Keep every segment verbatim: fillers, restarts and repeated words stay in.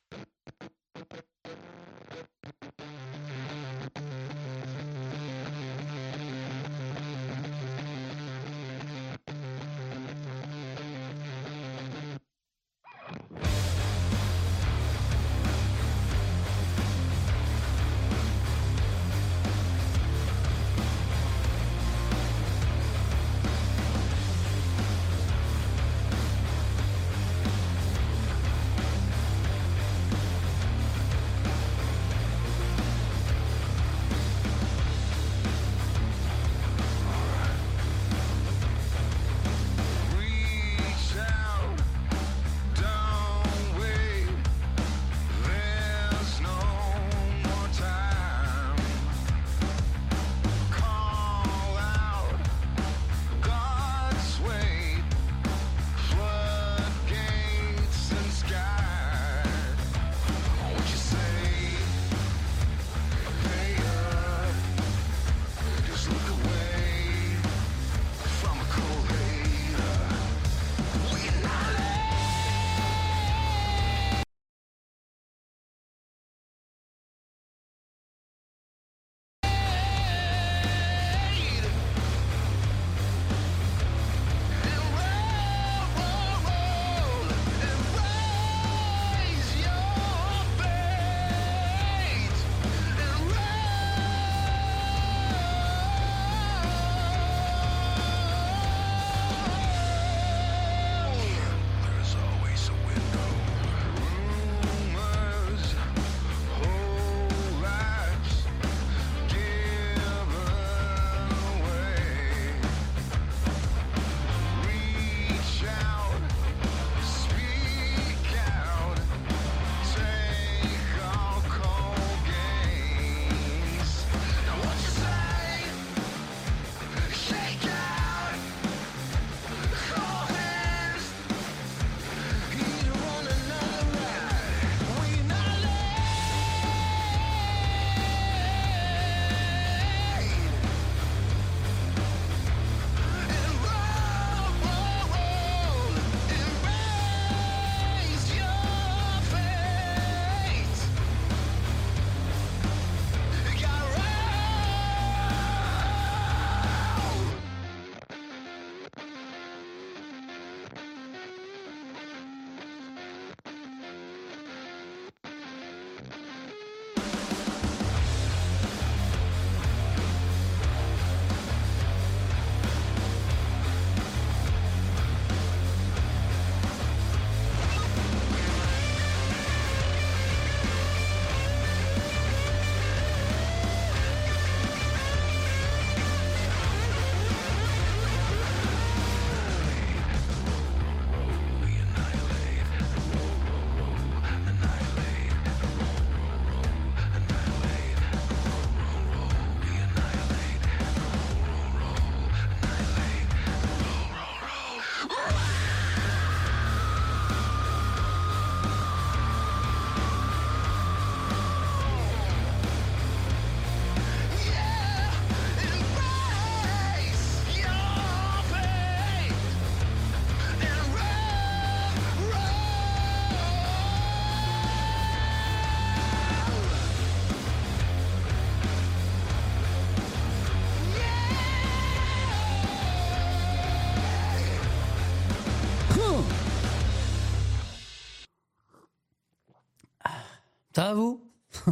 Ça va vous?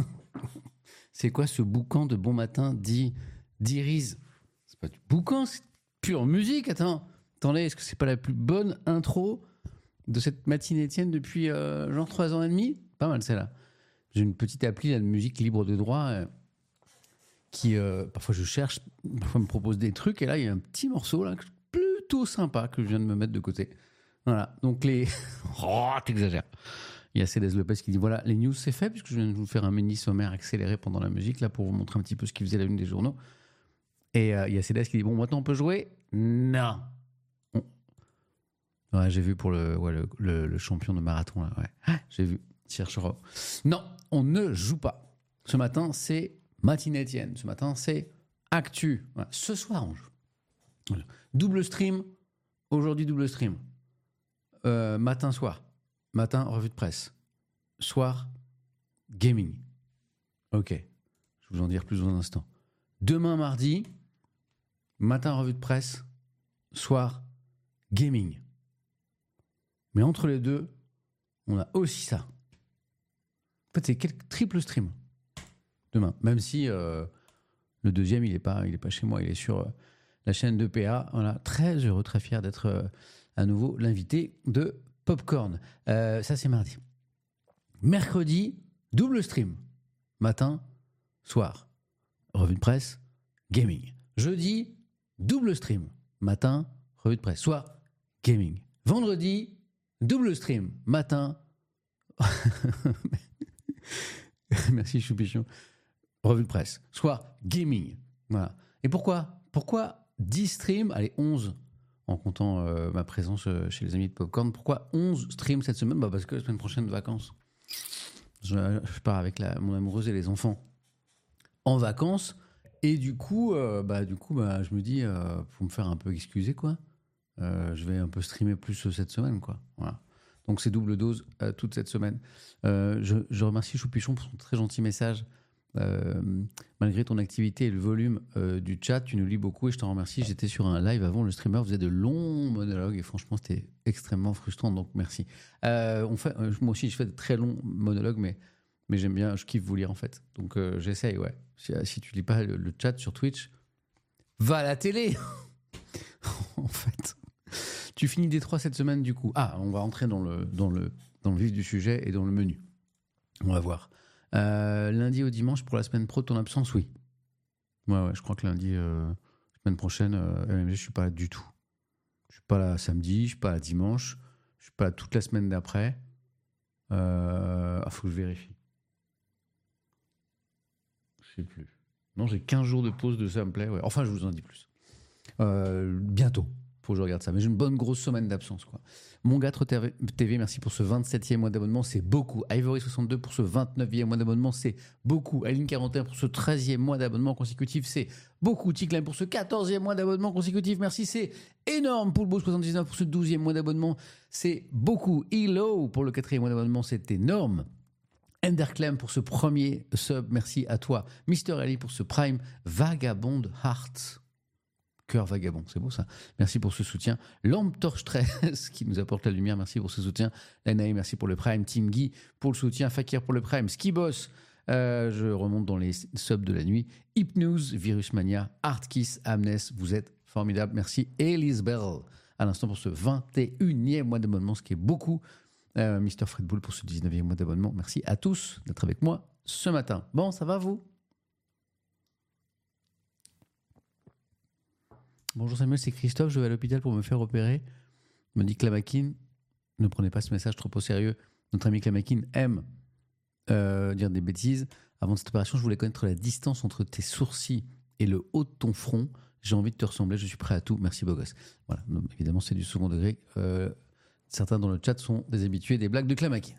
C'est quoi ce boucan de Bon Matin dit d'Iris? C'est pas du boucan, c'est pure musique. Attends, attendez, est-ce que c'est pas la plus bonne intro de cette matinée Étienne depuis euh, genre trois ans et demi? Pas mal celle-là. J'ai une petite appli là, de musique libre de droit euh, qui, euh, parfois je cherche, parfois me propose des trucs, et là il y a un petit morceau là plutôt sympa que je viens de me mettre de côté. Voilà, donc les... oh, t'exagères. Il y a Cédès Lopez qui dit voilà, les news c'est fait, puisque je viens de vous faire un mini sommaire accéléré pendant la musique là pour vous montrer un petit peu ce qui faisait la une des journaux. Et euh, il y a Cédès qui dit bon, maintenant on peut jouer? Non. On... Ouais, j'ai vu pour le, ouais, le, le, le champion de marathon là, ouais. Ah, j'ai vu. Cherchera. Non, on ne joue pas. Ce matin c'est matinée Étienne. Ce matin c'est actu. Voilà. Ce soir on joue. Voilà. Double stream. Aujourd'hui double stream. Euh, matin soir. Matin, revue de presse. soir, gaming. Ok, je vais vous en dire plus dans un instant. Demain, mardi, matin, revue de presse, soir, gaming. Mais entre les deux, on a aussi ça. En fait, c'est quelques triple stream demain. Même si euh, le deuxième, il n'est pas, il est pas chez moi, il est sur euh, la chaîne de P A. Voilà, très heureux, très fier d'être euh, à nouveau l'invité de Popcorn. Euh, ça, c'est mardi. Mercredi, double stream. Matin, soir. Revue de presse, gaming. Jeudi, double stream. Matin, revue de presse, soir, gaming. Vendredi, double stream. Matin. Merci Choupichon. Revue de presse, soir, gaming. Voilà. Et pourquoi Pourquoi dix streams, allez onze en comptant euh, ma présence euh, chez les amis de Popcorn. Pourquoi onze streams cette semaine? Bah parce que la semaine prochaine de vacances. Je, je pars avec la, mon amoureuse et les enfants en vacances et du coup, euh, bah du coup, bah je me dis euh, pour me faire un peu excuser quoi. Euh, je vais un peu streamer plus cette semaine quoi. Voilà. Donc c'est double dose euh, toute cette semaine. Euh, je, je remercie Choupichon pour son très gentil message. Euh, malgré ton activité et le volume euh, du chat, tu nous lis beaucoup et je t'en remercie. J'étais sur un live avant, le streamer faisait de longs monologues et franchement c'était extrêmement frustrant, donc merci. Euh, on fait, euh, moi aussi je fais de très longs monologues, mais, mais j'aime bien, je kiffe vous lire en fait. Donc euh, j'essaye, ouais. Si, si tu lis pas le, le chat sur Twitch, va à la télé. En fait, tu finis des trois cette semaine du coup. Ah, on va entrer dans le, dans le, dans le vif du sujet et dans le menu. On va voir. Euh, lundi au dimanche pour la semaine pro, ton absence, oui. Ouais, ouais, je crois que lundi, euh, semaine prochaine, euh, M M G, je suis pas là du tout. Je suis pas là samedi, je suis pas là dimanche, je suis pas là toute la semaine d'après. Euh, ah, faut que je vérifie. Je sais plus. Non, j'ai quinze jours de pause de ça me plaît. Ouais. Enfin, je vous en dis plus. Euh, bientôt. Faut que je regarde ça. Mais j'ai une bonne grosse semaine d'absence, quoi. Mon gâtre T V, merci pour ce vingt-septième mois d'abonnement, c'est beaucoup. Ivory soixante-deux pour ce vingt-neuvième mois d'abonnement, c'est beaucoup. Aline quarante et un pour ce treizième mois d'abonnement consécutif, c'est beaucoup. Ticlin pour ce quatorzième mois d'abonnement consécutif, merci, c'est énorme. Poulbo soixante-dix-neuf pour ce douzième mois d'abonnement, c'est beaucoup. Elo pour le quatrième mois d'abonnement, c'est énorme. Enderclem pour ce premier sub, merci à toi. Mister Ali pour ce prime. Vagabond Heart. Cœur vagabond, c'est beau ça. Merci pour ce soutien. Lampe Torche treize qui nous apporte la lumière, merci pour ce soutien. Lanae, merci pour le prime. Team Guy pour le soutien. Fakir pour le prime. Skiboss, euh, je remonte dans les subs de la nuit. Hypnose, Virusmania, Artkiss, Amnes, vous êtes formidables. Merci. Elise Bell à l'instant pour ce vingt et unième mois d'abonnement, ce qui est beaucoup. Euh, Mister Fred Bull pour ce dix-neuvième mois d'abonnement. Merci à tous d'être avec moi ce matin. Bon, ça va vous? Bonjour Samuel, c'est Christophe, je vais à l'hôpital pour me faire opérer. Il me dit Clamakin, ne prenez pas ce message trop au sérieux. Notre ami Clamakin aime euh, dire des bêtises. Avant cette opération, je voulais connaître la distance entre tes sourcils et le haut de ton front. J'ai envie de te ressembler, je suis prêt à tout. Merci beau gosse. Voilà, donc, évidemment c'est du second degré. Euh, certains dans le chat sont des habitués des blagues de Clamakin.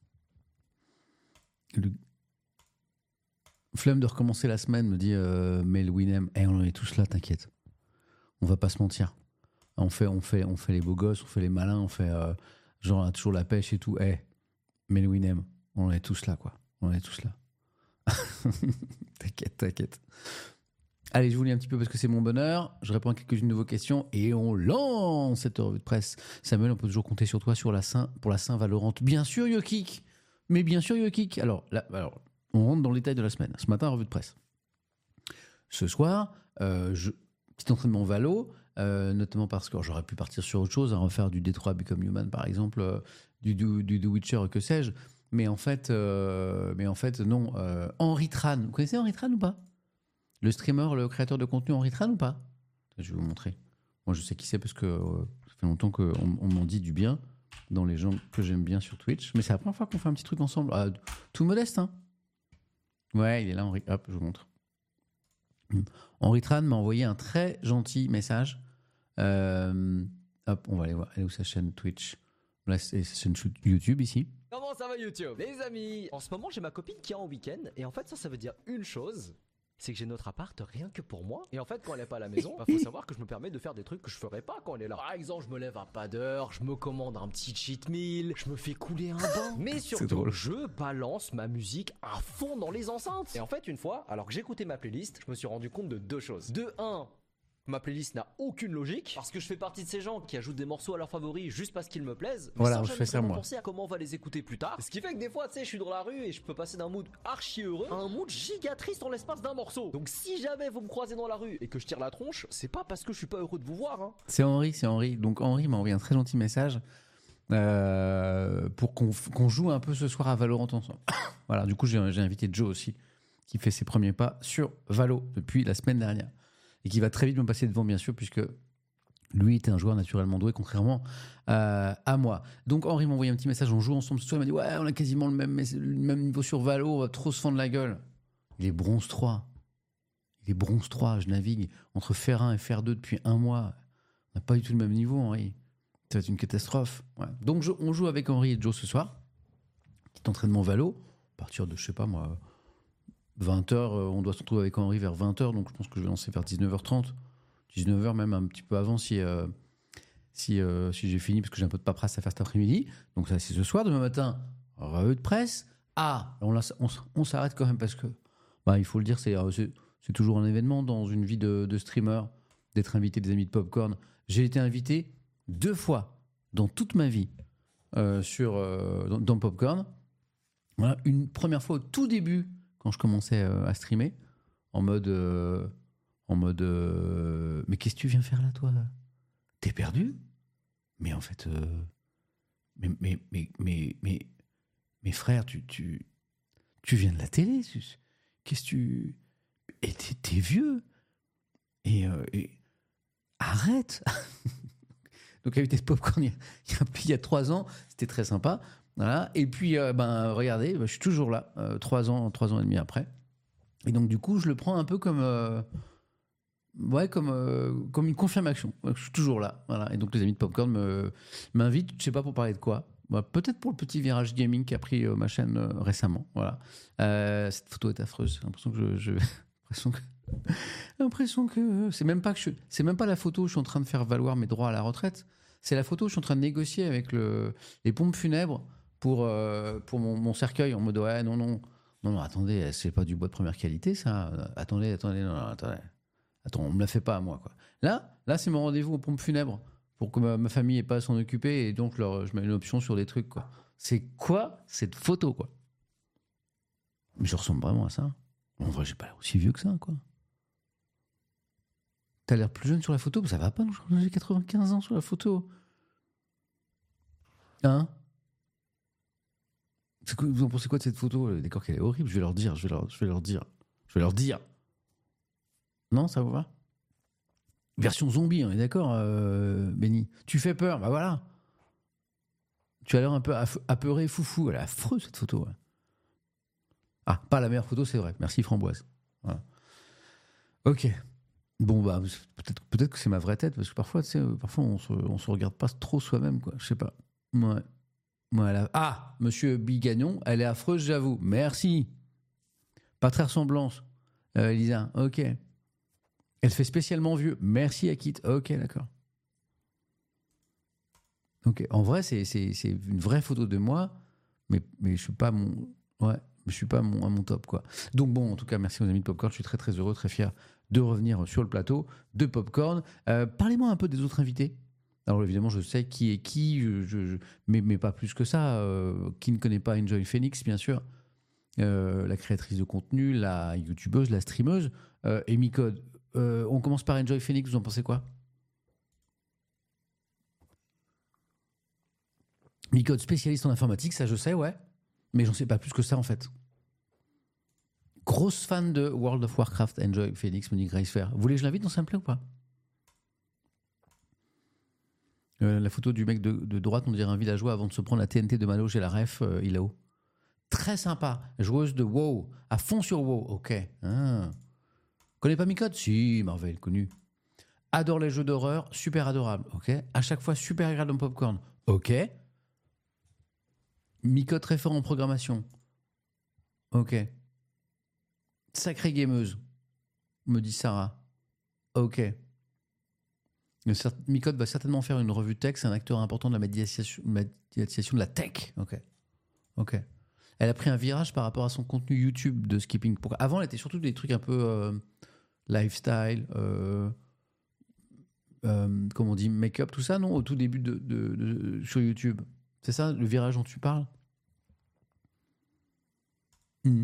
Le... Flemme de recommencer la semaine, me dit euh, Mel Winem. Eh, on en est tous là, t'inquiète. On va pas se mentir. On fait, on fait, on fait les beaux gosses, on fait les malins, on fait euh, genre on a toujours la pêche et tout. Eh, hey, mais Winem, on est tous là, quoi. On est tous là. T'inquiète, t'inquiète. Allez, je vous lis un petit peu parce que c'est mon bonheur. Je réponds à quelques-unes de vos questions et on lance cette revue de presse. Samuel, on peut toujours compter sur toi sur la Saint, pour la Saint-Valorante. Bien sûr, Yokik. Mais bien sûr, Yokik. Alors, là, alors, on rentre dans le détail de la semaine. Ce matin, revue de presse. Ce soir, euh, je... petit entraînement valo, euh, notamment parce que j'aurais pu partir sur autre chose, à refaire du D trois Become Human par exemple, euh, du, du, du The Witcher, que sais-je. Mais en fait, euh, mais en fait non. Euh, Henri Tran, vous connaissez Henri Tran ou pas? Le streamer, le créateur de contenu Henri Tran ou pas? Je vais vous montrer. Moi je sais qui c'est parce que euh, ça fait longtemps qu'on on m'en dit du bien dans les gens que j'aime bien sur Twitch. Mais c'est la première fois qu'on fait un petit truc ensemble. Ah, tout modeste, hein? Ouais, il est là, Henri. Hop, je vous montre. Henri Tran m'a envoyé un très gentil message. Euh, hop, on va aller voir. Elle est où sa chaîne Twitch? Là, c'est sa chaîne YouTube ici. Comment ça va YouTube? Les amis, en ce moment j'ai ma copine qui est en week-end et en fait ça, ça veut dire une chose. c'est que j'ai notre appart rien que pour moi. Et en fait, quand elle est pas à la maison, bah, faut savoir que je me permets de faire des trucs que je ferais pas quand elle est là. Par exemple, je me lève à pas d'heure, je me commande un petit cheat meal, je me fais couler un bain. Mais surtout, je balance ma musique à fond dans les enceintes. Et en fait, une fois, alors que j'écoutais ma playlist, je me suis rendu compte de deux choses. De un, ma playlist n'a aucune logique parce que je fais partie de ces gens qui ajoutent des morceaux à leurs favoris juste parce qu'ils me plaisent, mais Voilà, sans je jamais fais ça, vraiment moi. penser à comment on va les écouter plus tard. Ce qui fait que des fois, tu sais, je suis dans la rue et je peux passer d'un mood archi heureux à un mood giga triste en l'espace d'un morceau. Donc si jamais vous me croisez dans la rue et que je tire la tronche, c'est pas parce que je suis pas heureux de vous voir, hein. C'est Henri, c'est Henri. Donc Henri m'a envoyé un très gentil message euh, pour qu'on, qu'on joue un peu ce soir à Valorant ensemble. Voilà, du coup j'ai, j'ai invité Joe aussi, qui fait ses premiers pas sur Valo depuis la semaine dernière. Et qui va très vite me passer devant, bien sûr, puisque lui était un joueur naturellement doué, contrairement euh, à moi. Donc Henri m'a envoyé un petit message, on joue ensemble ce soir, il m'a dit « Ouais, on a quasiment le même, le même niveau sur Valo, on va trop se fendre la gueule. » Il est bronze trois. Il est bronze trois, je navigue entre Fer un et Fer deux depuis un mois. On n'a pas du tout le même niveau, Henri. Ça va être une catastrophe. Ouais. Donc je, on joue avec Henri et Joe ce soir. Petit entraînement Valo, à partir de, je sais pas moi... vingt heures, on doit se retrouver avec Henri vers vingt heures, donc je pense que je vais lancer vers dix-neuf heures trente. dix-neuf heures même un petit peu avant si, euh, si, euh, si j'ai fini, parce que j'ai un peu de paperasse à faire cet après-midi. Donc ça, c'est ce soir. Demain matin, revue de presse. Ah, on, la, on, on s'arrête quand même parce que, bah, il faut le dire, c'est, c'est, c'est toujours un événement dans une vie de, de streamer, d'être invité des amis de Popcorn. J'ai été invité deux fois dans toute ma vie euh, sur, euh, dans, dans Popcorn. Voilà, une première fois au tout début, quand je commençais euh, à streamer, en mode, euh, en mode, euh, mais qu'est-ce que tu viens faire là, toi? T'es perdu? Mais en fait, euh, mais, mais, mais, mais, mais, mais frère, tu, tu, tu viens de la télé. Qu'est-ce que tu, et t'es, t'es vieux. Et, euh, et arrête. Donc invité de Popcorn il y, a, il, y a, il y a trois ans, c'était très sympa. Voilà. Et puis, euh, ben, regardez, ben, je suis toujours là, euh, trois ans, trois ans et demi après. Et donc, du coup, je le prends un peu comme, euh, ouais, comme, euh, comme une confirmation. Je suis toujours là. Voilà. Et donc, les amis de Popcorn me, m'invitent, je sais pas pour parler de quoi. Bah, peut-être pour le petit virage gaming qui a pris euh, ma chaîne euh, récemment. Voilà. Euh, cette photo est affreuse. J'ai l'impression que je, je... l'impression que, l'impression que c'est même pas que je, c'est même pas la photo où je suis en train de faire valoir mes droits à la retraite. C'est la photo où je suis en train de négocier avec le, les pompes funèbres pour, euh, pour mon, mon cercueil en mode ouais, non, non, non, non, attendez, c'est pas du bois de première qualité, ça. Attendez, attendez, non, non, attendez. Attends, on me la fait pas à moi, quoi. Là, là, c'est mon rendez-vous aux pompes funèbres pour que ma, ma famille ait pas à s'en occuper et donc leur, je mets une option sur des trucs, quoi. C'est quoi cette photo, quoi? Mais je ressemble vraiment à ça. En vrai, j'ai pas l'air aussi vieux que ça, quoi. T'as l'air plus jeune sur la photo, mais ça va pas, non, j'ai quatre-vingt-quinze ans sur la photo. Hein? C'est quoi, vous en pensez quoi de cette photo? D'accord qu'elle est horrible, je vais leur dire, je vais leur, je vais leur dire. Je vais leur dire. Non, ça vous va? Version zombie, on est d'accord, euh, Benny? Tu fais peur, bah voilà. Tu as l'air un peu aff- apeuré, foufou. Elle est affreuse, cette photo. Ouais. Ah, pas la meilleure photo, c'est vrai. Merci, Framboise. Voilà. Ok. Bon, bah, peut-être, peut-être que c'est ma vraie tête, parce que parfois, tu sais, parfois, on se, on se regarde pas trop soi-même, quoi. Je sais pas. Ouais. Ouais, elle a... Ah, monsieur Bigagnon, elle est affreuse, j'avoue. Merci. Pas très ressemblance, euh, Elisa. Ok. Elle fait spécialement vieux. Merci, Akit. Ok, d'accord. Ok. En vrai, c'est, c'est, c'est une vraie photo de moi, mais, mais je suis pas mon... Ouais. Je suis pas à mon, à mon top, quoi. Donc bon, en tout cas, merci aux amis de Popcorn. Je suis très très heureux, très fier de revenir sur le plateau de Popcorn. Euh, parlez-moi un peu des autres invités. Alors évidemment, je sais qui est qui, je, je, je, mais, mais pas plus que ça. Euh, qui ne connaît pas Enjoy Phoenix, bien sûr. Euh, la créatrice de contenu, la youtubeuse, la streameuse. Euh, et Micode. Euh, on commence par Enjoy Phoenix, vous en pensez quoi? Micode, spécialiste en informatique, ça je sais, ouais. Mais j'en sais pas plus que ça, en fait. Grosse fan de World of Warcraft, Enjoy Phoenix, Monique Gracefair. Vous voulez que je l'invite dans Simplay ou pas? euh, La photo du mec de, de droite, on dirait un villageois avant de se prendre la T N T de Malo, j'ai la ref, euh, il est haut. Très sympa. Joueuse de WoW. À fond sur WoW. Ok. Ah. Connais pas Micode? Si, Marvel, connu. Adore les jeux d'horreur, super adorable. Ok. À chaque fois, super agréable dans Popcorn. Ok. Micode très fort en programmation. Ok. Sacrée gameuse. me dit Sarah. Ok. Micode va certainement faire une revue tech. C'est un acteur important de la médiatisation, médiatisation de la tech. Ok. Ok. Elle a pris un virage par rapport à son contenu YouTube de skipping. Avant, elle était surtout des trucs un peu euh, lifestyle, euh, euh, comment on dit, make-up, tout ça, non? Au tout début de, de, de, sur YouTube. C'est ça, le virage dont tu parles? mmh.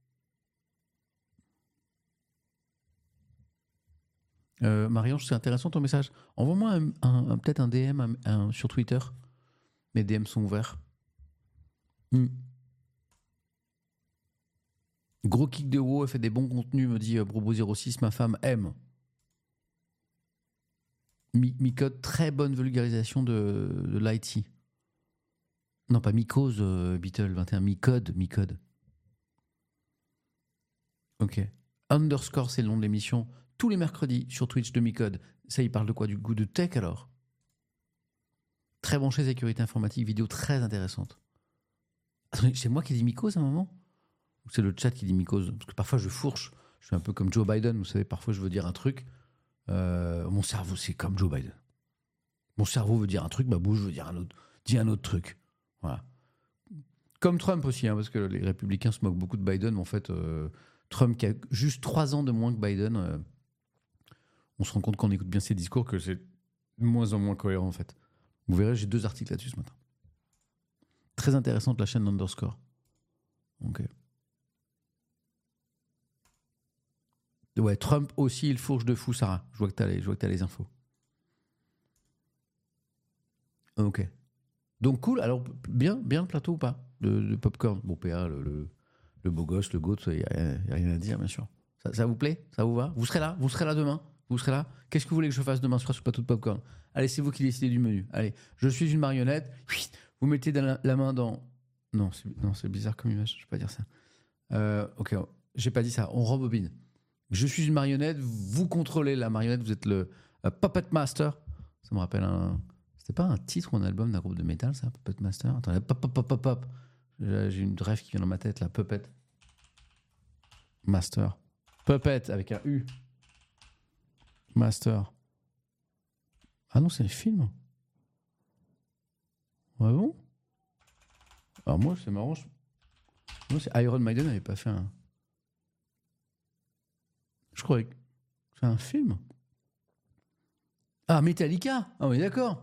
euh, Marie-Ange, c'est intéressant ton message. Envoie-moi un, un, un, peut-être un D M un, un, sur Twitter. Mes D M sont ouverts. mmh. Gros kick de WoW, elle fait des bons contenus, me dit euh, Brobo zéro six, ma femme aime. Micode, très bonne vulgarisation de, de l'I T. Non, pas Mycose, euh, Beatle vingt et un, Micode, Micode. Ok. Underscore, c'est le nom de l'émission. Tous les mercredis sur Twitch de Micode. Ça, il parle de quoi? Du goût de tech alors? Très branché sécurité informatique, vidéo très intéressante. Attendez, c'est moi qui dis Mycose à un moment? Ou c'est le chat qui dit Mycose? Parce que parfois je fourche. Je suis un peu comme Joe Biden, vous savez, parfois je veux dire un truc. Euh, mon cerveau, c'est comme Joe Biden. Mon cerveau veut dire un truc, ma bouche veut dire un autre. Dis un autre truc. Voilà. Comme Trump aussi, hein, parce que les républicains se moquent beaucoup de Biden, mais en fait, euh, Trump qui a juste trois ans de moins que Biden, euh, on se rend compte quand on écoute bien ses discours que c'est de moins en moins cohérent en fait. Vous verrez, j'ai deux articles là-dessus ce matin. Très intéressante la chaîne Underscore. Ok. Ouais, Trump aussi, il fourche de fou, Sarah. Je vois que t'as les, je vois que t'as les infos. Ok. Donc cool. Alors bien, bien le plateau ou pas de, de popcorn. Bon, P A, le, le, le beau gosse, le goat, il n'y a, a rien à dire, bien sûr. Ça, ça vous plaît? Ça vous va? Vous serez là? Vous serez là demain? Vous serez là? Qu'est-ce que vous voulez que je fasse demain soir sur le plateau de popcorn? Allez, c'est vous qui décidez du menu. Allez, je suis une marionnette. Vous mettez la, la main dans. Non, c'est, non, c'est bizarre comme image. Je ne vais pas dire ça. Euh, ok, j'ai pas dit ça. On rembobine. Je suis une marionnette. Vous contrôlez la marionnette. Vous êtes le uh, Puppet Master. Ça me rappelle un. C'était pas un titre ou un album d'un groupe de métal, ça, Puppet Master? Attendez, pop, pop, pop, pop, pop. J'ai une rêve qui vient dans ma tête, là. Puppet Master. Puppet avec un U. Master. Ah non, c'est un film. Ah bon? Alors moi, c'est marrant. Je... Moi, c'est Iron Maiden n'avait pas fait un. Je croyais que c'est un film. Ah, Metallica. Ah oui, d'accord.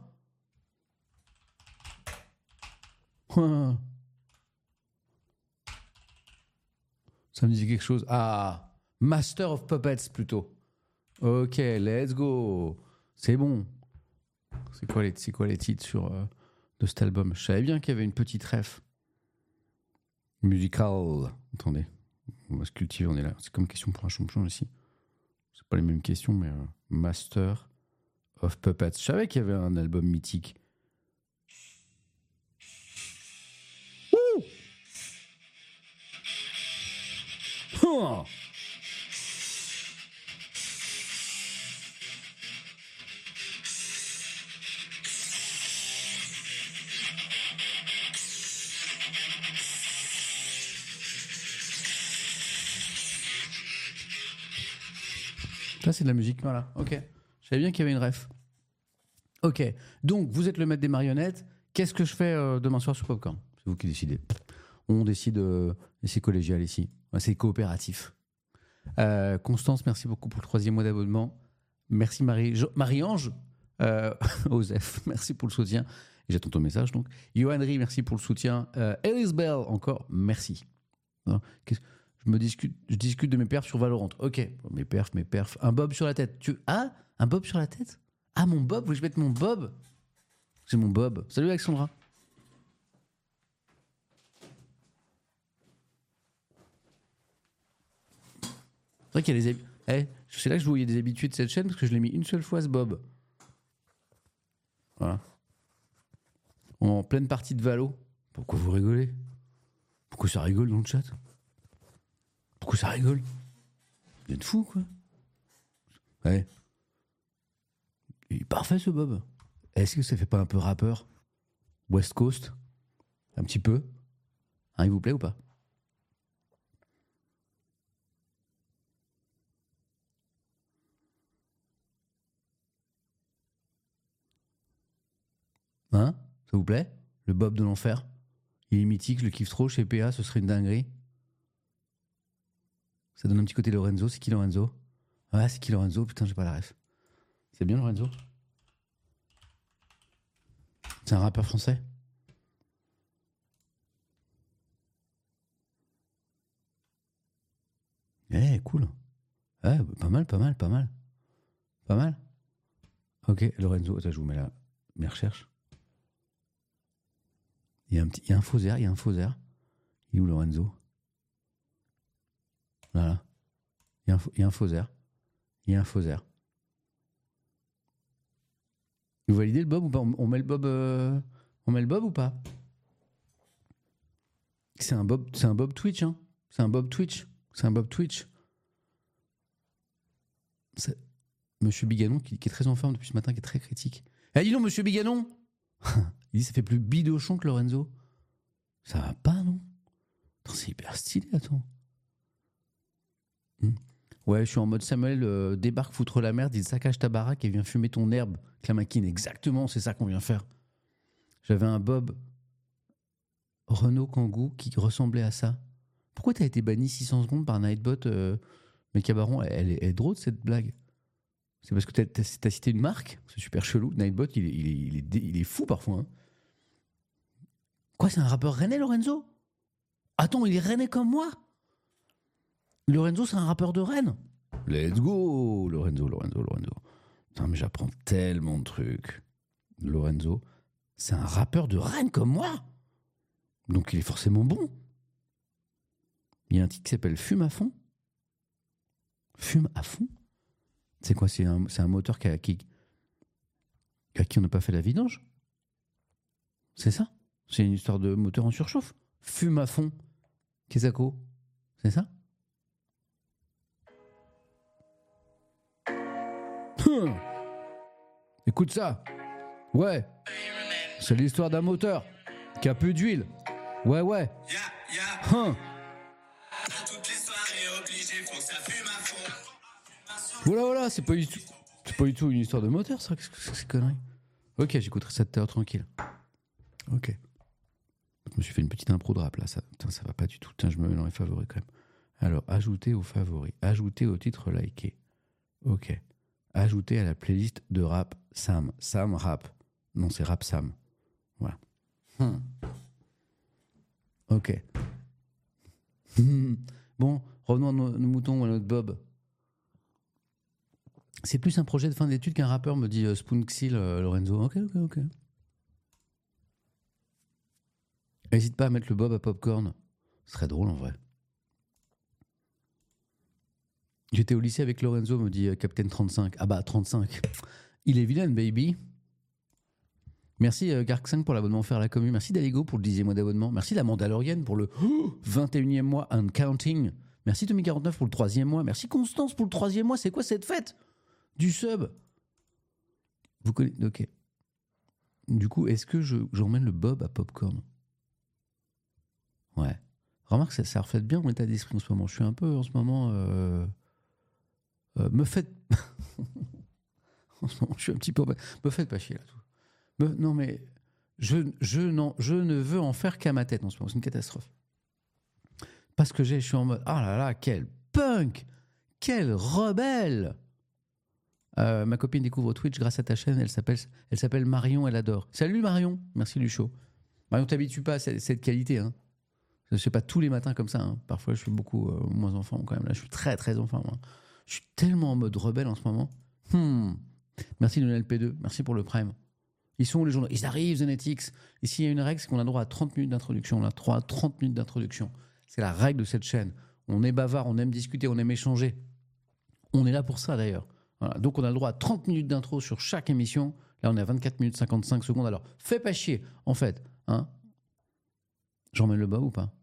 Ça me disait quelque chose. Ah, Master of Puppets plutôt. Ok, let's go. C'est bon. C'est quoi les, c'est quoi les titres sur, euh, de cet album? Je savais bien qu'il y avait une petite ref. Musical. Attendez. On va se cultiver, on est là. C'est comme question pour un champion ici. C'est pas les mêmes questions, mais euh, Master of Puppets. Je savais qu'il y avait un album mythique. Ouh! Oh! Ça, c'est de la musique, voilà. Ok. Je savais bien qu'il y avait une ref. Ok. Donc, vous êtes le maître des marionnettes. Qu'est-ce que je fais euh, demain soir sur Popcorn? C'est vous qui décidez. On décide. Euh, c'est collégial ici. C'est coopératif. Euh, Constance, merci beaucoup pour le troisième mois d'abonnement. Merci Marie, jo- Marie-Ange. Euh, Osef, merci pour le soutien. Et j'attends ton message donc. Johan Rie, merci pour le soutien. Euh, Elise Bell, encore, merci. Non, qu'est-ce Je me discute, je discute de mes perfs sur Valorant. Ok, mes perfs, mes perfs. Un bob sur la tête. Tu ah, un bob sur la tête? Ah, mon bob. Vous voulez que je mette mon bob? C'est mon bob. Salut Alexandra. C'est vrai qu'il y a des hab... eh, c'est là que je voyais des habitués de cette chaîne parce que je l'ai mis une seule fois ce bob. Voilà. En pleine partie de Valo. Pourquoi vous rigolez? Pourquoi ça rigole dans le chat? Pourquoi ça rigole? Vous êtes fous, quoi. Ouais. Il est parfait, ce Bob. Est-ce que ça fait pas un peu rappeur? West Coast? Un petit peu? Hein, il vous plaît ou pas? Hein? Ça vous plaît? Le Bob de l'enfer? Il est mythique, je le kiffe trop. Chez P A, ce serait une dinguerie. Ça donne un petit côté Lorenzo. C'est qui Lorenzo? Ouais, c'est qui Lorenzo? Putain, j'ai pas la ref. C'est bien Lorenzo? C'est un rappeur français? Eh, cool. Ouais, pas mal, pas mal, pas mal. Pas mal. Ok, Lorenzo. Attends, je vous mets là mes recherches. Il y a un petit, il y a un faux air, il y a un faux air. Il est où Lorenzo? Voilà. Il y a un, il y a un faux air. Il y a un faux air. Vous validez le Bob ou pas? On met le Bob, euh, on met le Bob ou pas? C'est un Bob, c'est un Bob Twitch, hein. C'est un Bob Twitch. C'est un Bob Twitch. C'est Monsieur Biganon qui, qui est très en forme depuis ce matin, qui est très critique. Eh, dis donc, Monsieur Biganon. Il dit ça fait plus bidochon que Lorenzo. Ça va pas, non? Attends, c'est hyper stylé, attends. Hmm. Ouais, je suis en mode Samuel, euh, débarque foutre la merde, il saccage ta baraque et vient fumer ton herbe, Clamaquine. Exactement, c'est ça qu'on vient faire. J'avais un Bob Renault Kangoo qui ressemblait à ça. Pourquoi t'as été banni six cents secondes par Nightbot, euh, mais Cabaron, elle, elle, est, elle est drôle cette blague. C'est parce que t'as, t'as, t'as cité une marque, c'est super chelou. Nightbot, il est, il est, il est, il est fou parfois. Hein. Quoi, c'est un rappeur rennais, Lorenzo? Attends, il est rennais comme moi? Lorenzo, c'est un rappeur de Rennes? Let's go, Lorenzo, Lorenzo, Lorenzo. Putain, mais j'apprends tellement de trucs. Lorenzo, c'est un rappeur de Rennes comme moi? Donc il est forcément bon. Il y a un titre qui s'appelle Fume à fond. Fume à fond? C'est quoi? C'est un, c'est un moteur qui a, qui, à qui on n'a pas fait la vidange? C'est ça? C'est une histoire de moteur en surchauffe. Fume à fond. Kesako. C'est ça? Hum. Écoute ça. Ouais. C'est l'histoire d'un moteur qui a peu d'huile. Ouais, ouais. Hum. Voilà, voilà, c'est pas du tout, c'est pas du tout une histoire de moteur, ça. Qu'est-ce que c'est que ces conneries? Ok, j'écouterai ça tout à l'heure tranquille. Ok. Je me suis fait une petite impro de rap là, ça, putain, ça va pas du tout. Tiens, je me mets dans les favoris quand même. Alors, ajouter aux favoris, ajouter au titre liké. Ok. Ajouter à la playlist de rap Sam. Sam rap. Non, c'est rap Sam. Voilà. Hmm. Ok. Bon, revenons à nos, nos moutons ou à notre Bob. C'est plus un projet de fin d'études qu'un rappeur, me dit euh, Spoonxil euh, Lorenzo. Ok, ok, ok. N'hésite pas à mettre le Bob à Popcorn. Ce serait drôle en vrai. J'étais au lycée avec Lorenzo, me dit euh, Captain trente-cinq. Ah bah trente-cinq. Il est vilain, baby. Merci euh, Gark cinq pour l'abonnement offert à la commune. Merci Daligo pour le dixième mois d'abonnement. Merci la Mandalorienne pour le oh, vingt et unième mois and counting. Merci Tommy quarante-neuf pour le troisième mois. Merci Constance pour le troisième mois. C'est quoi cette fête? Du sub. Vous connaissez? Ok. Du coup, est-ce que je, j'emmène le Bob à Popcorn? Ouais. Remarque, ça, ça reflète bien mon état d'esprit en ce moment. Je suis un peu en ce moment. Euh, euh, me faites. en ce moment, je suis un petit peu. Me faites pas chier là. Tout. Me... Non, mais. Je, je, non, je ne veux en faire qu'à ma tête en ce moment. C'est une catastrophe. Parce que j'ai, je suis en mode. Ah là là, quel punk! Quel rebelle! Euh, ma copine découvre Twitch grâce à ta chaîne. Elle s'appelle, elle s'appelle Marion, elle adore. Salut Marion, merci du show. Marion, t'habitues pas à cette, cette qualité. Hein. Je ne sais pas tous les matins comme ça. Hein. Parfois, je suis beaucoup euh, moins enfant quand même. Là, je suis très très enfant. Moi. Je suis tellement en mode rebelle en ce moment. Hmm. Merci Lionel P deux. Merci pour le prime. Ils sont où les journaux? Ils arrivent, Zenetix. Ici, il y a une règle, c'est qu'on a droit à trente minutes d'introduction. On a droit à trente minutes d'introduction. C'est la règle de cette chaîne. On est bavard, on aime discuter, on aime échanger. On est là pour ça d'ailleurs. Voilà. Donc on a le droit à trente minutes d'intro sur chaque émission. Là on est à vingt-quatre minutes cinquante-cinq secondes. Alors fais pas chier. En fait, hein, j'emmène le bas ou pas?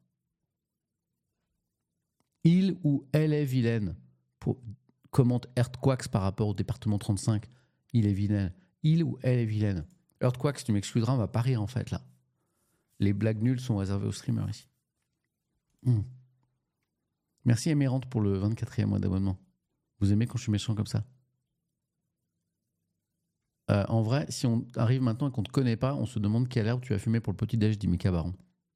Il ou elle est vilaine. Pour... Commente Earthquakes par rapport au département trente-cinq. Il est vilaine. Il ou elle est vilaine. Earthquakes, tu m'excluderas, on va pas rire en fait là. Les blagues nulles sont réservées aux streamers ici. Mmh. Merci Émérante pour le vingt-quatrième mois d'abonnement. Vous aimez quand je suis méchant comme ça? Euh, en vrai, si on arrive maintenant et qu'on ne te connaît pas, on se demande quelle herbe tu as fumé pour le petit-déj, dit Mika Baron.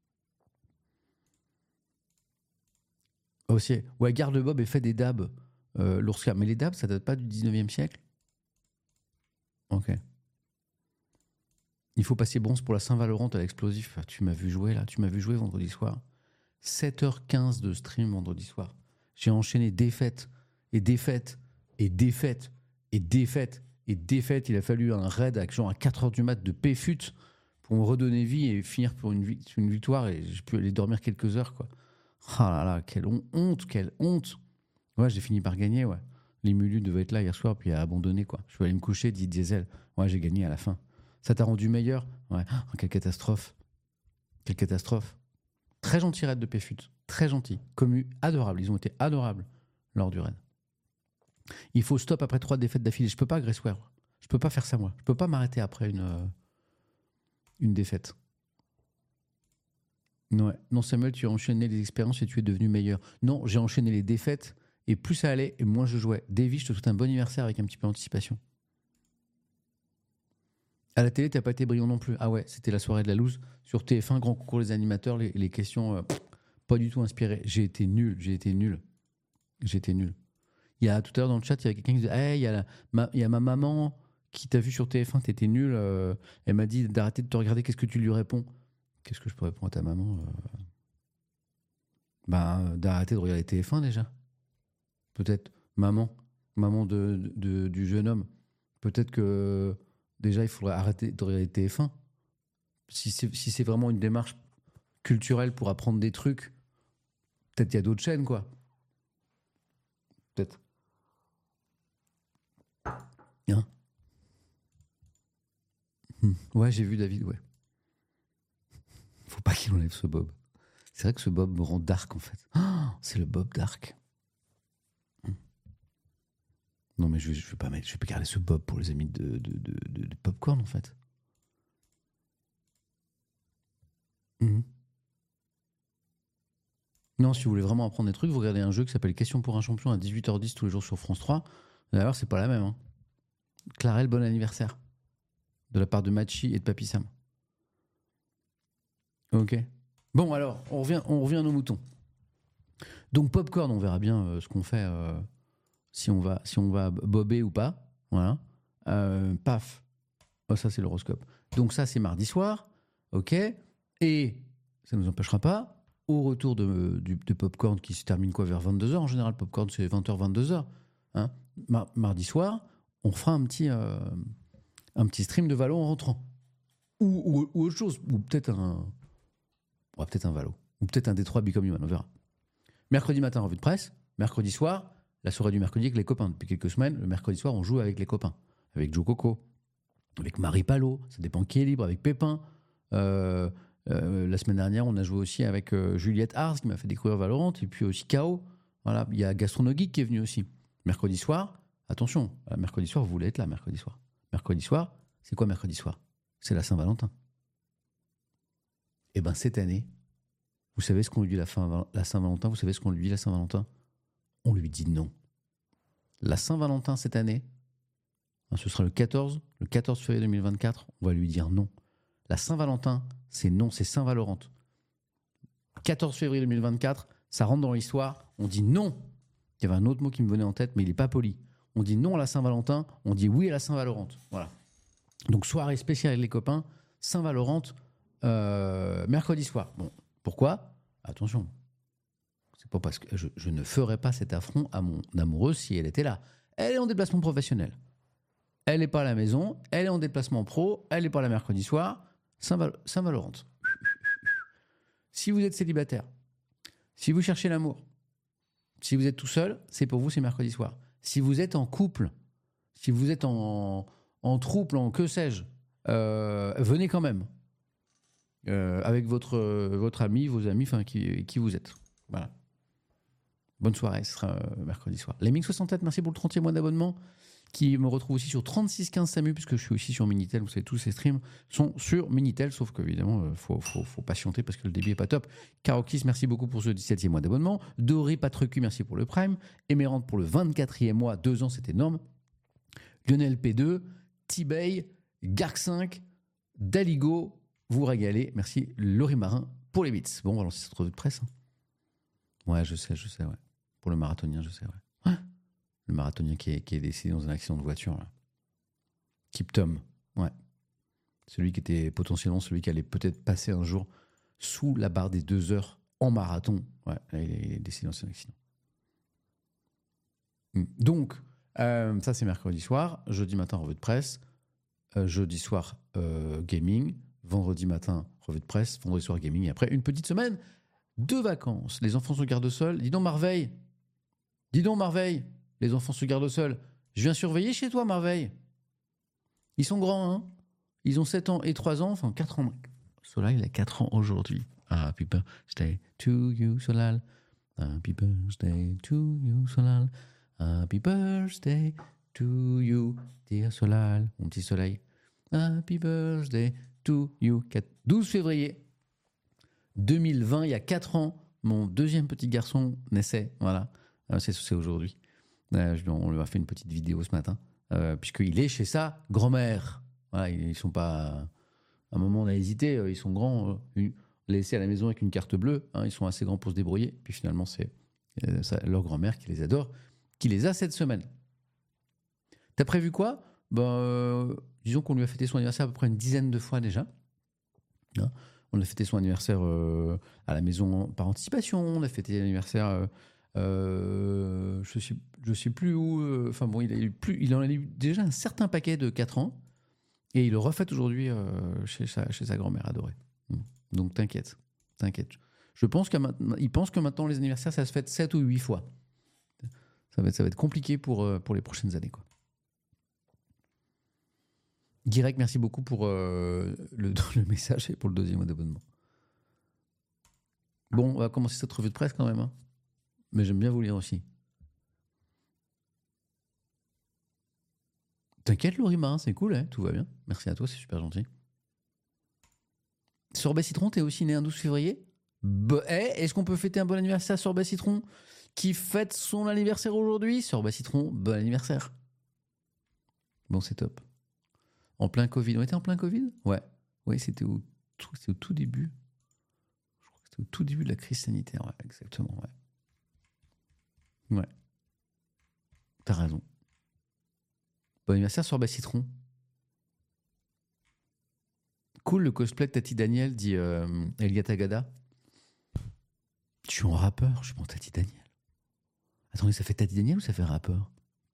Aussi, ouais, garde Bob et fait des dabs. Euh, l'ours. Mais les dabs, ça date pas du dix-neuvième siècle? Ok. Il faut passer bronze pour la Saint-Valentin à l'explosif. Tu m'as vu jouer là, tu m'as vu jouer vendredi soir. sept heures quinze de stream vendredi soir. J'ai enchaîné défaite et défaite et défaite et défaite et défaite. Il a fallu un raid avec genre à quatre heures du mat de P F U T pour me redonner vie et finir pour une, une victoire et j'ai pu aller dormir quelques heures quoi. Ah là là, quelle honte, quelle honte. Ouais, j'ai fini par gagner, ouais. L'Émulu devait être là hier soir puis a abandonné quoi. Je suis allé me coucher, dit Diesel. Ouais, j'ai gagné à la fin. Ça t'a rendu meilleur? Ouais. Oh, quelle catastrophe. Quelle catastrophe. Très gentil raid de P F U T. Très gentil. Commu adorable. Ils ont été adorables lors du raid. Il faut stop après trois défaites d'affilée. Je peux pas, Graceware. Je peux pas faire ça, moi. Je peux pas m'arrêter après une, euh, une défaite. Ouais. Non, Samuel, tu as enchaîné les expériences et tu es devenu meilleur. Non, j'ai enchaîné les défaites et plus ça allait et moins je jouais. Davy, je te souhaite un bon anniversaire avec un petit peu d'anticipation. À la télé, t'as pas été brillant non plus. Ah ouais, c'était la soirée de la loose. Sur T F un, grand concours les animateurs, les, les questions, euh, pff, pas du tout inspirées. J'ai été nul, j'ai été nul. J'ai été nul. Il y a tout à l'heure dans le chat, il y a quelqu'un qui disait hey, il y a la, ma, il y a ma maman qui t'a vu sur T F un, t'étais nul. Euh, elle m'a dit d'arrêter de te regarder, qu'est-ce que tu lui réponds? Qu'est-ce que je peux répondre à ta maman? euh... Ben, d'arrêter de regarder T F un déjà. Peut-être maman, maman de, de, de, du jeune homme. Peut-être que déjà, il faudrait arrêter de regarder T F un. Si c'est, si c'est vraiment une démarche culturelle pour apprendre des trucs, peut-être qu'il y a d'autres chaînes, quoi. Peut-être. Hein? Hum. Ouais, j'ai vu David, ouais. Faut pas qu'il enlève ce Bob. C'est vrai que ce Bob me rend dark, en fait. Oh, c'est le Bob dark. Hum. Non, mais je vais, je vais pas mettre, je vais pas garder ce Bob pour les amis de, de, de, de, de Popcorn, en fait. Mmh. Non, si vous voulez vraiment apprendre des trucs, vous regardez un jeu qui s'appelle Question pour un champion à dix-huit heures dix tous les jours sur France trois. D'ailleurs, c'est pas la même. Hein. Clarel, bon anniversaire. De la part de Machi et de Papy Sam. Ok. Bon, alors, on revient, on revient à nos moutons. Donc, Popcorn, on verra bien euh, ce qu'on fait, euh, si on va, si on va bober ou pas. Voilà. Euh, paf. Oh, ça, c'est l'horoscope. Donc, ça, c'est mardi soir. Ok. Et ça ne nous empêchera pas, au retour de, de, de Popcorn qui se termine quoi vers vingt-deux heures en général, Popcorn c'est vingt heures, vingt-deux heures. Hein, Mar- mardi soir, on fera un petit, euh, un petit stream de Valo en rentrant. Ou, ou, ou autre chose, ou peut-être un, ouais, peut-être un Valo, ou peut-être un Détroit Become Human, on verra. Mercredi matin, revue de presse. Mercredi soir, la soirée du mercredi avec les copains. Depuis quelques semaines, le mercredi soir, on joue avec les copains. Avec Joe Coco, avec Marie Palot, ça dépend qui est libre, avec Pépin. Euh, Euh, la semaine dernière, on a joué aussi avec euh, Juliette Ars qui m'a fait découvrir Valorant, et puis aussi K O. Voilà, il y a Gastronogeek qui est venu aussi. Mercredi soir, attention, mercredi soir, vous voulez être là, mercredi soir. Mercredi soir, c'est quoi mercredi soir? C'est la Saint-Valentin. Et bien cette année, vous savez ce qu'on lui dit la, fin, la Saint-Valentin? Vous savez ce qu'on lui dit la Saint-Valentin? On lui dit non. La Saint-Valentin cette année, hein, ce sera le quatorze, le quatorze février deux mille vingt-quatre, on va lui dire non. La Saint-Valentin, c'est non, c'est Saint-Valorant. quatorze février deux mille vingt-quatre, ça rentre dans l'histoire, on dit non. Il y avait un autre mot qui me venait en tête, mais il n'est pas poli. On dit non à la Saint-Valentin, on dit oui à la Saint-Valorant. Voilà. Donc soirée spéciale avec les copains, Saint-Valorant, euh, mercredi soir. Bon, pourquoi? Attention, c'est pas parce que je, je ne ferai pas cet affront à mon amoureuse si elle était là. Elle est en déplacement professionnel. Elle n'est pas à la maison, elle est en déplacement pro, elle n'est pas là mercredi soir. Saint-Val- Saint-Valorant. Si vous êtes célibataire, si vous cherchez l'amour, si vous êtes tout seul, c'est pour vous, c'est mercredi soir. Si vous êtes en couple, si vous êtes en, en trouble, en que sais-je, euh, venez quand même. Euh, avec votre, votre ami, vos amis, enfin, qui, qui vous êtes. Voilà. Bonne soirée, ce sera euh, mercredi soir. Lemming soixante-sept, merci pour le trentième mois d'abonnement. Qui me retrouve aussi sur trente-six quinze Samu, puisque je suis aussi sur Minitel. Vous savez, tous ces streams sont sur Minitel, sauf qu'évidemment, il faut, faut, faut patienter parce que le débit n'est pas top. Karokis, merci beaucoup pour ce dix-septième mois d'abonnement. Dori Patrecu, merci pour le Prime. Émérante pour le vingt-quatrième mois, deux ans, c'est énorme. Lionel P deux, Tibey, Garc cinq, Daligo, vous régalez. Merci Laurie Marin pour les bits. Bon, on va lancer cette revue de presse. Hein. Ouais, je sais, je sais, ouais. Pour le marathonien, je sais, ouais. ouais. Le marathonien qui est, qui est décédé dans un accident de voiture, là. Kiptum, ouais. Celui qui était potentiellement celui qui allait peut-être passer un jour sous la barre des deux heures en marathon. Ouais, il est, il est décédé dans un accident. Donc, euh, ça c'est mercredi soir. Jeudi matin, revue de presse. Euh, jeudi soir, euh, gaming. Vendredi matin, revue de presse. Vendredi soir, gaming. Et après, une petite semaine de vacances. Les enfants se gardent seuls. Dis donc, Marveille. Dis donc, Marveille. Les enfants se gardent seuls. Je viens surveiller chez toi, Marveille. Ils sont grands, hein. Ils ont sept ans et trois ans. Enfin, quatre ans. Solal, il a quatre ans aujourd'hui. Happy birthday to you, Solal. Happy birthday to you, Solal. Happy birthday to you, dear Solal. Mon petit soleil. Happy birthday to you. douze février deux mille vingt, il y a quatre ans, mon deuxième petit garçon naissait. Voilà, c'est, c'est aujourd'hui. Euh, on lui a fait une petite vidéo ce matin, euh, puisqu'il est chez sa grand-mère. Voilà, ils sont pas. À un moment, on a hésité, ils sont grands. Euh, laissés à la maison avec une carte bleue, hein, ils sont assez grands pour se débrouiller. Puis finalement, c'est euh, ça, leur grand-mère qui les adore, qui les a cette semaine. T'as prévu quoi? Ben, euh, disons qu'on lui a fêté son anniversaire à peu près une dizaine de fois déjà. Hein, on a fêté son anniversaire euh, à la maison par anticipation. On a fêté l'anniversaire, euh, euh, je sais, je sais plus où. Enfin euh, bon, il a eu plus, il en a eu déjà un certain paquet de quatre ans, et il le refait aujourd'hui euh, chez sa, chez sa grand-mère adorée. Donc t'inquiète, t'inquiète. Je pense qu'il pense que maintenant les anniversaires, ça se fête sept ou huit fois. Ça va être, ça va être compliqué pour, pour les prochaines années, quoi. Guirec, merci beaucoup pour euh, le, le message et pour le deuxième mois d'abonnement. Bon, on va commencer cette revue de presse quand même. Hein. Mais j'aime bien vous lire aussi. T'inquiète, Laurie Marin, c'est cool, hein, tout va bien. Merci à toi, c'est super gentil. Sorbet Citron, t'es aussi né un douze février? Bah, hey, est-ce qu'on peut fêter un bon anniversaire à Sorbet Citron qui fête son anniversaire aujourd'hui? Sorbet Citron, bon anniversaire. Bon, c'est top. En plein Covid. On était en plein Covid? Ouais. Oui, c'était au, c'était au tout début. Je crois que c'était au tout début de la crise sanitaire. Ouais, exactement, ouais. Ouais. T'as raison. Bon anniversaire, Sorbet Citron. Cool le cosplay de Tati Daniel, dit euh, Elia Tagada. Je suis en rappeur, je suis en Tati Daniel. Attendez, ça fait Tati Daniel ou ça fait rappeur?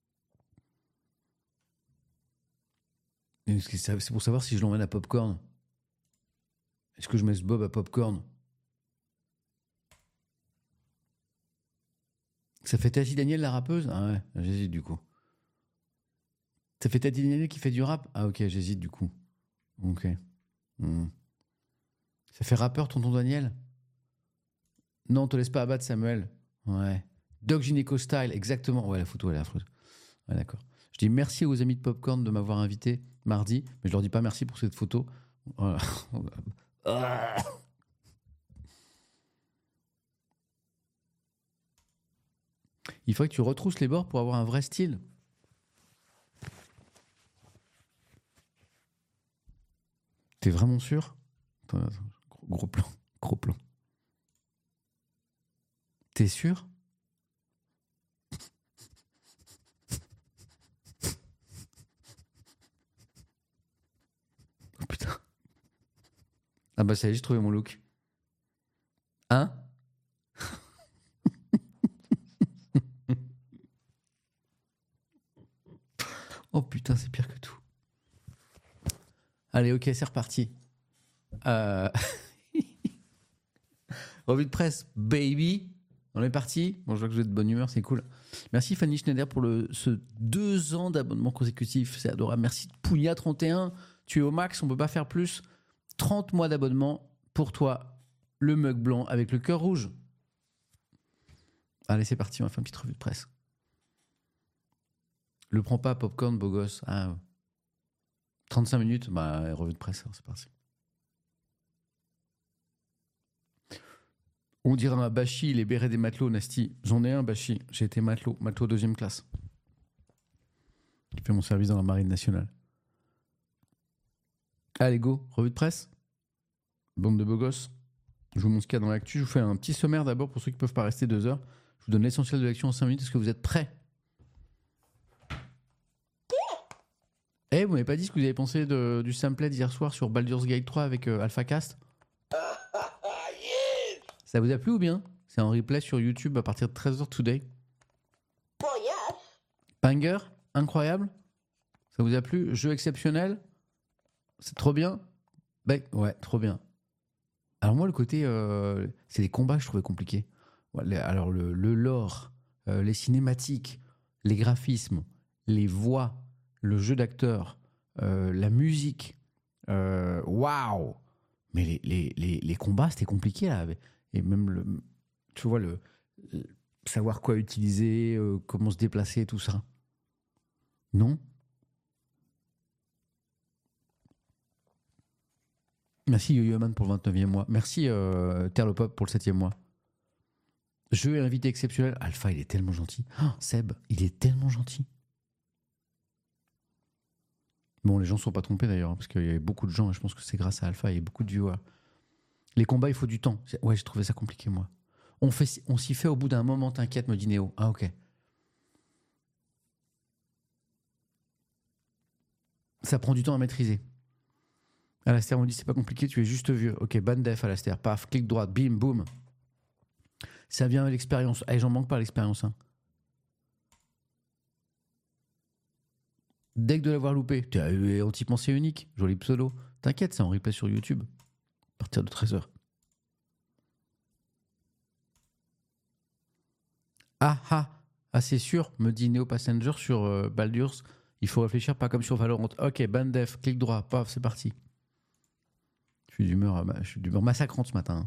C'est pour savoir si je l'emmène à Popcorn. Est-ce que je mets ce Bob à Popcorn? Ça fait Tati Daniel la rappeuse? Ah ouais, j'hésite du coup. Ça fait Tati Daniel qui fait du rap? Ah ok, j'hésite du coup. Ok. Mmh. Ça fait rappeur tonton Daniel? Non, te laisse pas abattre Samuel. Ouais. Doc Gynéco Style, exactement. Ouais, la photo elle est affreuse. Ouais, d'accord. Je dis merci aux amis de Popcorn de m'avoir invité mardi, mais je leur dis pas merci pour cette photo. Voilà. Il faudrait que tu retrousses les bords pour avoir un vrai style. T'es vraiment sûr? Attends, attends, gros, gros plan, gros plan. T'es sûr? Oh putain. Ah bah ça y est, j'ai trouvé mon look. Hein? Oh putain, c'est pire que tout. Allez, ok, c'est reparti. Euh... Revue de presse, baby. On est parti. Bon, je vois que vous êtes de bonne humeur, c'est cool. Merci Fanny Schneider pour le, ce deux ans d'abonnement consécutif. C'est adorable. Merci Pounia trente et un. Tu es au max, on peut pas faire plus. trente mois d'abonnement pour toi. Le mug blanc avec le cœur rouge. Allez, c'est parti. On va faire une petite revue de presse. Le prends pas, Popcorn, beau gosse. Ah, trente-cinq minutes, bah, revue de presse, c'est parti. On dirait un Bachi, les bérets des matelots, Nasty. J'en ai un, Bachi. J'ai été matelot, matelot deuxième classe. J'ai fait mon service dans la marine nationale. Allez, go, revue de presse. Bande de beaux gosses. Je vous montre ce qu'il y a dans l'actu. Je vous fais un petit sommaire d'abord pour ceux qui ne peuvent pas rester deux heures. Je vous donne l'essentiel de l'actu en cinq minutes. Est-ce que vous êtes prêts? Eh, vous m'avez pas dit ce que vous avez pensé de, du samplet d'hier soir sur Baldur's Gate trois avec euh, AlphaCast? Ça vous a plu ou bien? C'est en replay sur YouTube à partir de treize heures today. Banger, incroyable. Ça vous a plu? Jeu exceptionnel. C'est trop bien. Ben, ouais, trop bien. Alors moi, le côté... Euh, c'est les combats que je trouvais compliqués. Alors le, le lore, euh, les cinématiques, les graphismes, les voix, le jeu d'acteur, euh, la musique. Waouh wow. Mais les, les, les, les combats, c'était compliqué là. Et même, le, tu vois, le, le savoir quoi utiliser, euh, comment se déplacer, tout ça. Non? Merci Yo-Yo Man pour le vingt-neuvième mois. Merci euh, Terlopop pour le septième mois. Jeu et invité exceptionnel. Alpha, il est tellement gentil. Oh, Seb, il est tellement gentil. Bon, les gens ne sont pas trompés d'ailleurs, parce qu'il y avait beaucoup de gens, et je pense que c'est grâce à Alpha, il y a beaucoup de viewers. Les combats, il faut du temps. Ouais, j'ai trouvé ça compliqué, moi. On, fait, on s'y fait au bout d'un moment, t'inquiète, me dit Néo. Ah, ok. Ça prend du temps à maîtriser. Alastair, on dit c'est pas compliqué, tu es juste vieux. Ok, ban def, Alastair. Paf, clic droite, bim, boum. Ça vient avec l'expérience. Eh, j'en manque pas l'expérience. Hein. Dès que de l'avoir loupé, tu as eu anti-pensée unique. Joli pseudo. T'inquiète, c'est en replay sur YouTube. À partir de treize heures. Ah ah, ah c'est sûr, me dit Neo Passenger sur euh, Baldur's. Il faut réfléchir, pas comme sur Valorant. Ok, ban def, clic droit, paf, c'est parti. Je suis d'humeur, je suis d'humeur massacrante ce matin.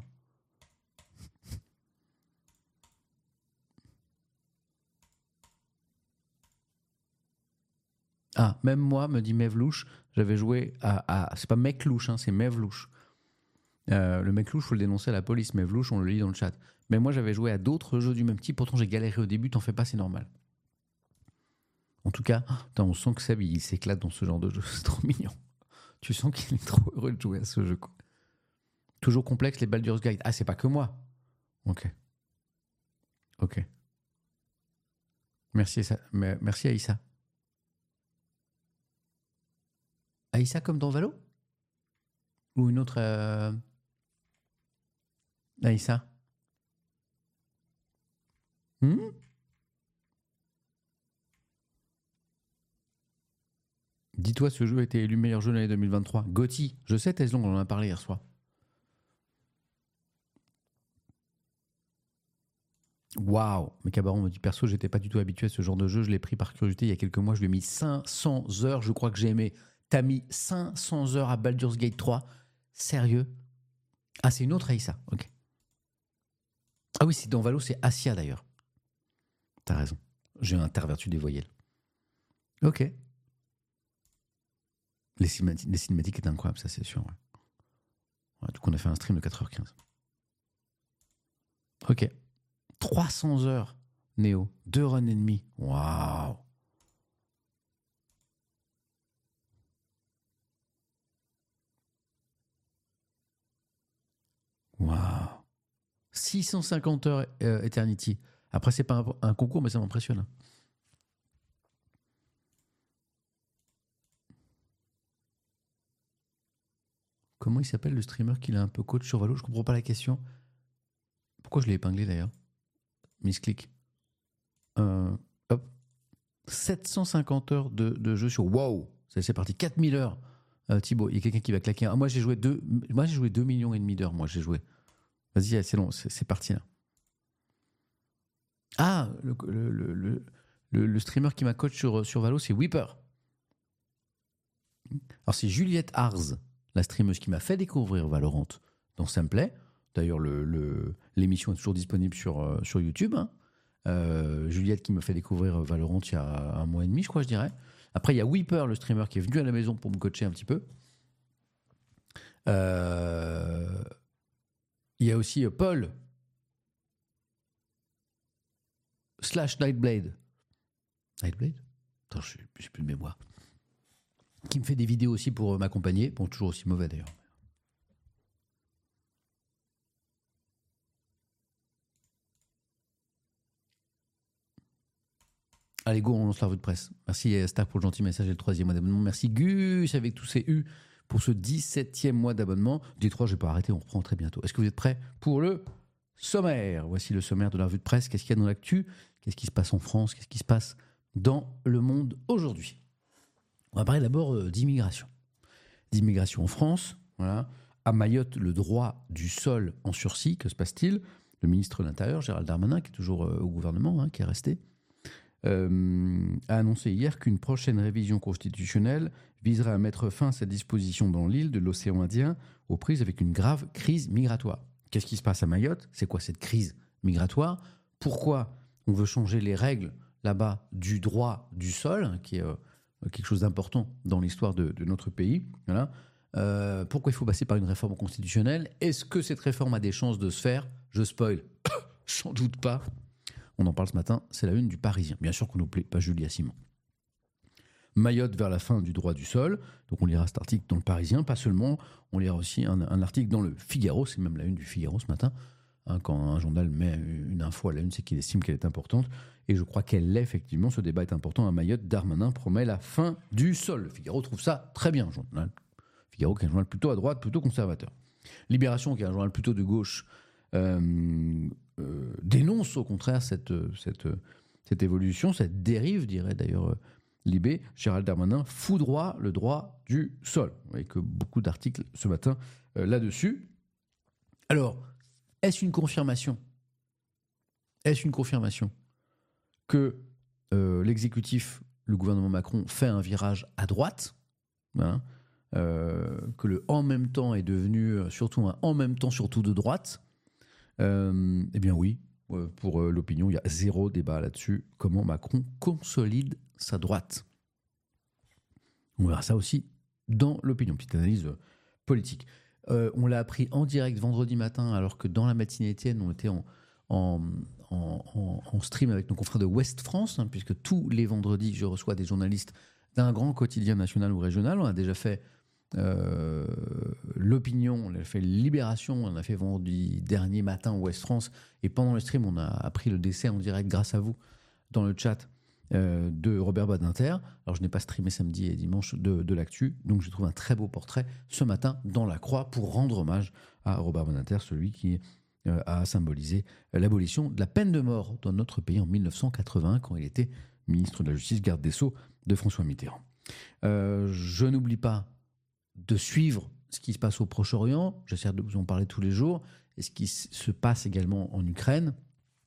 Ah, même moi, me dit Mevlouche, j'avais joué à... à c'est pas Meclouche, hein, c'est Mevlouche. Euh, le Meclouche, il faut le dénoncer à la police. Mevlouche, on le lit dans le chat. Mais moi, j'avais joué à d'autres jeux du même type. Pourtant, j'ai galéré au début. T'en fais pas, c'est normal. En tout cas, on sent que Seb, il s'éclate dans ce genre de jeu. C'est trop mignon. Tu sens qu'il est trop heureux de jouer à ce jeu. Quoi. Toujours complexe, les Baldur's Gate. Ah, c'est pas que moi. Ok. Ok. Merci, Aïssa. Merci, Aïssa. Aïssa comme dans Valo? Ou une autre... Euh... Aïssa hmm Dis-toi, ce jeu a été élu meilleur jeu de l'année deux mille vingt-trois. Gotti, je sais, Tezlong, on en a parlé hier soir. Waouh. Mais Cabaron me dit, perso, j'étais pas du tout habitué à ce genre de jeu. Je l'ai pris par curiosité il y a quelques mois. Je lui ai mis cinq cents heures. Je crois que j'ai aimé. T'as mis cinq cents heures à Baldur's Gate trois. Sérieux? Ah, c'est une autre Aïssa. Ok. Ah oui, c'est dans Valo, c'est Asia d'ailleurs. T'as raison. J'ai interverti des voyelles. Ok. Les cinématiques, les cinématiques étaient incroyables, ça c'est sûr. Ouais. Ouais, du coup, on a fait un stream de quatre heures quinze. Ok. trois cents heures, Néo. Deux runs et demi. Waouh. Waouh. six cent cinquante heures euh, Eternity. Après, c'est pas un, un concours, mais ça m'impressionne. Hein. Comment il s'appelle le streamer qui l'a un peu coach sur Valo? Je comprends pas la question. Pourquoi je l'ai épinglé d'ailleurs? Misclick. Euh, hop. sept cent cinquante heures de, de jeu sur WoW. C'est, c'est parti. quatre mille heures. Euh, Thibaut, il y a quelqu'un qui va claquer. Ah, moi, j'ai joué deux, moi, j'ai joué deux millions et demi d'heures. Moi, j'ai joué. Vas-y, c'est long. C'est, c'est parti là. Ah, le, le, le, le, le streamer qui m'a coach sur, sur Valo, c'est Weeper. Alors, c'est Juliette Arz, la streameuse qui m'a fait découvrir Valorant dans Simplay. D'ailleurs, le, le, l'émission est toujours disponible sur, euh, sur YouTube. Hein. Euh, Juliette qui me fait découvrir Valorant il y a un mois et demi, je crois, je dirais. Après, il y a Weeper, le streamer, qui est venu à la maison pour me coacher un petit peu. Euh, il y a aussi Paul slash Nightblade. Nightblade? Attends, je n'ai plus de mémoire. qui me fait des vidéos aussi pour m'accompagner. Bon, toujours aussi mauvais d'ailleurs. Allez, go, on lance la revue de presse. Merci Star pour le gentil message et le troisième mois d'abonnement. Merci Gus avec tous ces U pour ce dix-septième mois d'abonnement. D trois, je ne vais pas arrêter, on reprend très bientôt. Est-ce que vous êtes prêts pour le sommaire? Voici le sommaire de la revue de presse. Qu'est-ce qu'il y a dans l'actu? Qu'est-ce qui se passe en France? Qu'est-ce qui se passe dans le monde aujourd'hui? On va parler d'abord euh, d'immigration. D'immigration en France. Voilà. À Mayotte, le droit du sol en sursis. Que se passe-t-il? Le ministre de l'Intérieur, Gérald Darmanin, qui est toujours euh, au gouvernement, hein, qui est resté, euh, a annoncé hier qu'une prochaine révision constitutionnelle viserait à mettre fin à cette disposition dans l'île de l'océan Indien aux prises avec une grave crise migratoire. Qu'est-ce qui se passe à Mayotte? C'est quoi cette crise migratoire? Pourquoi on veut changer les règles là-bas du droit du sol, hein, qui est euh, quelque chose d'important dans l'histoire de, de notre pays. Voilà. Euh, pourquoi il faut passer par une réforme constitutionnelle? Est-ce que cette réforme a des chances de se faire? Je spoil, j'en doute pas. On en parle ce matin, c'est la une du Parisien. Bien sûr qu'on nous plaît, pas Julia Simon. Mayotte vers la fin du droit du sol. Donc on lira cet article dans le Parisien, pas seulement, on lira aussi un, un article dans le Figaro, c'est même la une du Figaro ce matin. Hein, quand un journal met une info à la une, c'est qu'il estime qu'elle est importante. Et je crois qu'elle l'est effectivement. Ce débat est important. À Mayotte, Darmanin promet la fin du sol. Le Figaro trouve ça très bien. Journal. Figaro qui est un journal plutôt à droite, plutôt conservateur. Libération qui est un journal plutôt de gauche, euh, euh, dénonce au contraire cette, cette, cette évolution, cette dérive, dirait d'ailleurs euh, Libé. Gérald Darmanin foudroie le droit du sol. Vous voyez que beaucoup d'articles ce matin euh, là-dessus. Alors, est-ce une confirmation Est-ce une confirmation que euh, l'exécutif, le gouvernement Macron, fait un virage à droite, hein, euh, que le « en même temps » est devenu surtout un « en même temps » surtout de droite? euh, Eh bien oui, pour euh, l'opinion, il y a zéro débat là-dessus. Comment Macron consolide sa droite? On verra ça aussi dans l'opinion. Petite analyse euh, politique. Euh, on l'a appris en direct vendredi matin, alors que dans la matinée Étienne, on était en, en, en, en stream avec nos confrères de Ouest France, hein, puisque tous les vendredis, je reçois des journalistes d'un grand quotidien national ou régional. On a déjà fait euh, l'opinion, on a fait Libération, on a fait vendredi dernier matin Ouest France, et pendant le stream, on a appris le décès en direct grâce à vous dans le chat Euh, de Robert Badinter. Alors je n'ai pas streamé samedi et dimanche de, de l'actu, donc je trouve un très beau portrait ce matin dans La Croix pour rendre hommage à Robert Badinter, celui qui euh, a symbolisé l'abolition de la peine de mort dans notre pays en mille neuf cent quatre-vingt, quand il était ministre de la Justice, garde des Sceaux de François Mitterrand. Euh, je n'oublie pas de suivre ce qui se passe au Proche-Orient, j'essaie de vous en parler tous les jours, et ce qui se passe également en Ukraine.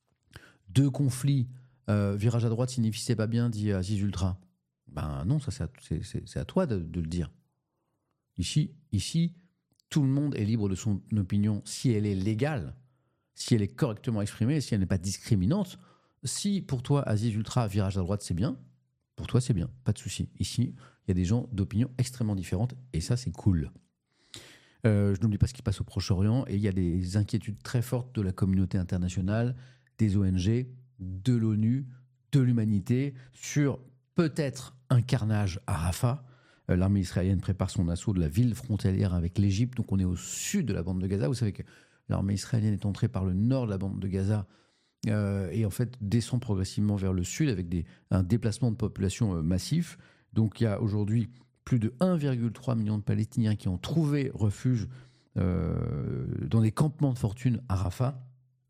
Deux conflits. Euh, virage à droite signifiait pas bien, dit Aziz Ultra. Ben non, ça c'est à, c'est, c'est, c'est à toi de, de le dire. Ici, ici, tout le monde est libre de son opinion si elle est légale, si elle est correctement exprimée, si elle n'est pas discriminante. Si pour toi, Aziz Ultra, virage à droite, c'est bien, pour toi c'est bien, pas de souci. Ici, il y a des gens d'opinions extrêmement différentes et ça c'est cool. Euh, je n'oublie pas ce qui passe au Proche-Orient et il y a des inquiétudes très fortes de la communauté internationale, des O N G, de l'ONU, de l'humanité, sur peut-être un carnage à Rafah. Euh, l'armée israélienne prépare son assaut de la ville frontalière avec l'Égypte, donc on est au sud de la bande de Gaza. Vous savez que l'armée israélienne est entrée par le nord de la bande de Gaza euh, et en fait descend progressivement vers le sud avec des, un déplacement de population euh, massif. Donc il y a aujourd'hui plus de un virgule trois million de Palestiniens qui ont trouvé refuge euh, dans des campements de fortune à Rafah.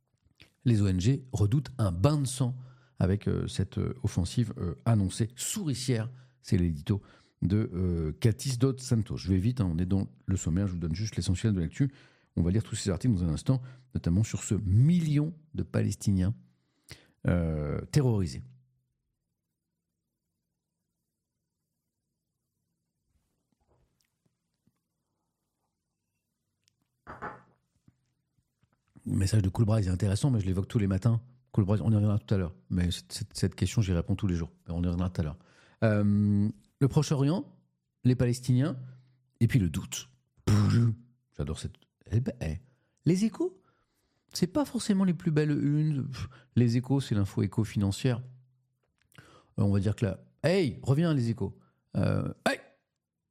Les O N G redoutent un bain de sang avec euh, cette euh, offensive euh, annoncée. Souricière, c'est l'édito de euh, Katis dos Santos. Je vais vite, hein, on est dans le sommaire, je vous donne juste l'essentiel de l'actu. On va lire tous ces articles dans un instant, notamment sur ce million de Palestiniens euh, terrorisés. Le message de Coolbraise est intéressant, mais je l'évoque tous les matins. Coolbraise, on y reviendra tout à l'heure. Mais cette, cette question, j'y réponds tous les jours. On y reviendra tout à l'heure. Euh, le Proche-Orient, les Palestiniens, et puis le doute. J'adore cette... Eh ben, eh. Les Échos, c'est pas forcément les plus belles unes. Les Échos, c'est l'info éco-financière. On va dire que là... Hey, reviens les Échos. Euh, hey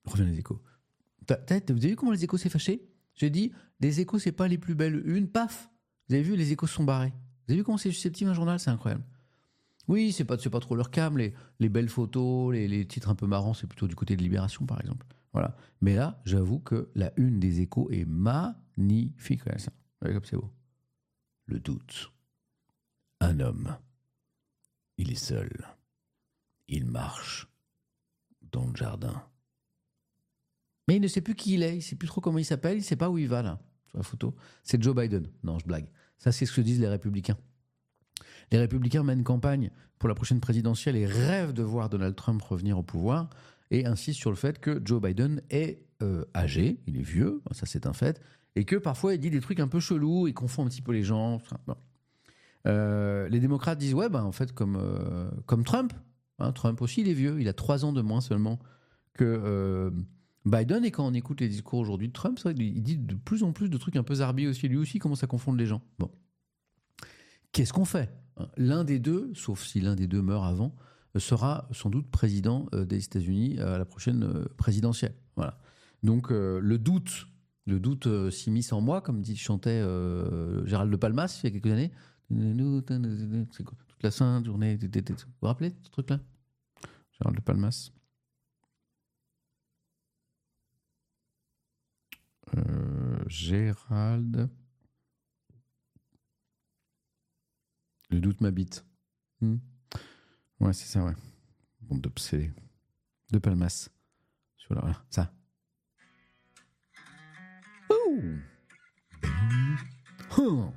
Reviens les Échos. T'as, t'as, vous avez vu comment les Échos s'est fâché ? J'ai dit, les Échos, c'est pas les plus belles unes, paf. Vous avez vu, les Échos sont barrés. Vous avez vu comment c'est susceptible un journal ? C'est incroyable. Oui, c'est pas, c'est pas trop leur cam, les, les belles photos, les, les titres un peu marrants, c'est plutôt du côté de Libération, par exemple. Voilà. Mais là, j'avoue que la une des Échos est magnifique. Regardez ça. Regardez comme c'est beau. Le doute. Un homme. Il est seul. Il marche dans le jardin. Mais il ne sait plus qui il est, il ne sait plus trop comment il s'appelle, il ne sait pas où il va là, sur la photo. C'est Joe Biden. Non, je blague. Ça, c'est ce que disent les Républicains. Les Républicains mènent campagne pour la prochaine présidentielle et rêvent de voir Donald Trump revenir au pouvoir et insistent sur le fait que Joe Biden est euh, âgé, il est vieux, ça c'est un fait, et que parfois il dit des trucs un peu chelous, il confond un petit peu les gens. Enfin, bon. euh, les démocrates disent ouais, ben, en fait, comme, euh, comme Trump, hein, Trump aussi il est vieux, il a trois ans de moins seulement que euh, Biden, et quand on écoute les discours aujourd'hui de Trump, c'est vrai qu'il dit de plus en plus de trucs un peu zarbi aussi, lui aussi il commence à confondre les gens. Bon. Qu'est-ce qu'on fait ? L'un des deux, sauf si l'un des deux meurt avant, sera sans doute président des États-Unis à la prochaine présidentielle. Voilà. Donc euh, le doute, le doute euh, s'immisce en moi, comme dit chantait euh, Gérald de Palmas il y a quelques années. C'est quoi ? Toute la sainte journée. Vous vous rappelez ce truc-là ? Gérald de Palmas. Euh, Gérald. Le doute m'habite. Hmm. Ouais, c'est ça, ouais. Bande d'obsédés. De Palmas. Sur la, voilà, ça. Oh. Oh.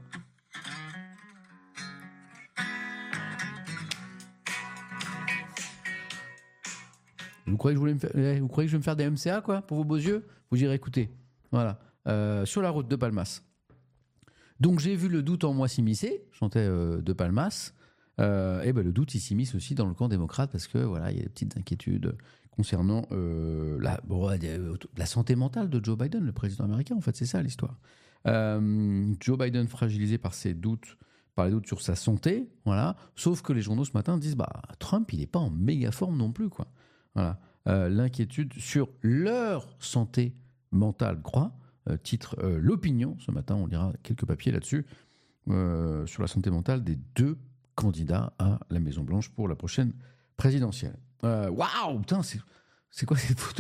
Vous croyez que je voulais me faire, vous croyez que je vais me faire des M C A, quoi, pour vos beaux yeux ? Vous irez écouter. Voilà. Euh, sur la route de Palmas. Donc j'ai vu le doute en moi s'immiscer, chantait euh, de Palmas, euh, et ben le doute il s'immisce aussi dans le camp démocrate parce que voilà il y a des petites inquiétudes concernant euh, la, bon, la santé mentale de Joe Biden, le président américain. En fait, c'est ça l'histoire. Euh, Joe Biden fragilisé par ses doutes, par les doutes sur sa santé, voilà. Sauf que les journaux ce matin disent bah Trump il est pas en méga forme non plus, quoi. Voilà. Euh, l'inquiétude sur leur santé mentale croît. Euh, titre euh, L'Opinion, ce matin on lira quelques papiers là-dessus, euh, sur la santé mentale des deux candidats à la Maison-Blanche pour la prochaine présidentielle. Waouh, wow, putain, c'est, c'est quoi cette photo ?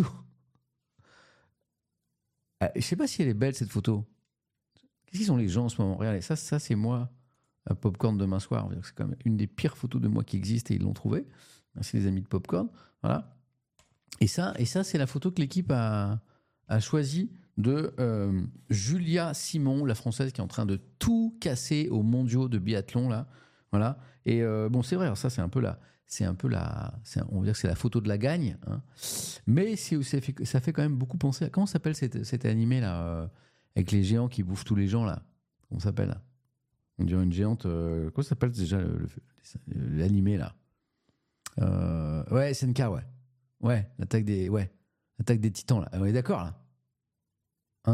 euh, Je sais pas si elle est belle cette photo. Qu'est-ce qu'ils sont les gens en ce moment ? Regardez, ça, ça c'est moi à Popcorn demain soir. C'est quand même une des pires photos de moi qui existent et ils l'ont trouvée. Merci les amis de Popcorn. Voilà. Et ça, et ça c'est la photo que l'équipe a, a choisie de euh, Julia Simon, la française qui est en train de tout casser aux mondiaux de biathlon là, voilà. Et euh, bon, c'est vrai, alors ça c'est un peu la, c'est un peu la, c'est, on va dire que c'est la photo de la gagne, hein. Mais c'est, ça, fait, ça fait quand même beaucoup penser à comment s'appelle cet, cet animé là, euh, avec les géants qui bouffent tous les gens là. Comment ça s'appelle là ? On dirait une géante. Euh, comment ça s'appelle déjà le, le, l'animé là ? euh, Ouais, S N K, ouais, ouais, l'attaque des, ouais, l'attaque des titans là. On est d'accord là ? Hein ?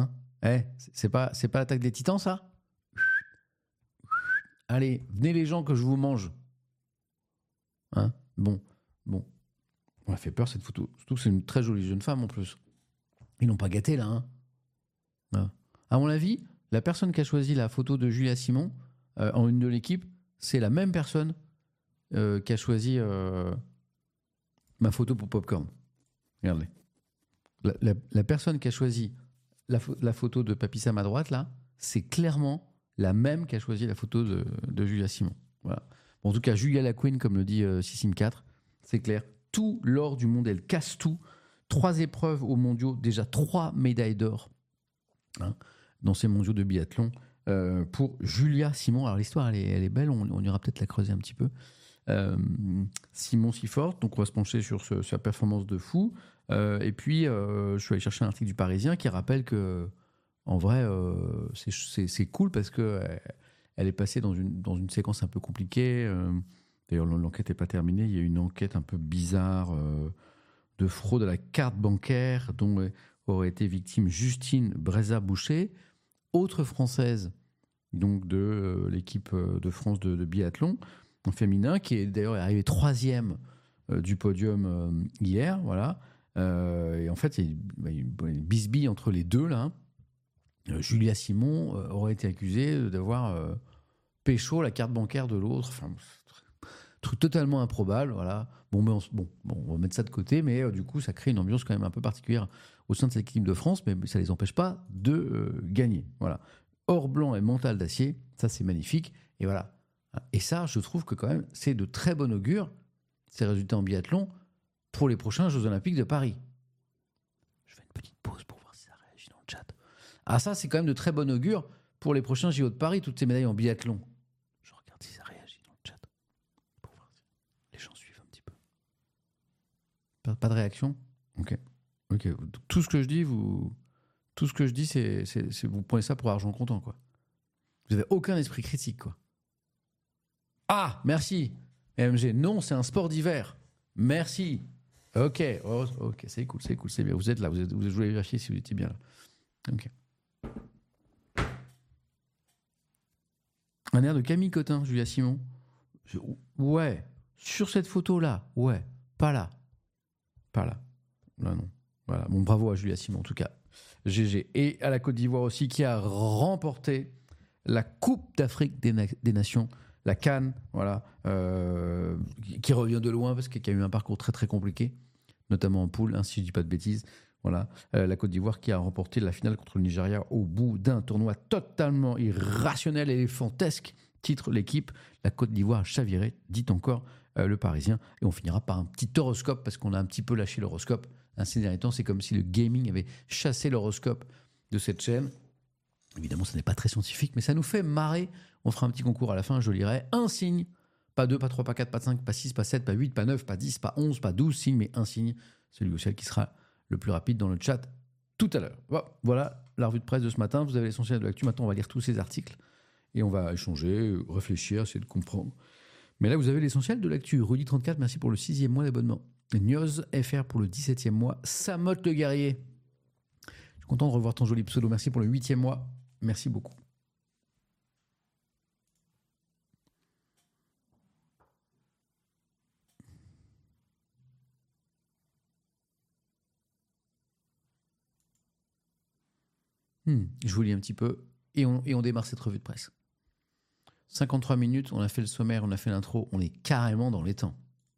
Eh, c'est pas, c'est pas l'attaque des titans, ça ? Allez, venez les gens que je vous mange. Hein ? Bon, bon. On m'a fait peur cette photo. Surtout que c'est une très jolie jeune femme en plus. Ils n'ont pas gâté là, hein ? hein. À mon avis, la personne qui a choisi la photo de Julia Simon euh, en une de l'équipe, c'est la même personne euh, qui a choisi euh, ma photo pour Popcorn. Regardez. La, la, la personne qui a choisi La, la photo de Papy Sam à droite, là, c'est clairement la même qu'a choisi la photo de, de Julia Simon. Voilà. Bon, en tout cas, Julia la Queen, comme le dit euh, Sissim quatre, c'est clair. Tout l'or du monde, elle casse tout. Trois épreuves aux mondiaux, déjà trois médailles d'or hein, dans ces mondiaux de biathlon euh, pour Julia Simon. Alors l'histoire, elle est, elle est belle, on, on ira peut-être la creuser un petit peu. Euh, Simon si forte, donc on va se pencher sur ce, sa performance de fou. Euh, et puis, euh, je suis allé chercher un article du Parisien qui rappelle que, en vrai, euh, c'est, c'est, c'est cool parce que elle est passée dans une, dans une séquence un peu compliquée. Euh, d'ailleurs, l'enquête n'est pas terminée. Il y a une enquête un peu bizarre euh, de fraude à la carte bancaire dont aurait été victime Justine Breza-Boucher, autre française donc de euh, l'équipe de France de, de biathlon féminin, qui est d'ailleurs arrivée troisième euh, du podium euh, hier, voilà. Euh, et en fait, il y a une, une, une bisbille entre les deux, là. Euh, Julia Simon euh, aurait été accusée d'avoir euh, pécho la carte bancaire de l'autre. Enfin, truc totalement improbable, voilà. Bon, mais on, bon, bon, on va mettre ça de côté, mais euh, du coup, ça crée une ambiance quand même un peu particulière au sein de cette équipe de France, mais, mais ça les empêche pas de euh, gagner, voilà. Or blanc et mental d'acier, ça c'est magnifique, et voilà. Et ça, je trouve que quand même, c'est de très bon augure, ces résultats en biathlon, pour les prochains Jeux Olympiques de Paris. Je fais une petite pause pour voir si ça réagit dans le chat. Ah, ça, c'est quand même de très bon augure pour les prochains J O de Paris, toutes ces médailles en biathlon. Je regarde si ça réagit dans le chat. Pour voir si les gens suivent un petit peu. Pas, pas de réaction ? Ok. Ok. Tout ce que je dis, vous... Tout ce que je dis, c'est, c'est, c'est vous prenez ça pour argent comptant, quoi. Vous n'avez aucun esprit critique, quoi. Ah, merci, M G. Non, c'est un sport d'hiver. Merci. Ok, oh, ok, c'est cool, c'est cool, c'est bien. Vous êtes là, vous êtes, vous, je voulais vérifier si vous étiez bien là. Ok. Un air de Camille Cotin, Julia Simon. Je, ouais, sur cette photo-là, ouais, pas là. Pas là. Là, non. Voilà, bon, bravo à Julia Simon, en tout cas. G G. Et à la Côte d'Ivoire aussi, qui a remporté la Coupe d'Afrique des, Na- des Nations, la CAN, voilà, euh, qui revient de loin parce qu'il y a eu un parcours très très compliqué, notamment en poule, hein, si je ne dis pas de bêtises. Voilà, euh, la Côte d'Ivoire qui a remporté la finale contre le Nigeria au bout d'un tournoi totalement irrationnel, éléphantesque. Titre l'équipe, la Côte d'Ivoire chavirée, dit encore euh, le Parisien. Et on finira par un petit horoscope parce qu'on a un petit peu lâché l'horoscope. Hein, ces derniers temps, c'est comme si le gaming avait chassé l'horoscope de cette chaîne. Évidemment, ce n'est pas très scientifique, mais ça nous fait marrer. On fera un petit concours à la fin, je lirai un signe. Pas deux, pas trois, pas quatre, pas cinq, pas six, pas sept, pas huit, pas neuf, pas dix, pas onze, pas douze signes, mais un signe. Celui ou celle qui sera le plus rapide dans le chat tout à l'heure. Voilà la revue de presse de ce matin. Vous avez l'essentiel de l'actu. Maintenant, on va lire tous ces articles et on va échanger, réfléchir, essayer de comprendre. Mais là, vous avez l'essentiel de l'actu. Rudy trente-quatre, merci pour le sixième mois d'abonnement. News F R pour le dix-septième mois. Samoth le guerrier. Je suis content de revoir ton joli pseudo. Merci pour le huitième mois. Merci beaucoup. Hmm, je vous lis un petit peu et on, et on démarre cette revue de presse. cinquante-trois minutes, on a fait le sommaire, on a fait l'intro, on est carrément dans les temps.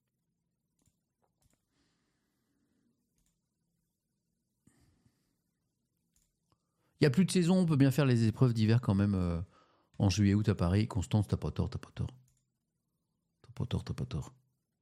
Il n'y a plus de saison, on peut bien faire les épreuves d'hiver quand même euh, en juillet-août à Paris. Constance, t'as pas tort, t'as pas tort. T'as pas tort, t'as pas tort.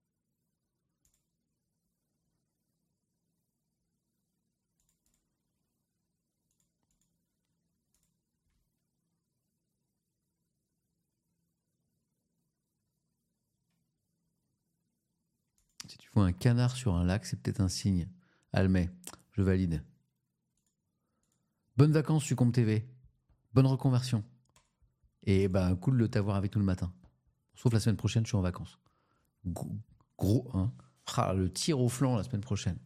Si tu vois un canard sur un lac, c'est peut-être un signe. Almet, je valide. Bonnes vacances, Succombe T V. Bonne reconversion. Et ben, cool de t'avoir avec nous le matin. Sauf la semaine prochaine, je suis en vacances. Gros, gros hein. Ah, le tir au flanc la semaine prochaine.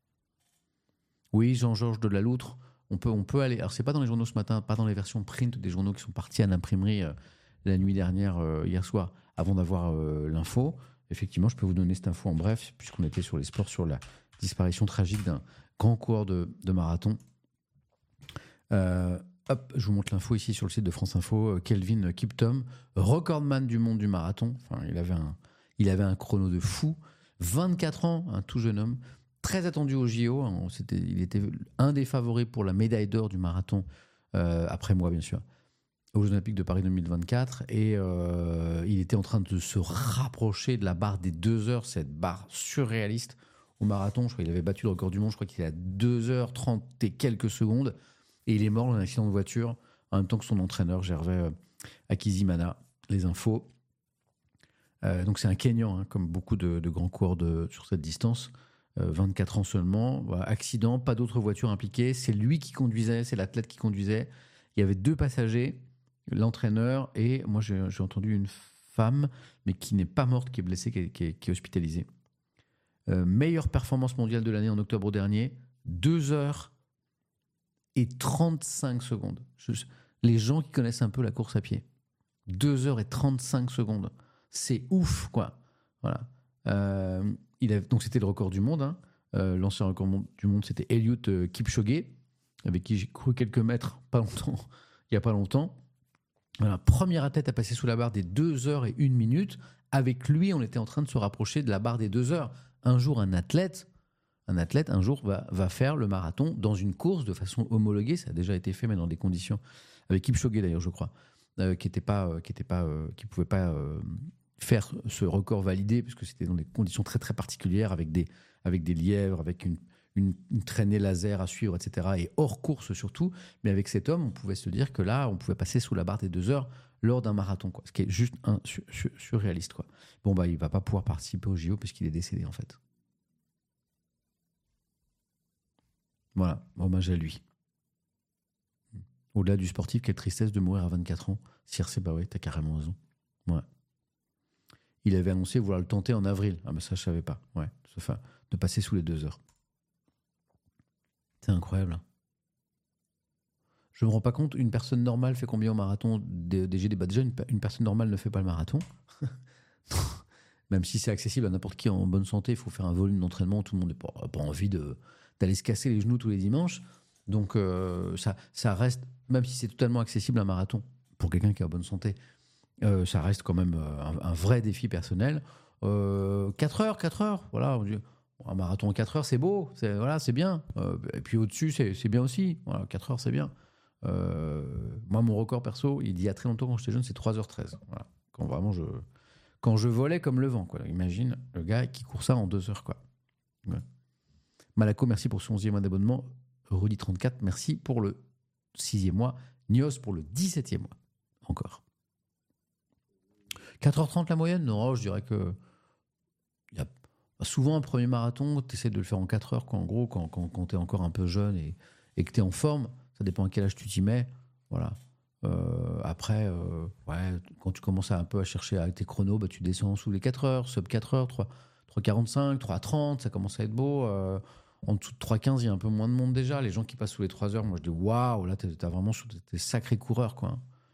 Oui, Jean-Georges de la Loutre, on peut, on peut aller. Alors, c'est pas dans les journaux ce matin, pas dans les versions print des journaux qui sont partis à l'imprimerie euh, la nuit dernière, euh, hier soir, avant d'avoir euh, l'info. Effectivement, je peux vous donner cette info en bref, puisqu'on était sur les sports, sur la disparition tragique d'un grand coureur de, de marathon. Euh, hop, je vous montre l'info ici sur le site de France Info. Kelvin Kiptum, recordman du monde du marathon. Enfin, il avait un, il avait un chrono de fou. vingt-quatre ans, un tout jeune homme, très attendu au J O. Hein, c'était, il était un des favoris pour la médaille d'or du marathon, euh, après moi bien sûr, aux Jeux Olympiques de Paris deux mille vingt-quatre. Et euh, il était en train de se rapprocher de la barre des deux heures, cette barre surréaliste au marathon. Je crois qu'il avait battu le record du monde, je crois qu'il est à deux heures trente et quelques secondes. Et il est mort dans un accident de voiture, en même temps que son entraîneur, Gervais Akizimana. Les infos. Euh, donc c'est un Kenyan, hein, comme beaucoup de, de grands coureurs de, sur cette distance. Euh, vingt-quatre ans seulement. Voilà, accident, pas d'autres voitures impliquées. C'est lui qui conduisait, c'est l'athlète qui conduisait. Il y avait deux passagers, l'entraîneur et moi j'ai, j'ai entendu une femme, mais qui n'est pas morte, qui est blessée, qui est, qui est, qui est hospitalisée. Euh, meilleure performance mondiale de l'année en octobre dernier, deux heures et trente-cinq secondes. Je, les gens qui connaissent un peu la course à pied, deux heures et trente-cinq secondes. C'est ouf, quoi. Voilà. Euh, il a, donc c'était le record du monde, hein. Euh, l'ancien record du monde, c'était Eliud euh, Kipchoge, avec qui j'ai couru quelques mètres, pas longtemps, il n'y a pas longtemps. Voilà, première athlète à passer sous la barre des deux heures et une minute. Avec lui, on était en train de se rapprocher de la barre des deux heures. Un jour, un athlète, un athlète, un jour, va, va faire le marathon dans une course de façon homologuée. Ça a déjà été fait, mais dans des conditions, avec Kipchoge d'ailleurs, je crois, euh, qui n'était pas, euh, qui était pas, euh, qui pouvait pas euh, faire ce record validé, parce que c'était dans des conditions très très particulières, avec des, avec des lièvres, avec une, une, une traînée laser à suivre, et cetera. Et hors course surtout. Mais avec cet homme, on pouvait se dire que là, on pouvait passer sous la barre des deux heures lors d'un marathon, quoi. Ce qui est juste un sur, sur, surréaliste, quoi. Bon, bah, il va pas pouvoir participer au J O puisqu'il est décédé, en fait. Voilà, hommage à lui. Au-delà du sportif, quelle tristesse de mourir à vingt-quatre ans. Circe, bah oui, t'as carrément raison. Ouais. Il avait annoncé vouloir le tenter en avril. Ah, mais ça, je savais pas. Ouais, enfin, de passer sous les deux heures. C'est incroyable. Je me rends pas compte, une personne normale fait combien au marathon des, des G D? Bah déjà, une, une personne normale ne fait pas le marathon. Même si c'est accessible à n'importe qui en bonne santé, il faut faire un volume d'entraînement. Tout le monde n'a pas, pas envie de, d'aller se casser les genoux tous les dimanches. Donc, euh, ça, ça reste, même si c'est totalement accessible un marathon, pour quelqu'un qui est en bonne santé, euh, ça reste quand même un, un vrai défi personnel. Euh, quatre heures, quatre heures, voilà. On dit, un marathon en quatre heures, c'est beau, c'est, voilà, c'est bien. Euh, et puis au-dessus, c'est, c'est bien aussi. Voilà, quatre heures, c'est bien. Euh, moi, mon record perso, il y a très longtemps, quand j'étais jeune, c'est trois heures treize. Voilà. Quand vraiment je, quand je volais comme le vent, quoi. Imagine le gars qui court ça en deux heures, quoi. Ouais. Malaco, merci pour son onzième mois d'abonnement. Rudy trente-quatre, merci pour le sixième mois. Nios pour le dix-septième mois. Encore. quatre heures trente la moyenne? Non, je dirais que il y a souvent un premier marathon, tu essaies de le faire en quatre heures, quoi, en gros, quand, quand, quand tu es encore un peu jeune et, et que tu es en forme. Ça dépend à quel âge tu t'y mets. Voilà. Euh, après, euh, ouais, quand tu commences à un peu à chercher à tes chronos, bah, tu descends sous les quatre heures, sub quatre heures, trois quarante-cinq, trois trente, ça commence à être beau. Euh, en dessous de trois quinze, il y a un peu moins de monde déjà. Les gens qui passent sous les trois heures, moi je dis waouh, là t'es, t'es vraiment sur des sacrés coureurs, quoi.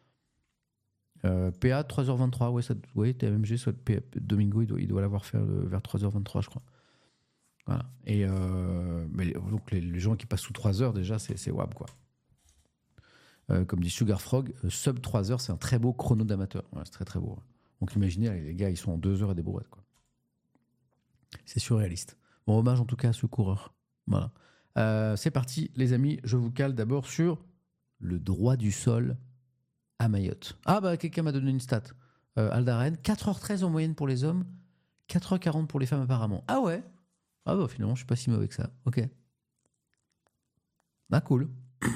Euh, P A trois heures vingt-trois, ouais, ça, ouais, T M G, soit P A, Domingo, il doit, il doit l'avoir fait vers trois heures vingt-trois, je crois. Voilà. Et euh, mais donc les, les gens qui passent sous trois heures, déjà, c'est, c'est wab, quoi. Euh, comme dit Sugar Frog, euh, sub trois heures, c'est un très beau chrono d'amateur. Ouais, c'est très très beau. Ouais. Donc imaginez, les gars, ils sont en deux heures et des brouettes, quoi. C'est surréaliste. Bon, hommage en tout cas à ce coureur. Voilà. Euh, c'est parti, les amis. Je vous cale d'abord sur le droit du sol à Mayotte. Ah, bah, quelqu'un m'a donné une stat. Euh, Aldaren, quatre heures treize en moyenne pour les hommes, quatre heures quarante pour les femmes, apparemment. Ah ouais? Ah, bah, finalement, je suis pas si mauvais que ça. Ok. Ah, cool.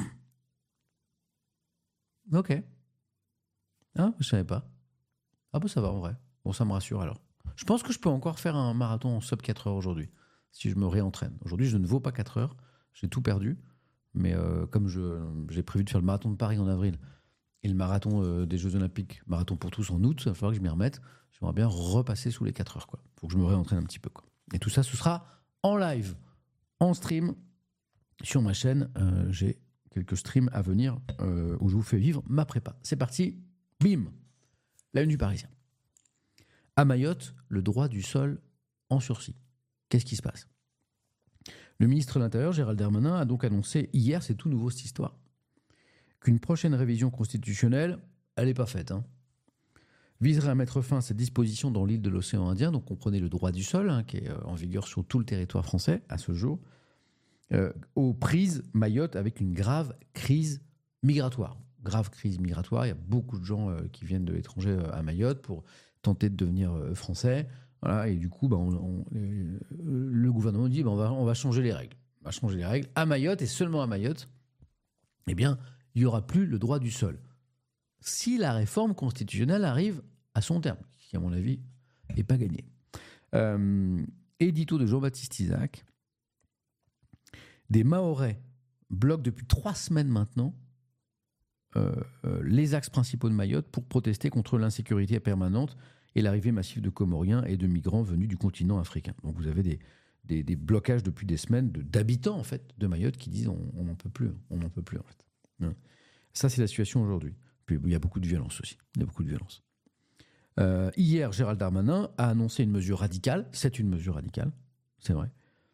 Ok. Ah, je savais pas. Ah, bah, ça va en vrai. Bon, ça me rassure alors. Je pense que je peux encore faire un marathon en sub quatre heures aujourd'hui, si je me réentraîne. Aujourd'hui, je ne vaux pas quatre heures. J'ai tout perdu. Mais euh, comme je, j'ai prévu de faire le marathon de Paris en avril et le marathon euh, des Jeux Olympiques, marathon pour tous en août, il va falloir que je m'y remette. J'aimerais bien repasser sous les quatre heures, quoi. Faut que je me réentraîne un petit peu, quoi. Et tout ça, ce sera en live, en stream, sur ma chaîne. Euh, j'ai quelques streams à venir euh, où je vous fais vivre ma prépa. C'est parti, bim. La une du Parisien. À Mayotte, le droit du sol en sursis. Qu'est-ce qui se passe? Le ministre de l'Intérieur, Gérald Darmanin, a donc annoncé hier, c'est tout nouveau cette histoire, qu'une prochaine révision constitutionnelle, elle n'est pas faite, hein, viserait à mettre fin à cette disposition dans l'île de l'océan Indien, donc comprenez le droit du sol, hein, qui est en vigueur sur tout le territoire français à ce jour, euh, aux prises Mayotte avec une grave crise migratoire. Grave crise migratoire, il y a beaucoup de gens euh, qui viennent de l'étranger euh, à Mayotte pour tenter de devenir euh, français. Voilà, et du coup, bah, on, on, euh, le gouvernement dit bah, on, va, on va changer les règles. On va changer les règles. À Mayotte, et seulement à Mayotte, eh bien, il n'y aura plus le droit du sol. Si la réforme constitutionnelle arrive à son terme, qui, à mon avis, n'est pas gagné. Euh, édito de Jean-Baptiste Isaac. Des Mahorais bloquent depuis trois semaines maintenant euh, euh, les axes principaux de Mayotte pour protester contre l'insécurité permanente et l'arrivée massive de Comoriens et de migrants venus du continent africain. Donc vous avez des, des, des blocages depuis des semaines de, d'habitants en fait, de Mayotte qui disent on n'en peut plus, on n'en peut plus en fait. Ça c'est la situation aujourd'hui. Puis il y a beaucoup de violence aussi. Il y a beaucoup de violence. Euh, hier, Gérald Darmanin a annoncé une mesure radicale. C'est une mesure radicale, c'est vrai.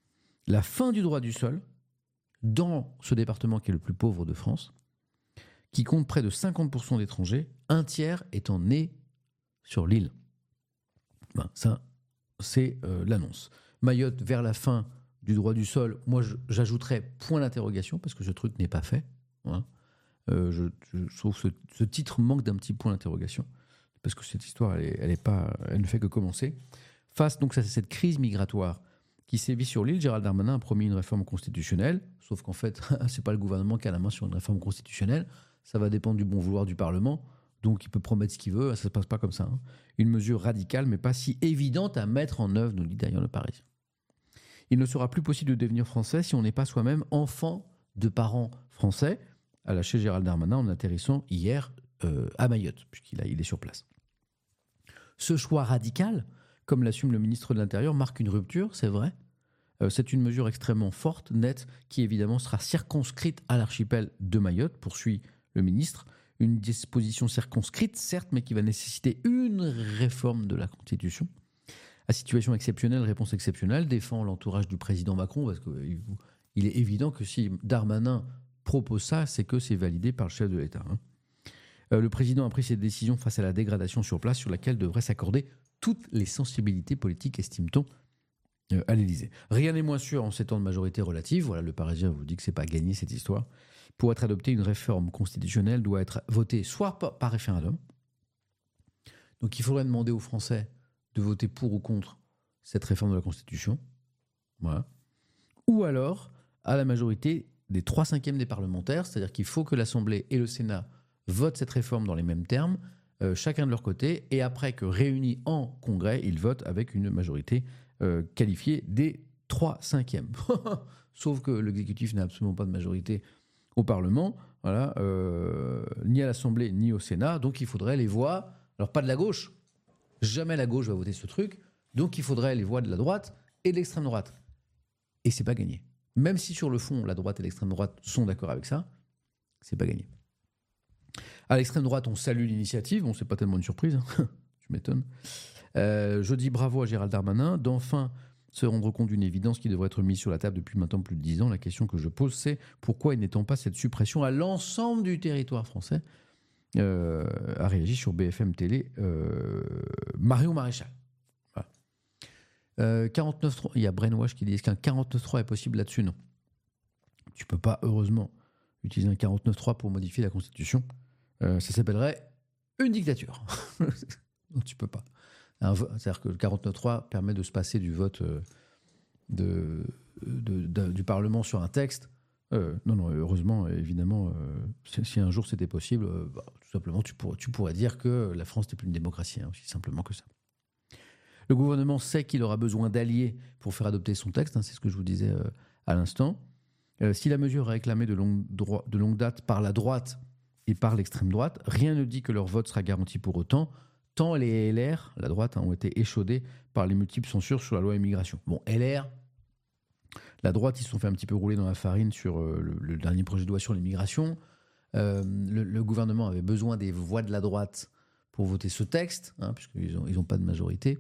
la fin du droit du sol dans ce département qui est le plus pauvre de France, qui compte près de cinquante pour cent d'étrangers, un tiers étant nés sur l'île. Ben, ça, c'est euh, l'annonce. Mayotte, vers la fin du droit du sol, moi je, j'ajouterais point d'interrogation, parce que ce truc n'est pas fait. Hein. Euh, je, je trouve que ce, ce titre manque d'un petit point d'interrogation, parce que cette histoire, elle, est, elle, est pas, elle ne fait que commencer. Face donc à cette crise migratoire qui sévit sur l'île, Gérald Darmanin a promis une réforme constitutionnelle, sauf qu'en fait, c'est pas le gouvernement qui a la main sur une réforme constitutionnelle, ça va dépendre du bon vouloir du Parlement, donc il peut promettre ce qu'il veut, ça se passe pas comme ça. Hein. Une mesure radicale, mais pas si évidente à mettre en œuvre, nous dit d'ailleurs le Parisien. Il ne sera plus possible de devenir français si on n'est pas soi-même enfant de parents français, a lâché Gérald Darmanin en atterrissant hier euh, à Mayotte, puisqu'il a, il est sur place. Ce choix radical, comme l'assume le ministre de l'Intérieur, marque une rupture, c'est vrai. Euh, c'est une mesure extrêmement forte, nette, qui évidemment sera circonscrite à l'archipel de Mayotte, poursuit le ministre. Une disposition circonscrite, certes, mais qui va nécessiter une réforme de la Constitution. À situation exceptionnelle, réponse exceptionnelle, défend l'entourage du président Macron, parce qu'il est évident que si Darmanin propose ça, c'est que c'est validé par le chef de l'État. Hein. Euh, le président a pris cette décision face à la dégradation sur place, sur laquelle devraient s'accorder toutes les sensibilités politiques, estime-t-on, euh, à l'Élysée. Rien n'est moins sûr en ces temps de majorité relative. Voilà, le Parisien vous dit que c'est pas gagné cette histoire. Pour être adoptée, une réforme constitutionnelle doit être votée soit par, par référendum. Donc il faudrait demander aux Français de voter pour ou contre cette réforme de la Constitution. Voilà. Ou alors à la majorité des trois cinquièmes des parlementaires, c'est-à-dire qu'il faut que l'Assemblée et le Sénat votent cette réforme dans les mêmes termes, euh, chacun de leur côté, et après que réunis en congrès, ils votent avec une majorité euh, qualifiée des trois cinquièmes. Sauf que l'exécutif n'a absolument pas de majorité au Parlement, voilà, euh, ni à l'Assemblée, ni au Sénat, donc il faudrait les voix, alors pas de la gauche, jamais la gauche va voter ce truc, donc il faudrait les voix de la droite et de l'extrême droite. Et c'est pas gagné. Même si sur le fond, la droite et l'extrême droite sont d'accord avec ça, c'est pas gagné. À l'extrême droite, on salue l'initiative, bon, c'est pas tellement une surprise, hein. Je m'étonne. Euh, je dis bravo à Gérald Darmanin d'enfin se rendre compte d'une évidence qui devrait être mise sur la table depuis maintenant plus de dix ans. La question que je pose, c'est pourquoi il n'étend pas cette suppression à l'ensemble du territoire français, euh, a réagi sur B F M Télé euh, Marion Maréchal. Voilà. Euh, quarante-neuf trois, il y a Brainwash qui dit est-ce qu'un quarante-neuf trois est possible là-dessus? Non. Tu peux pas, heureusement, utiliser un quarante-neuf trois pour modifier la Constitution. Euh, ça s'appellerait une dictature. Non, tu peux pas. Un vo- C'est-à-dire que le quarante-neuf trois permet de se passer du vote euh, de, de, de, du Parlement sur un texte. Euh, non, non, heureusement, évidemment, euh, si, si un jour c'était possible, euh, bah, tout simplement, tu, pour, tu pourrais dire que la France n'est plus une démocratie, hein, aussi simplement que ça. Le gouvernement sait qu'il aura besoin d'alliés pour faire adopter son texte, hein, c'est ce que je vous disais euh, à l'instant. Euh, si la mesure est réclamée de longue, dro- de longue date par la droite et par l'extrême droite, rien ne dit que leur vote sera garanti pour autant, tant les L R, la droite, hein, ont été échaudés par les multiples censures sur la loi immigration. Bon, L R, la droite, ils se sont fait un petit peu rouler dans la farine sur euh, le, le dernier projet de loi sur l'immigration. Euh, le, le gouvernement avait besoin des voix de la droite pour voter ce texte, hein, puisqu'ils n'ont ils ont pas de majorité.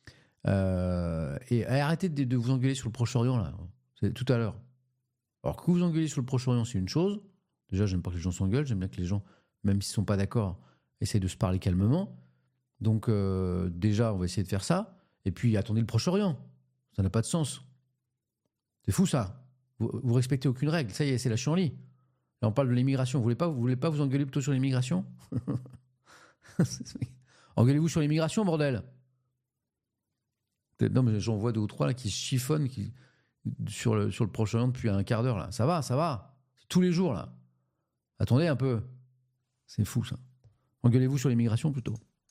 Euh, et, et arrêtez de, de vous engueuler sur le Proche-Orient, là. C'est tout à l'heure. Alors que vous engueulez sur le Proche-Orient, c'est une chose. Déjà, j'aime pas que les gens s'engueulent. J'aime bien que les gens, même s'ils ne sont pas d'accord, essayent de se parler calmement. Donc, euh, déjà, on va essayer de faire ça. Et puis, attendez le Proche-Orient. Ça n'a pas de sens. C'est fou, ça. Vous, vous respectez aucune règle. Ça y est, c'est la chienlit. Là, on parle de l'immigration. Vous voulez pas, vous voulez pas vous engueuler plutôt sur l'immigration? Engueulez-vous sur l'immigration, bordel. Non, mais j'en vois deux ou trois là, qui se chiffonnent qui, sur, le, sur le Proche-Orient depuis un quart d'heure. Là. Ça va, ça va. C'est tous les jours, là. Attendez un peu. C'est fou, ça. Engueulez-vous sur l'immigration, plutôt.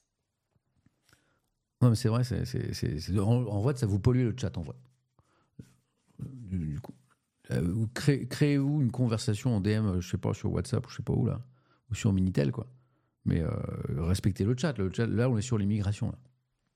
Non, mais c'est vrai, c'est, c'est, c'est, c'est, en, en vrai, ça vous pollue le chat, en vrai. Du, du coup, euh, vous créez, créez-vous une conversation en D M, je sais pas, sur WhatsApp ou je sais pas où, là, ou sur Minitel, quoi. Mais euh, respectez le chat, le chat. Là, on est sur l'immigration, là.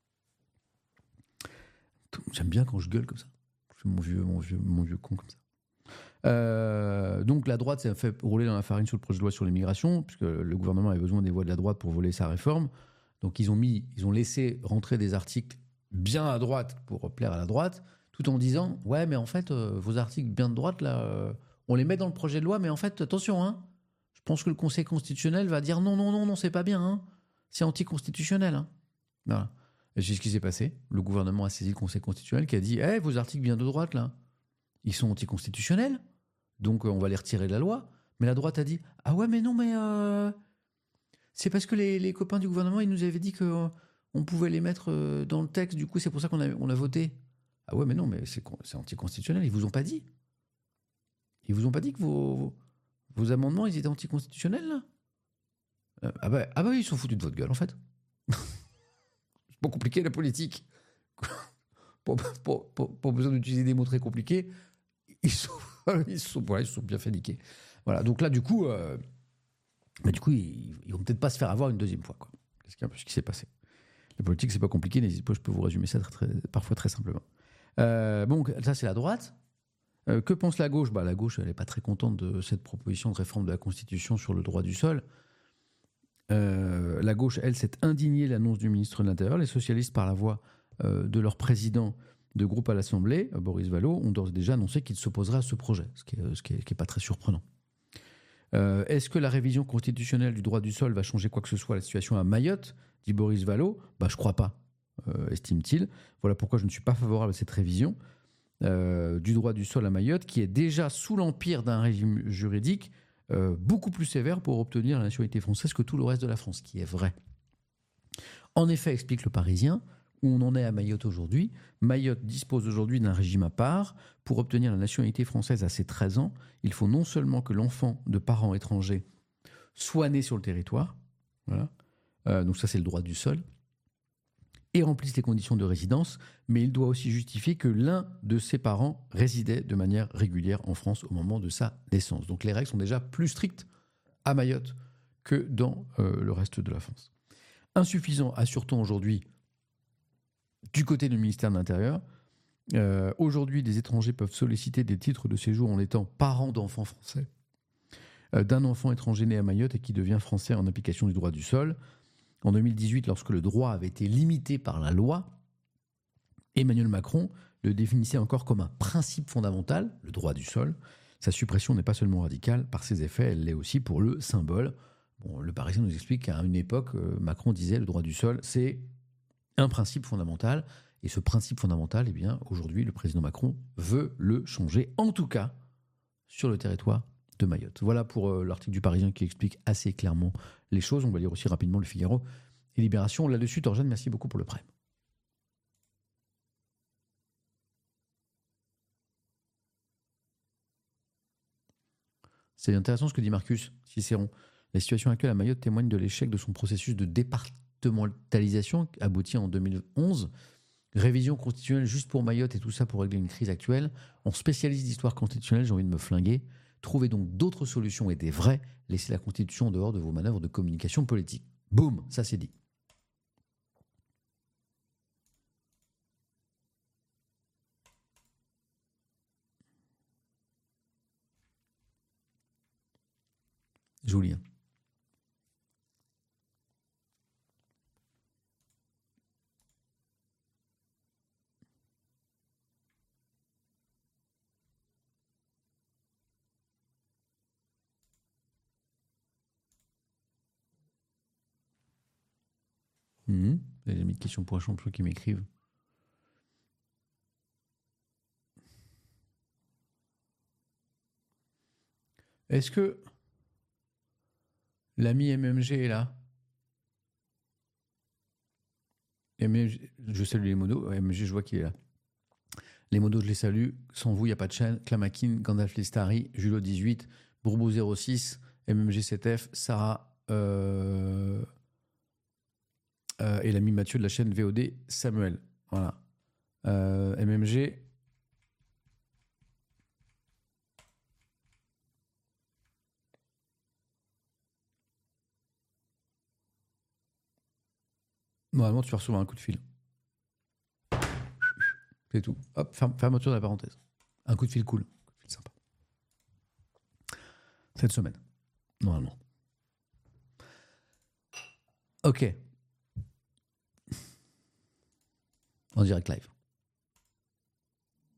J'aime bien quand je gueule comme ça. Je fais mon vieux, mon vieux, mon vieux con comme ça. Euh, donc la droite s'est fait rouler dans la farine sur le projet de loi sur l'immigration, puisque le gouvernement avait besoin des voix de la droite pour voler sa réforme. Donc ils ont mis, ils ont laissé rentrer des articles bien à droite pour plaire à la droite, tout en disant ouais, mais en fait, euh, vos articles bien de droite, là, euh, on les met dans le projet de loi, mais en fait, attention, hein, je pense que le Conseil constitutionnel va dire non, non, non, non, c'est pas bien, hein, c'est anticonstitutionnel. Hein. Voilà. Et c'est ce qui s'est passé. Le gouvernement a saisi le Conseil constitutionnel qui a dit hey, vos articles bien de droite, là, ils sont anticonstitutionnels, donc euh, on va les retirer de la loi. Mais la droite a dit ah ouais, mais non, mais euh, c'est parce que les, les copains du gouvernement, ils nous avaient dit qu'on euh, pouvait les mettre euh, dans le texte, du coup, c'est pour ça qu'on a, on a voté. Ah ouais, mais non, mais c'est, c'est anticonstitutionnel, ils vous ont pas dit. Ils vous ont pas dit que vos, vos amendements, ils étaient anticonstitutionnels, là euh, ah, bah, ah bah oui, ils sont foutus de votre gueule, en fait. C'est pas compliqué, la politique. Pas, pas, pas, pas besoin d'utiliser des mots très compliqués. Ils sont, ils sont, voilà, ils sont bien fait niquer. Voilà, donc là, du coup, euh, bah, du coup ils, ils vont peut-être pas se faire avoir une deuxième fois. Quoi. C'est un peu ce qui s'est passé. La politique, c'est pas compliqué, n'hésitez pas, je peux vous résumer ça très, très, parfois très simplement. Euh, bon, ça, c'est la droite. Euh, que pense la gauche ? Bah, la gauche, elle n'est pas très contente de cette proposition de réforme de la Constitution sur le droit du sol. Euh, la gauche, elle, s'est indignée de l'annonce du ministre de l'Intérieur. Les socialistes, par la voix euh, de leur président de groupe à l'Assemblée, euh, Boris Vallaud, ont d'ores et déjà annoncé qu'il s'opposerait à ce projet, ce qui n'est ce qui est, qui est pas très surprenant. Euh, est-ce que la révision constitutionnelle du droit du sol va changer quoi que ce soit à la situation à Mayotte, dit Boris Vallaud ? Bah, je ne crois pas, euh, estime-t-il. Voilà pourquoi je ne suis pas favorable à cette révision euh, du droit du sol à Mayotte, qui est déjà sous l'empire d'un régime juridique Euh, beaucoup plus sévère pour obtenir la nationalité française que tout le reste de la France, ce qui est vrai. En effet, explique le Parisien, où on en est à Mayotte aujourd'hui, Mayotte dispose aujourd'hui d'un régime à part. Pour obtenir la nationalité française à ses treize ans, il faut non seulement que l'enfant de parents étrangers soit né sur le territoire, voilà, euh, donc ça c'est le droit du sol, et remplisse les conditions de résidence, mais il doit aussi justifier que l'un de ses parents résidait de manière régulière en France au moment de sa naissance. Donc les règles sont déjà plus strictes à Mayotte que dans euh, le reste de la France. Insuffisant, assure-t-on aujourd'hui, du côté du ministère de l'Intérieur. Euh, aujourd'hui, des étrangers peuvent solliciter des titres de séjour en étant parents d'enfants français, euh, d'un enfant étranger né à Mayotte et qui devient français en application du droit du sol. En deux mille dix-huit, lorsque le droit avait été limité par la loi, Emmanuel Macron le définissait encore comme un principe fondamental, le droit du sol. Sa suppression n'est pas seulement radicale par ses effets, elle l'est aussi pour le symbole. Bon, le Parisien nous explique qu'à une époque, Macron disait le droit du sol, c'est un principe fondamental. Et ce principe fondamental, eh bien, aujourd'hui, le président Macron veut le changer, en tout cas sur le territoire de Mayotte. Voilà pour euh, l'article du Parisien qui explique assez clairement les choses. On va lire aussi rapidement le Figaro et Libération. Là-dessus, Torjane, merci beaucoup pour le prêt. C'est intéressant ce que dit Marcus Cicéron. La situation actuelle à Mayotte témoigne de l'échec de son processus de départementalisation abouti en deux mille onze. Révision constitutionnelle juste pour Mayotte et tout ça pour régler une crise actuelle. En spécialiste d'histoire constitutionnelle, j'ai envie de me flinguer. Trouvez donc d'autres solutions et des vraies. Laissez la Constitution en dehors de vos manœuvres de communication politique. Boum, ça c'est dit. Julien. Mmh. Vous avez mis de questions pour un champion qui m'écrivent. Est-ce que l'ami M M G est là ? M M G, je salue les modos. M M G, je vois qu'il est là. Les modos, je les salue. Sans vous, il n'y a pas de chaîne. Clamakin, Gandalf Lestari, Julot dix-huit, Bourbeau zéro six, M M G sept F, Sarah euh, euh, et l'ami Mathieu de la chaîne V O D, Samuel. Voilà. Euh, M M G. Normalement, tu vas recevoir un coup de fil. C'est tout. Hop, fermeture de la parenthèse. Un coup de fil cool. Un coup de fil sympa. Cette semaine. Normalement. Ok. En direct live.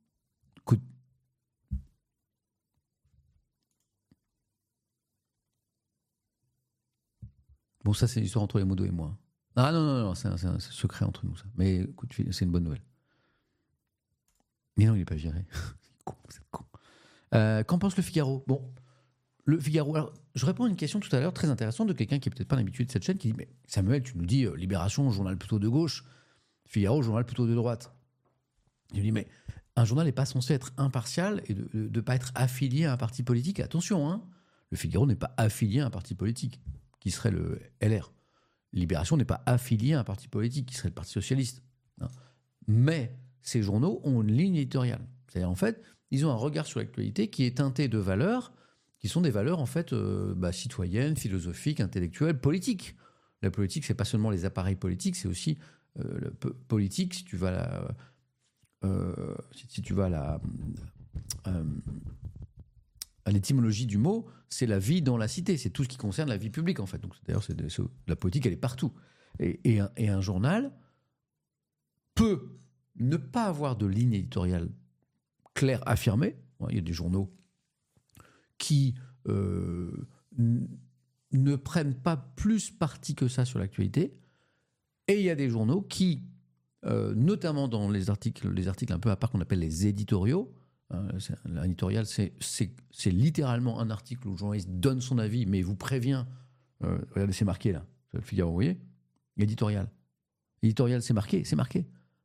Bon, ça, c'est l'histoire entre les modos et moi. Ah non, non, non, c'est un, c'est un secret entre nous, ça. Mais écoute, c'est une bonne nouvelle. Mais non, il n'est pas viré. C'est con, c'est con. Euh, qu'en pense le Figaro? Bon, le Figaro... Alors, je réponds à une question tout à l'heure très intéressante de quelqu'un qui n'est peut-être pas habitué de cette chaîne, qui dit, mais Samuel, tu nous dis euh, Libération, journal plutôt de gauche, Figaro, journal plutôt de droite. Je lui dis, mais un journal n'est pas censé être impartial et de ne pas être affilié à un parti politique. Attention, hein, le Figaro n'est pas affilié à un parti politique, qui serait le L R. Libération n'est pas affilié à un parti politique, qui serait le Parti socialiste. Hein. Mais ces journaux ont une ligne éditoriale. C'est-à-dire, en fait, ils ont un regard sur l'actualité qui est teinté de valeurs, qui sont des valeurs, en fait, euh, bah, citoyennes, philosophiques, intellectuelles, politiques. La politique, c'est pas seulement les appareils politiques, c'est aussi euh, le p- politique, si tu vas à la... Euh, si, si tu vas à la... Euh, à l'étymologie du mot, c'est la vie dans la cité, c'est tout ce qui concerne la vie publique, en fait. Donc, d'ailleurs, c'est de, c'est, la politique, elle est partout. Et, et, un, et un journal peut ne pas avoir de ligne éditoriale claire, affirmée. Il y a des journaux qui euh, n- ne prennent pas plus parti que ça sur l'actualité. Et il y a des journaux qui, euh, notamment dans les articles, les articles un peu à part qu'on appelle les éditoriaux, hein, c'est, l'éditorial, c'est, c'est, c'est littéralement un article où le journaliste donne son avis, mais vous prévient. Euh, regardez, c'est marqué là, c'est le Figaro, vous voyez ? Éditorial. Éditorial, c'est marqué, c'est marqué.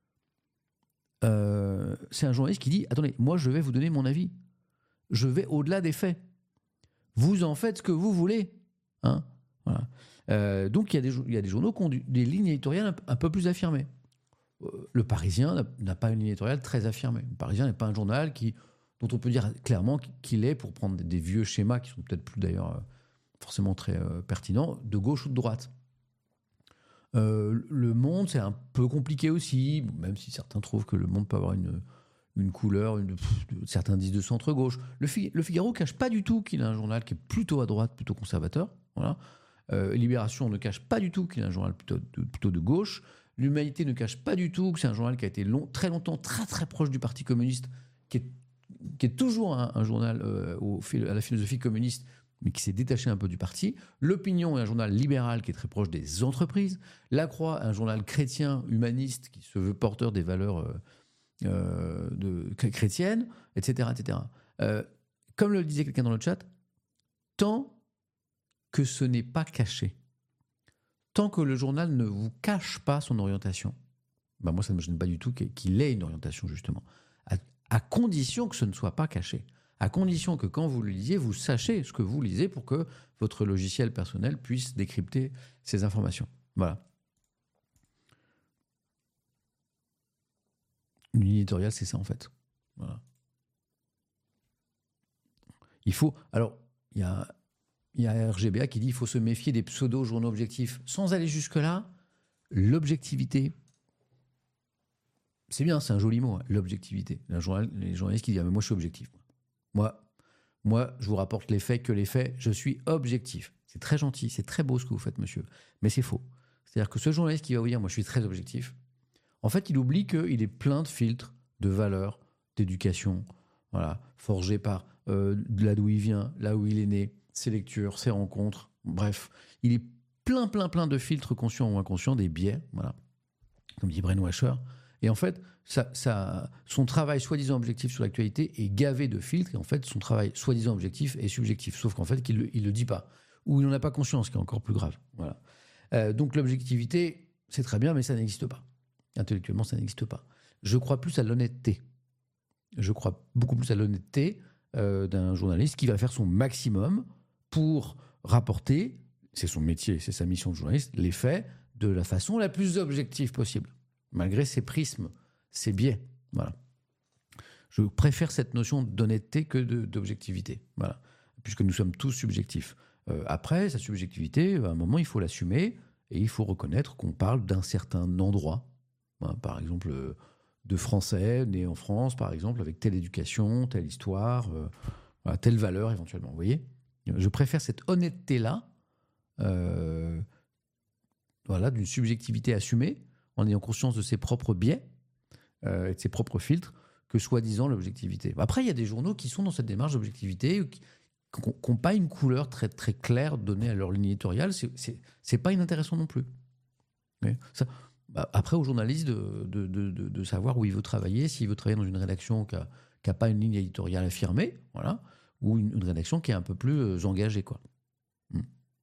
Euh, c'est un journaliste qui dit, attendez, moi je vais vous donner mon avis. Je vais au-delà des faits. Vous en faites ce que vous voulez. Hein, voilà. Euh, donc il y, a des, il y a des journaux qui ont du, des lignes éditoriales un, un peu plus affirmées. Euh, le Parisien n'a, n'a pas une ligne éditoriale très affirmée. Le Parisien n'est pas un journal qui, dont on peut dire clairement qu'il est, pour prendre des, des vieux schémas qui sont peut-être plus d'ailleurs euh, forcément très euh, pertinents, de gauche ou de droite. Euh, le Monde, c'est un peu compliqué aussi, même si certains trouvent que le Monde peut avoir une, une couleur, une, pff, certains disent de centre-gauche. Le, Fi, le Figaro ne cache pas du tout qu'il a un journal qui est plutôt à droite, plutôt conservateur. Voilà. Euh, Libération ne cache pas du tout qu'il a un journal plutôt de, plutôt de gauche. L'Humanité ne cache pas du tout que c'est un journal qui a été long, très longtemps très très proche du Parti communiste, qui est, qui est toujours un, un journal euh, au, à la philosophie communiste, mais qui s'est détaché un peu du parti. L'Opinion est un journal libéral qui est très proche des entreprises. La Croix, un journal chrétien, humaniste, qui se veut porteur des valeurs euh, euh, de, chrétiennes, et cetera et cetera. Euh, comme le disait quelqu'un dans le chat, tant que ce n'est pas caché, tant que le journal ne vous cache pas son orientation, ben moi ça ne me gêne pas du tout qu'il ait une orientation justement, à, à condition que ce ne soit pas caché. À condition que quand vous le lisiez, vous sachiez ce que vous lisez pour que votre logiciel personnel puisse décrypter ces informations. Voilà. Une ligne éditoriale, c'est ça en fait. Voilà. Il faut... Alors, il y a, il y a R G B A qui dit qu'il faut se méfier des pseudo-journaux objectifs. Sans aller jusque-là, l'objectivité... C'est bien, c'est un joli mot, hein, l'objectivité. Les journalistes qui disent ah, « mais moi je suis objectif ». Moi, moi, je vous rapporte les faits que les faits, je suis objectif. C'est très gentil, c'est très beau ce que vous faites, monsieur. Mais c'est faux. C'est-à-dire que ce journaliste qui va vous dire « moi, je suis très objectif », en fait, il oublie qu'il est plein de filtres, de valeurs, d'éducation, voilà, forgés par euh, de là d'où il vient, là où il est né, ses lectures, ses rencontres, bref. Il est plein, plein, plein de filtres conscients ou inconscients, des biais, voilà, comme dit Brainwasher. Et en fait, ça, ça, son travail soi-disant objectif sur l'actualité est gavé de filtres, et en fait, son travail soi-disant objectif est subjectif, sauf qu'en fait, il ne le dit pas, ou il n'en a pas conscience, ce qui est encore plus grave. Voilà. Euh, donc l'objectivité, c'est très bien, mais ça n'existe pas. Intellectuellement, ça n'existe pas. Je crois plus à l'honnêteté. Je crois beaucoup plus à l'honnêteté euh, d'un journaliste qui va faire son maximum pour rapporter, c'est son métier, c'est sa mission de journaliste, les faits de la façon la plus objective possible, malgré ses prismes, ses biais. Voilà. Je préfère cette notion d'honnêteté que de, d'objectivité, voilà, puisque nous sommes tous subjectifs. Euh, après, sa subjectivité, à un moment, il faut l'assumer et il faut reconnaître qu'on parle d'un certain endroit. Voilà, par exemple, euh, de Français nés en France, par exemple, avec telle éducation, telle histoire, euh, voilà, telle valeur éventuellement. Vous voyez ? Je préfère cette honnêteté-là, euh, voilà, d'une subjectivité assumée, en ayant conscience de ses propres biais euh, et de ses propres filtres, que soi-disant l'objectivité. Après, il y a des journaux qui sont dans cette démarche d'objectivité, qui, qui n'ont pas une couleur très, très claire donnée à leur ligne éditoriale, c'est, c'est, c'est pas inintéressant non plus. Mais ça, bah, après, aux journalistes de, de, de, de, de savoir où il veut travailler, s'il veut travailler dans une rédaction qui n'a pas une ligne éditoriale affirmée, voilà, ou une, une rédaction qui est un peu plus euh, engagée, quoi. Hmm.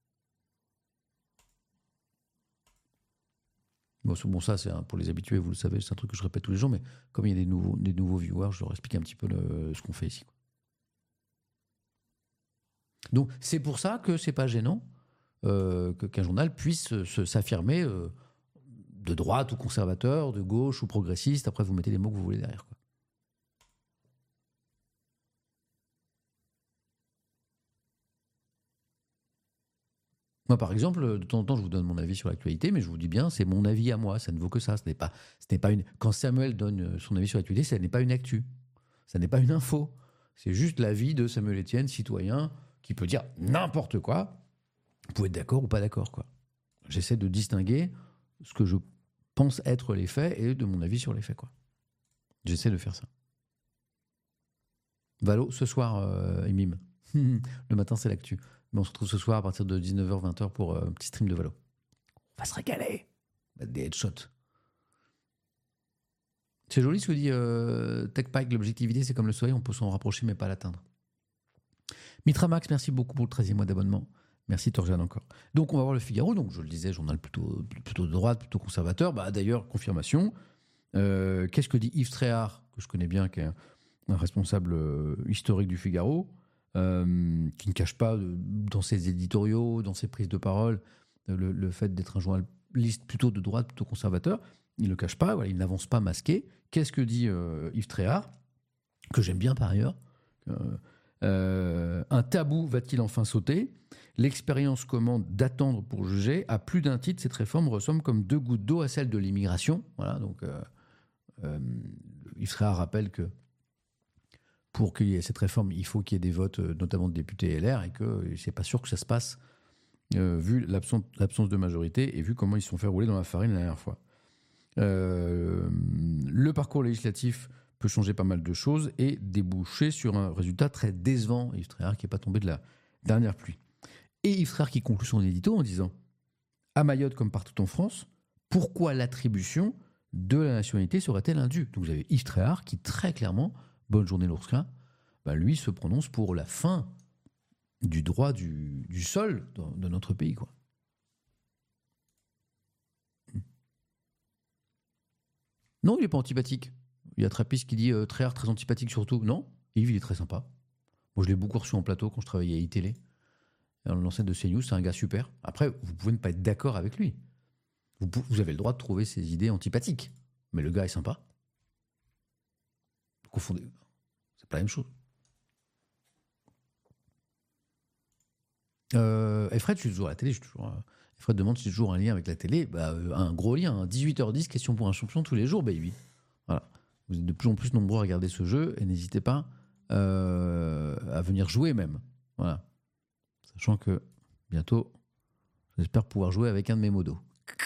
Bon, bon, ça, c'est un, pour les habitués, vous le savez, c'est un truc que je répète tous les jours, mais comme il y a des nouveaux, des nouveaux viewers, je leur explique un petit peu le, ce qu'on fait ici, quoi. Donc, c'est pour ça que c'est pas gênant euh, que, qu'un journal puisse se, s'affirmer euh, de droite ou conservateur, de gauche ou progressiste. Après, vous mettez les mots que vous voulez derrière, quoi. Moi, par exemple, de temps en temps, je vous donne mon avis sur l'actualité, mais je vous dis bien, c'est mon avis à moi. Ça ne vaut que ça. Ce n'est pas, ce n'est pas une. Quand Samuel donne son avis sur l'actualité, ça n'est pas une actu. Ça n'est pas une info. C'est juste l'avis de Samuel Etienne, citoyen, qui peut dire n'importe quoi. Vous pouvez être d'accord ou pas d'accord, quoi. J'essaie de distinguer ce que je pense être les faits et de mon avis sur les faits, quoi. J'essaie de faire ça. Valo, ce soir, euh, il mime. Le matin, c'est l'actu. Mais on se retrouve ce soir à partir de dix-neuf heures vingt heures pour euh, un petit stream de Valo. On va se régaler. On va mettre des headshots. C'est joli ce que dit euh, TechPike. L'objectivité, c'est comme le soleil, on peut s'en rapprocher mais pas l'atteindre. Mitramax, merci beaucoup pour le treizième mois d'abonnement. Merci Torjan encore. Donc on va voir le Figaro. Donc je le disais, journal plutôt, plutôt de droite, plutôt conservateur. Bah, d'ailleurs, confirmation. Euh, qu'est-ce que dit Yves Tréhard, que je connais bien, qui est un, un responsable euh, historique du Figaro, euh, qui ne cache pas euh, dans ses éditoriaux, dans ses prises de parole, euh, le, le fait d'être un journaliste plutôt de droite, plutôt conservateur. Il ne le cache pas, voilà, il n'avance pas masqué. Qu'est-ce que dit euh, Yves Tréhard, que j'aime bien par ailleurs euh, euh, un tabou va-t-il enfin sauter? L'expérience commande d'attendre pour juger. À plus d'un titre, cette réforme ressemble comme deux gouttes d'eau à celle de l'immigration. Voilà, donc euh, euh, Yves Tréhard rappelle que pour qu'il y ait cette réforme, il faut qu'il y ait des votes, notamment de députés L R, et que c'est pas sûr que ça se passe euh, vu l'absence, l'absence de majorité et vu comment ils se sont fait rouler dans la farine la dernière fois. Euh, le parcours législatif peut changer pas mal de choses et déboucher sur un résultat très décevant. Yves Tréhard qui n'est pas tombé de la dernière pluie. Et Yves Tréhard qui conclut son édito en disant « À Mayotte comme partout en France, pourquoi l'attribution de la nationalité serait-elle indue ?» Donc vous avez Yves Tréhard qui très clairement, bonne journée l'Oursin, bah lui se prononce pour la fin du droit du, du sol dans, dans notre pays, quoi. Non, il n'est pas antipathique. Il y a Trappist qui dit euh, Tréhard très antipathique surtout. Non, Yves, il est très sympa. Moi, je l'ai beaucoup reçu en plateau quand je travaillais à iTélé. L'ancêtre de CNews, c'est un gars super. Après, vous pouvez ne pas être d'accord avec lui. Vous, vous avez le droit de trouver ses idées antipathiques. Mais le gars est sympa. Vous confondez. C'est pas la même chose. Euh, et Fred, je suis toujours à la télé. Je suis toujours, euh, Fred demande si j'ai toujours un lien avec la télé. Bah, euh, un gros lien. Hein. dix-huit heures dix, question pour un champion tous les jours, baby. Voilà. Vous êtes de plus en plus nombreux à regarder ce jeu et n'hésitez pas euh, à venir jouer même. Voilà. Sachant que bientôt, j'espère pouvoir jouer avec un de mes modos.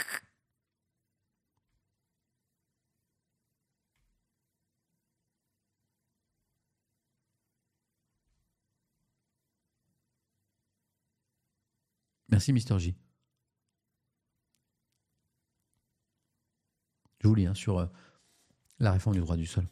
Merci Mister J. Je vous lis hein, sur euh, la réforme du droit du sol.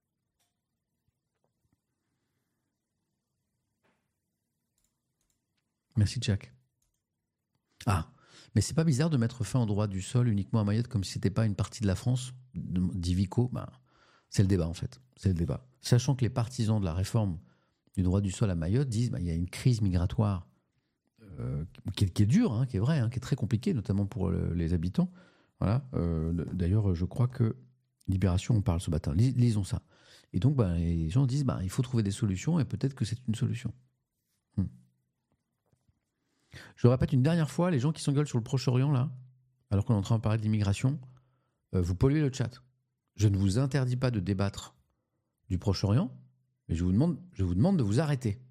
Merci Jack. Ah, mais c'est pas bizarre de mettre fin au droit du sol uniquement à Mayotte comme si c'était pas une partie de la France, dit Vico. Bah, c'est le débat en fait. C'est le débat. Sachant que les partisans de la réforme du droit du sol à Mayotte disent qu'il bah, y a une crise migratoire euh, qui, est, qui est dure, hein, qui est vraie, hein, qui est très compliquée, notamment pour le, les habitants. Voilà. Euh, d'ailleurs, je crois que Libération en parle ce matin. Lis, lisons ça. Et donc, bah, les gens disent bah, il faut trouver des solutions et peut-être que c'est une solution. Hmm. Je le répète une dernière fois, les gens qui s'engueulent sur le Proche-Orient, là, alors qu'on est en train de parler de l'immigration, euh, vous polluez le chat. Je ne vous interdis pas de débattre du Proche-Orient, mais je vous demande, je vous demande de vous arrêter.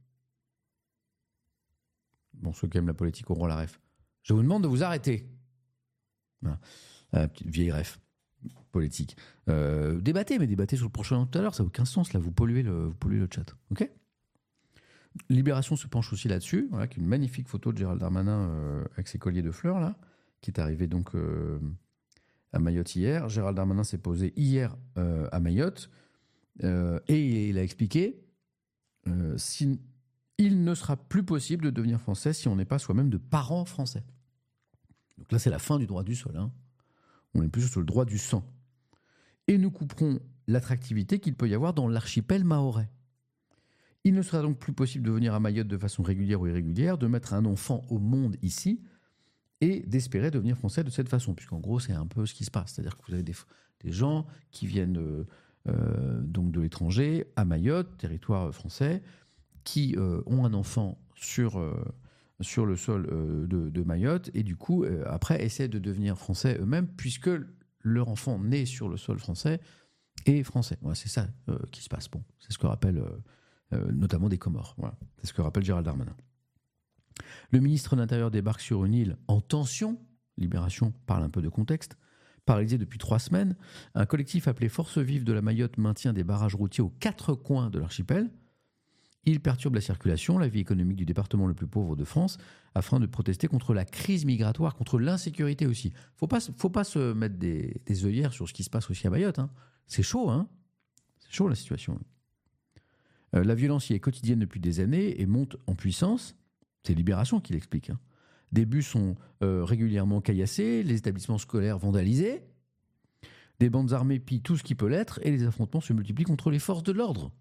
Bon, ceux qui aiment la politique auront la ref. Je vous demande de vous arrêter. Voilà. Euh, petite vieille ref politique. Euh, débattez, mais débattez sur le Proche-Orient tout à l'heure, ça n'a aucun sens, là, vous polluez le, vous polluez le chat. Ok ? Libération se penche aussi là-dessus, voilà, qui est une magnifique photo de Gérald Darmanin euh, avec ses colliers de fleurs, là, qui est arrivé donc euh, à Mayotte hier. Gérald Darmanin s'est posé hier euh, à Mayotte euh, et il a expliqué euh, si, il ne sera plus possible de devenir français si on n'est pas soi-même de parents français. Donc là, c'est la fin du droit du sol. Hein. On est plus sur le droit du sang. Et nous couperons l'attractivité qu'il peut y avoir dans l'archipel mahorais. Il ne sera donc plus possible de venir à Mayotte de façon régulière ou irrégulière, de mettre un enfant au monde ici et d'espérer devenir français de cette façon, puisqu'en gros, c'est un peu ce qui se passe. C'est-à-dire que vous avez des, des gens qui viennent euh, euh, donc de l'étranger à Mayotte, territoire français, qui euh, ont un enfant sur, euh, sur le sol euh, de, de Mayotte et du coup, euh, après, essaient de devenir français eux-mêmes, puisque leur enfant né sur le sol français est français. Voilà, c'est ça euh, qui se passe. Bon, c'est ce que rappelle... Euh, Euh, notamment des Comores. Voilà. C'est ce que rappelle Gérald Darmanin. Le ministre de l'Intérieur débarque sur une île en tension. Libération parle un peu de contexte. Paralysé depuis trois semaines, un collectif appelé Force Vive de la Mayotte maintient des barrages routiers aux quatre coins de l'archipel. Il perturbe la circulation, la vie économique du département le plus pauvre de France, afin de protester contre la crise migratoire, contre l'insécurité aussi. Faut pas, faut pas se mettre des, des œillères sur ce qui se passe aussi à Mayotte. Hein. C'est chaud, hein. C'est chaud la situation. Euh, la violence y est quotidienne depuis des années et monte en puissance. C'est Libération qui l'explique. Hein. Des bus sont euh, régulièrement caillassés, les établissements scolaires vandalisés, des bandes armées pillent tout ce qui peut l'être et les affrontements se multiplient contre les forces de l'ordre.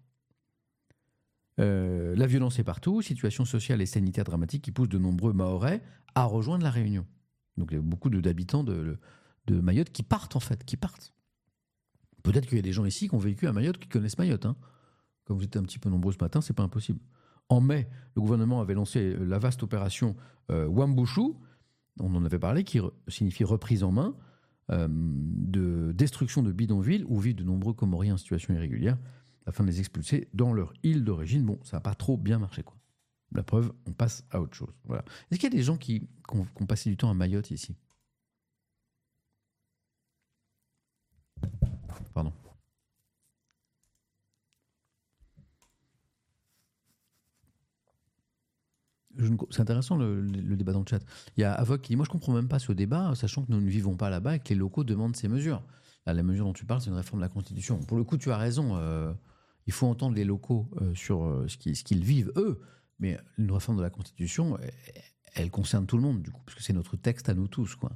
Euh, la violence est partout, situation sociale et sanitaire dramatique qui pousse de nombreux Mahorais à rejoindre la Réunion. Donc il y a beaucoup de, d'habitants de, de Mayotte qui partent en fait, qui partent. Peut-être qu'il y a des gens ici qui ont vécu à Mayotte qui connaissent Mayotte, hein. Comme vous êtes un petit peu nombreux ce matin, c'est pas impossible. En mai, le gouvernement avait lancé la vaste opération euh, Wambushu, on en avait parlé, qui re- signifie reprise en main, euh, de destruction de bidonvilles où vivent de nombreux Comoriens en situation irrégulière, afin de les expulser dans leur île d'origine. Bon, ça n'a pas trop bien marché, quoi. La preuve, on passe à autre chose. Voilà. Est-ce qu'il y a des gens qui, qui, ont, qui ont passé du temps à Mayotte ici ? Pardon. Je ne- C'est intéressant le, le- le débat dans le chat. Il y a Avoc qui dit: moi, je comprends même pas ce débat, sachant que nous ne vivons pas là-bas et que les locaux demandent ces mesures. Là, la mesure dont tu parles, c'est une réforme de la Constitution. Pour le coup, tu as raison. euh, il faut entendre les locaux euh, sur euh, ce qui- ce qu'ils vivent, eux. Mais une réforme de la Constitution, elle, elle concerne tout le monde, du coup, parce que c'est notre texte à nous tous, quoi.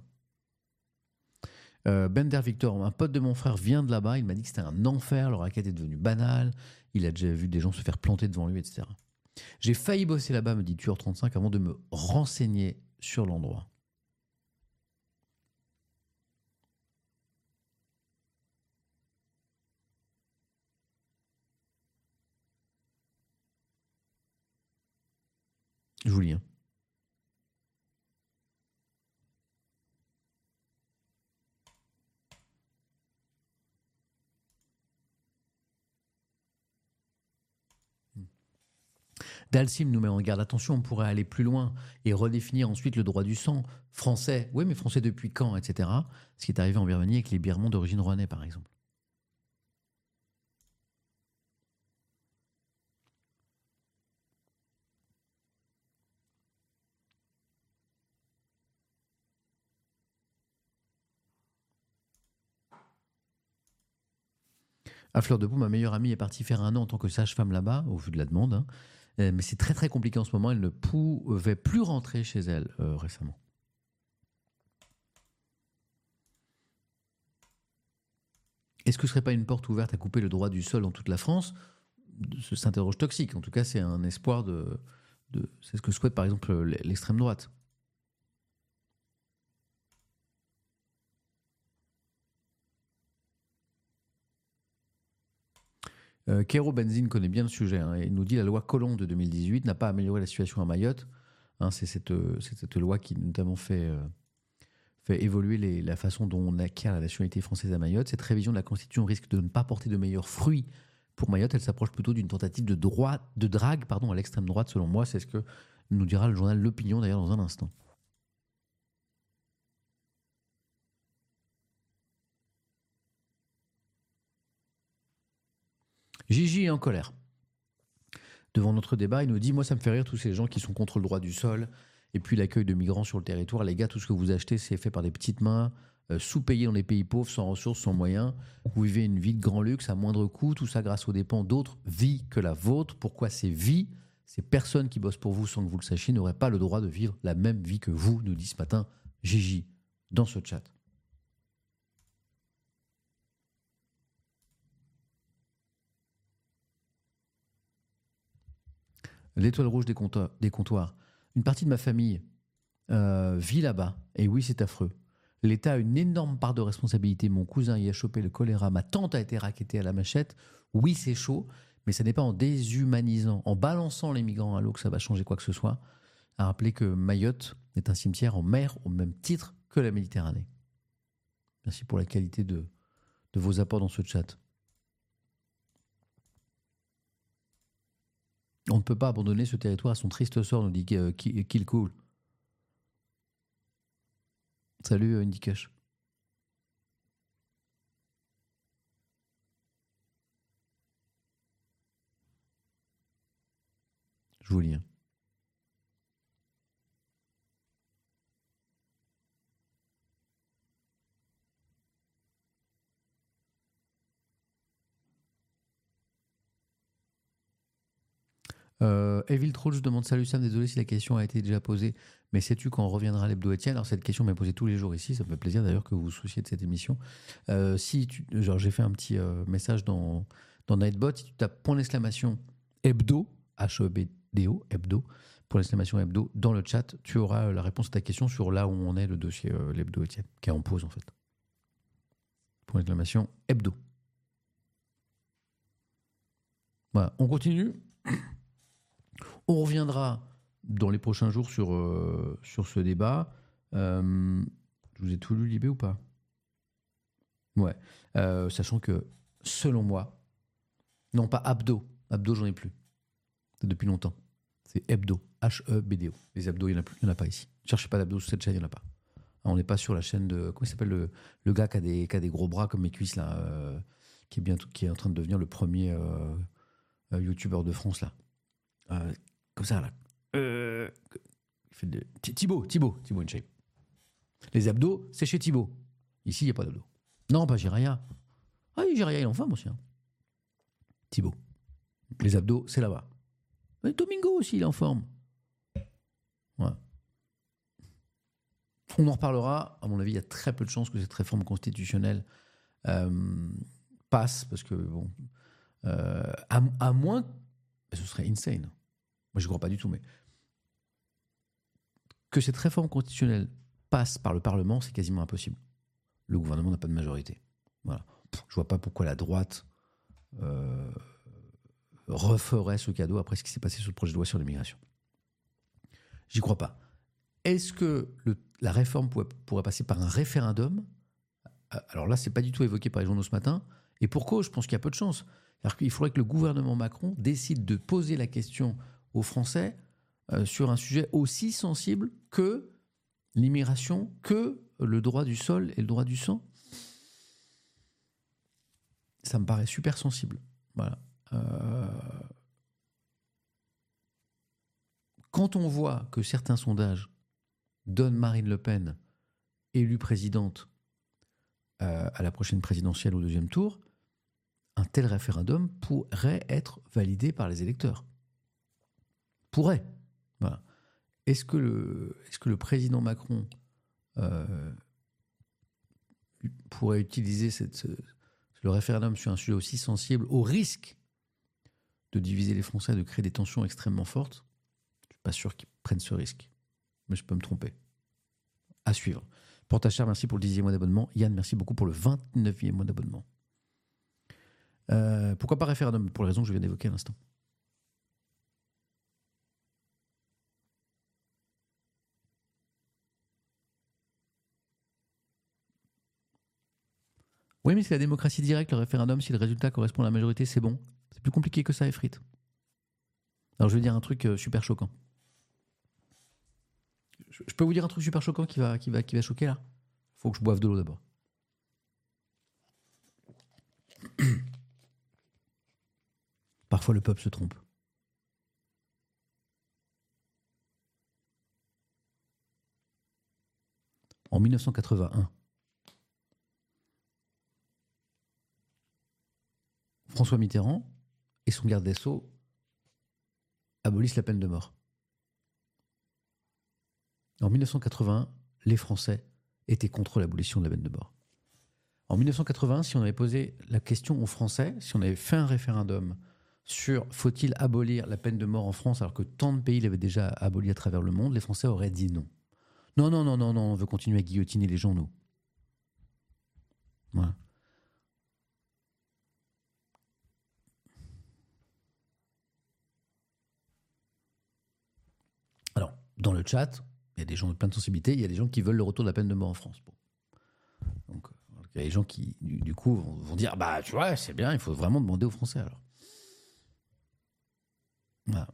Euh, Bender Victor, un pote de mon frère vient de là-bas. Il m'a dit que c'était un enfer. Le racket est devenu banal. Il a déjà vu des gens se faire planter devant lui, et cetera. J'ai failli bosser là-bas, me dit Tueur trente-cinq, avant de me renseigner sur l'endroit. Je vous lis. Hein. Dalcim nous met en garde. Attention, on pourrait aller plus loin et redéfinir ensuite le droit du sang français. Oui, mais français depuis quand, et cetera. Ce qui est arrivé en Birmanie avec les Birmans d'origine rouennais, par exemple. À Fleur de Poux, ma meilleure amie est partie faire un an en tant que sage-femme là-bas, au vu de la demande. Hein. Euh, mais c'est très très compliqué en ce moment. Elle ne pouvait plus rentrer chez elle euh, récemment. Est-ce que ce ne serait pas une porte ouverte à couper le droit du sol dans toute la France ? Ce s'interroge toxique. En tout cas, c'est un espoir de, de. C'est ce que souhaite par exemple l'extrême droite. Euh, Kero Benzine connaît bien le sujet. Hein, et il nous dit: la loi Collomb de deux mille dix-huit n'a pas amélioré la situation à Mayotte. Hein, c'est cette, c'est cette loi qui notamment fait, euh, fait évoluer les, la façon dont on acquiert la nationalité française à Mayotte. Cette révision de la Constitution risque de ne pas porter de meilleurs fruits pour Mayotte. Elle s'approche plutôt d'une tentative de, droit, de drague pardon, à l'extrême droite, selon moi. C'est ce que nous dira le journal L'Opinion, d'ailleurs, dans un instant. Gigi est en colère. devant notre débat. Il nous dit, moi, ça me fait rire tous ces gens qui sont contre le droit du sol et puis l'accueil de migrants sur le territoire. Les gars, tout ce que vous achetez, c'est fait par des petites mains, euh, sous-payés dans les pays pauvres, sans ressources, sans moyens. Vous vivez une vie de grand luxe à moindre coût, tout ça grâce aux dépens d'autres vies que la vôtre. Pourquoi ces vies, ces personnes qui bossent pour vous sans que vous le sachiez, n'auraient pas le droit de vivre la même vie que vous, nous dit ce matin Gigi dans ce chat. L'étoile rouge des comptoirs, des comptoirs. Une partie de ma famille euh, vit là-bas. Et oui, c'est affreux. L'État a une énorme part de responsabilité. Mon cousin y a chopé le choléra. Ma tante a été raquettée à la machette. Oui, c'est chaud, mais ça n'est pas en déshumanisant, en balançant les migrants à l'eau que ça va changer quoi que ce soit. À rappeler que Mayotte est un cimetière en mer au même titre que la Méditerranée. Merci pour la qualité de, de vos apports dans ce chat. On ne peut pas abandonner ce territoire à son triste sort, nous dit Kill Cool. Salut Indy Cash. Je vous lis. Euh, Evil Troll, je demande salut Sam, désolé si la question a été déjà posée, mais sais-tu quand reviendra l'hebdo Étienne? Alors cette question m'est posée tous les jours ici, ça me fait plaisir d'ailleurs que vous vous souciez de cette émission. Euh, si tu, genre j'ai fait un petit euh, message dans, dans Nightbot, si tu tapes point d'exclamation hebdo, H E B D O, hebdo, point d'exclamation hebdo, dans le chat, tu auras la réponse à ta question sur là où on est le dossier euh, l'hebdo Étienne, qui est en pause en fait. Point d'exclamation hebdo. Voilà, on continue. On reviendra dans les prochains jours sur, euh, sur ce débat. Euh, je vous ai tout lu, Libé, ou pas? Ouais. Euh, sachant que, selon moi, non pas Abdo, Abdo, j'en ai plus. C'est depuis longtemps. C'est Hebdo, H E B D O. Les abdos, il n'y en, en a pas ici. Ne cherchez pas d'abdos sur cette chaîne, il n'y en a pas. On n'est pas sur la chaîne de... Comment il s'appelle le, le gars qui a, des, qui a des gros bras comme mes cuisses, là, euh, qui, est bientôt, qui est en train de devenir le premier euh, euh, youtubeur de France, là. Euh, Comme ça, là. Euh, il fait de... Thibaut, Thibaut, Thibaut InShape. Les abdos, c'est chez Thibaut. Ici, il n'y a pas d'abdos. Non, pas Jiraya. Ah oui, Jiraya, il est en forme aussi. Hein. Thibaut. Les abdos, c'est là-bas. Mais Domingo aussi, il est en forme. Ouais. On en reparlera. À mon avis, il y a très peu de chances que cette réforme constitutionnelle euh, passe, parce que, bon, euh, à, à moins... Ce serait insane. Moi, je ne crois pas du tout, mais que cette réforme constitutionnelle passe par le Parlement, c'est quasiment impossible. Le gouvernement n'a pas de majorité. Voilà. Je ne vois pas pourquoi la droite euh, referait ce cadeau après ce qui s'est passé sur le projet de loi sur l'immigration. J'y crois pas. Est-ce que le, la réforme pourrait, pourrait passer par un référendum? Alors là, ce n'est pas du tout évoqué par les journaux ce matin. Et pour cause, je pense qu'il y a peu de chance. Alors qu'il faudrait que le gouvernement Macron décide de poser la question aux Français euh, sur un sujet aussi sensible que l'immigration, que le droit du sol et le droit du sang. Ça me paraît super sensible. Voilà. Euh... Quand on voit que certains sondages donnent Marine Le Pen élue présidente euh, à la prochaine présidentielle au deuxième tour, un tel référendum pourrait être validé par les électeurs. Pourrait. Voilà. Est-ce que le, est-ce que le président Macron euh, pourrait utiliser cette, ce, le référendum sur un sujet aussi sensible au risque de diviser les Français, de créer des tensions extrêmement fortes? Je ne suis pas sûr qu'ils prennent ce risque. Mais je peux me tromper. À suivre. Portachar, merci pour le dixième mois d'abonnement. Yann, merci beaucoup pour le vingt-neuvième mois d'abonnement. Euh, pourquoi pas référendum? Pour les raisons que je viens d'évoquer à l'instant. Oui, mais c'est la démocratie directe, le référendum, si le résultat correspond à la majorité, c'est bon. C'est plus compliqué que ça, Efrit. Alors je vais dire un truc euh, super choquant. Je, je peux vous dire un truc super choquant qui va, qui va, qui va choquer là? Faut que je boive de l'eau d'abord. Parfois le peuple se trompe. mille neuf cent quatre-vingt-un, François Mitterrand et son garde des Sceaux abolissent la peine de mort. En mille neuf cent quatre-vingt-un, les Français étaient contre l'abolition de la peine de mort. En mille neuf cent quatre-vingt-un, si on avait posé la question aux Français, si on avait fait un référendum sur faut-il abolir la peine de mort en France alors que tant de pays l'avaient déjà aboli à travers le monde, les Français auraient dit non. Non, non, non, non, non, on veut continuer à guillotiner les gens, nous. Voilà. Alors, dans le chat, il y a des gens de plein de sensibilités, il y a des gens qui veulent le retour de la peine de mort en France. Bon. Donc, il y a des gens qui, du, du coup, vont, vont dire, bah, tu vois, c'est bien, il faut vraiment demander aux Français, alors. Voilà.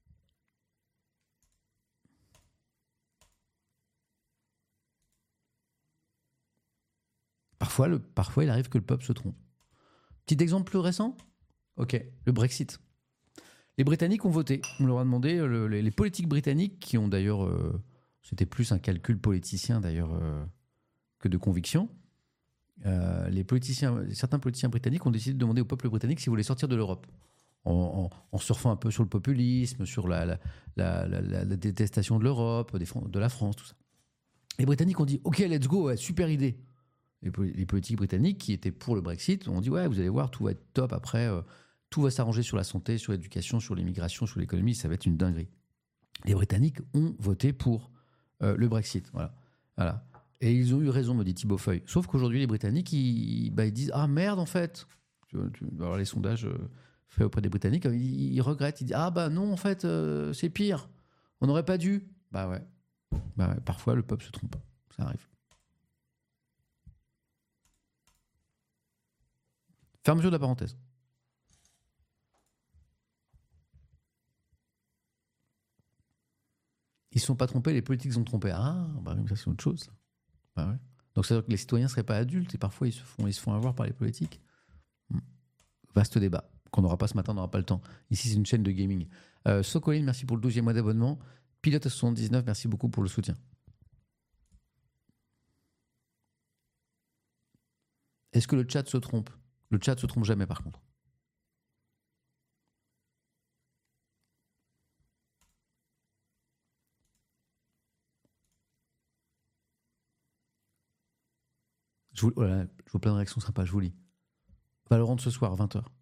Parfois, le, parfois, il arrive que le peuple se trompe. Petit exemple plus récent ? Ok, le Brexit. Les Britanniques ont voté. On leur a demandé, le, les, les politiques britanniques, qui ont d'ailleurs... Euh, c'était plus un calcul politicien, d'ailleurs, euh, que de conviction. Euh, les politiciens, certains politiciens britanniques ont décidé de demander au peuple britannique s'il voulait sortir de l'Europe. En, en, en surfant un peu sur le populisme, sur la, la, la, la, la, la détestation de l'Europe, des, de la France, tout ça. Les Britanniques ont dit « Ok, let's go, ouais, super idée ». Les, les politiques britanniques qui étaient pour le Brexit ont dit « Ouais, vous allez voir, tout va être top après, euh, tout va s'arranger sur la santé, sur l'éducation, sur l'immigration, sur l'économie, ça va être une dinguerie ». Les Britanniques ont voté pour euh, le Brexit, voilà. voilà. Et ils ont eu raison, me dit Thibaut Feuille. Sauf qu'aujourd'hui, les Britanniques, ils, bah, ils disent « Ah merde, en fait !» tu, tu, alors, les sondages euh, faits auprès des Britanniques, ils, ils regrettent, ils disent « Ah bah non, en fait, euh, c'est pire, on n'aurait pas dû !» Bah ouais. Bah ouais, parfois, le peuple se trompe, ça arrive. Fermeture de la parenthèse. Ils ne se sont pas trompés, les politiques se sont trompés. Ah, bah ça c'est autre chose. Bah ouais. Donc ça veut dire que les citoyens ne seraient pas adultes et parfois ils se font, ils se font avoir par les politiques. Hmm. Vaste débat qu'on n'aura pas ce matin, on n'aura pas le temps. Ici c'est une chaîne de gaming. Euh, Socoline, merci pour le douzième mois d'abonnement. Pilote à soixante-dix-neuf, merci beaucoup pour le soutien. Est-ce que le chat se trompe ? Le chat se trompe jamais, par contre. Je, vous, voilà, je vois plein de réactions sympas, je vous lis. Valorant ce soir, vingt heures.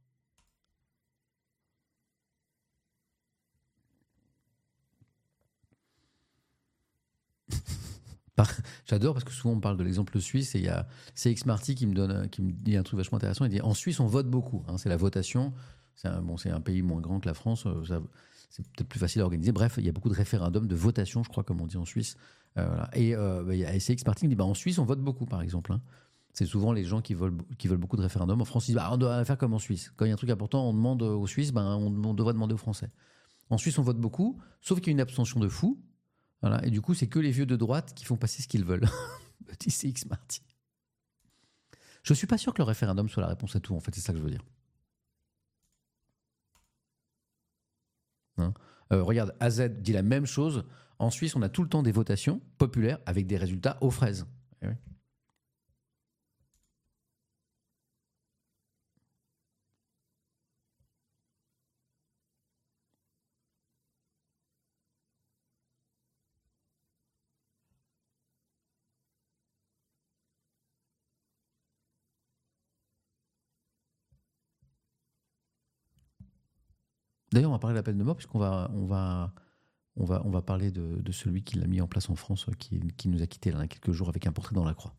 J'adore parce que souvent on parle de l'exemple suisse et il y a C X Marty qui me donne, qui me dit un truc vachement intéressant. Il dit en Suisse on vote beaucoup, hein, c'est la votation. C'est un, bon, c'est un pays moins grand que la France, ça, c'est peut-être plus facile à organiser. Bref, il y a beaucoup de référendums, de votations, je crois, comme on dit en Suisse. Euh, voilà. Et euh, bah, il y a C X Marty qui dit bah, en Suisse on vote beaucoup, par exemple. Hein. C'est souvent les gens qui veulent, qui veulent beaucoup de référendums. En France, ils disent bah, on doit faire comme en Suisse. Quand il y a un truc important, on demande aux Suisses, bah, on, on devrait demander aux Français. En Suisse, on vote beaucoup, sauf qu'il y a une abstention de fous. Voilà, et du coup, c'est que les vieux de droite qui font passer ce qu'ils veulent. Petit C X Marty. Je suis pas sûr que le référendum soit la réponse à tout, en fait, c'est ça que je veux dire. Hein euh, regarde, A Z dit la même chose. En Suisse, on a tout le temps des votations populaires avec des résultats aux fraises. Eh oui. D'ailleurs, on va parler de la peine de mort puisqu'on va, on va, on va, on va parler de, de celui qui l'a mis en place en France, qui, qui nous a quittés là, il y a quelques jours avec un portrait dans la croix.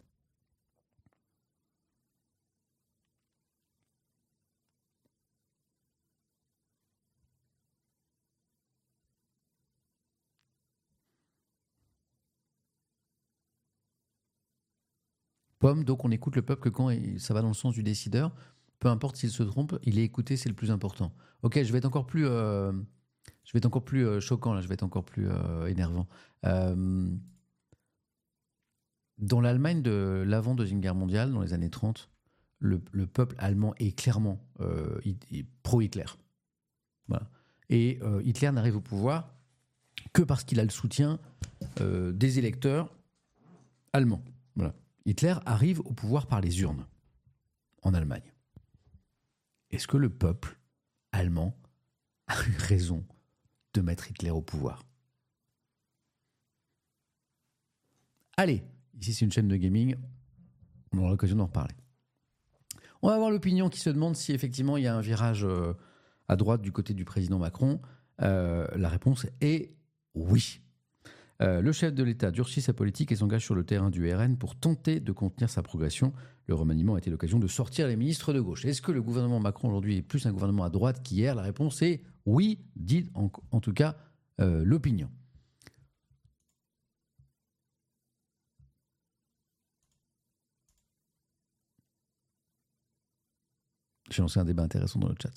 Pomme, donc on écoute le peuple que quand ça va dans le sens du décideur, peu importe s'il se trompe, il est écouté, c'est le plus important. Ok, je vais être encore plus, euh, je vais être encore plus euh, choquant là, je vais être encore plus euh, énervant. Euh, dans l'Allemagne de l'avant Deuxième Guerre mondiale, dans les années trente, le, le peuple allemand est clairement euh, pro-Hitler. Voilà. Et euh, Hitler n'arrive au pouvoir que parce qu'il a le soutien euh, des électeurs allemands. Voilà. Hitler arrive au pouvoir par les urnes en Allemagne. Est-ce que le peuple allemand a eu raison de mettre Hitler au pouvoir? Allez, ici c'est une chaîne de gaming, on aura l'occasion d'en reparler. On va voir l'opinion qui se demande si effectivement il y a un virage euh, à droite du côté du président Macron. Euh, la réponse est oui. Euh, le chef de l'État durcit sa politique et s'engage sur le terrain du R N pour tenter de contenir sa progression. Le remaniement a été l'occasion de sortir les ministres de gauche. Est-ce que le gouvernement Macron aujourd'hui est plus un gouvernement à droite qu'hier? La réponse est oui, dit en, en tout cas euh, l'opinion. J'ai lancé un débat intéressant dans le chat.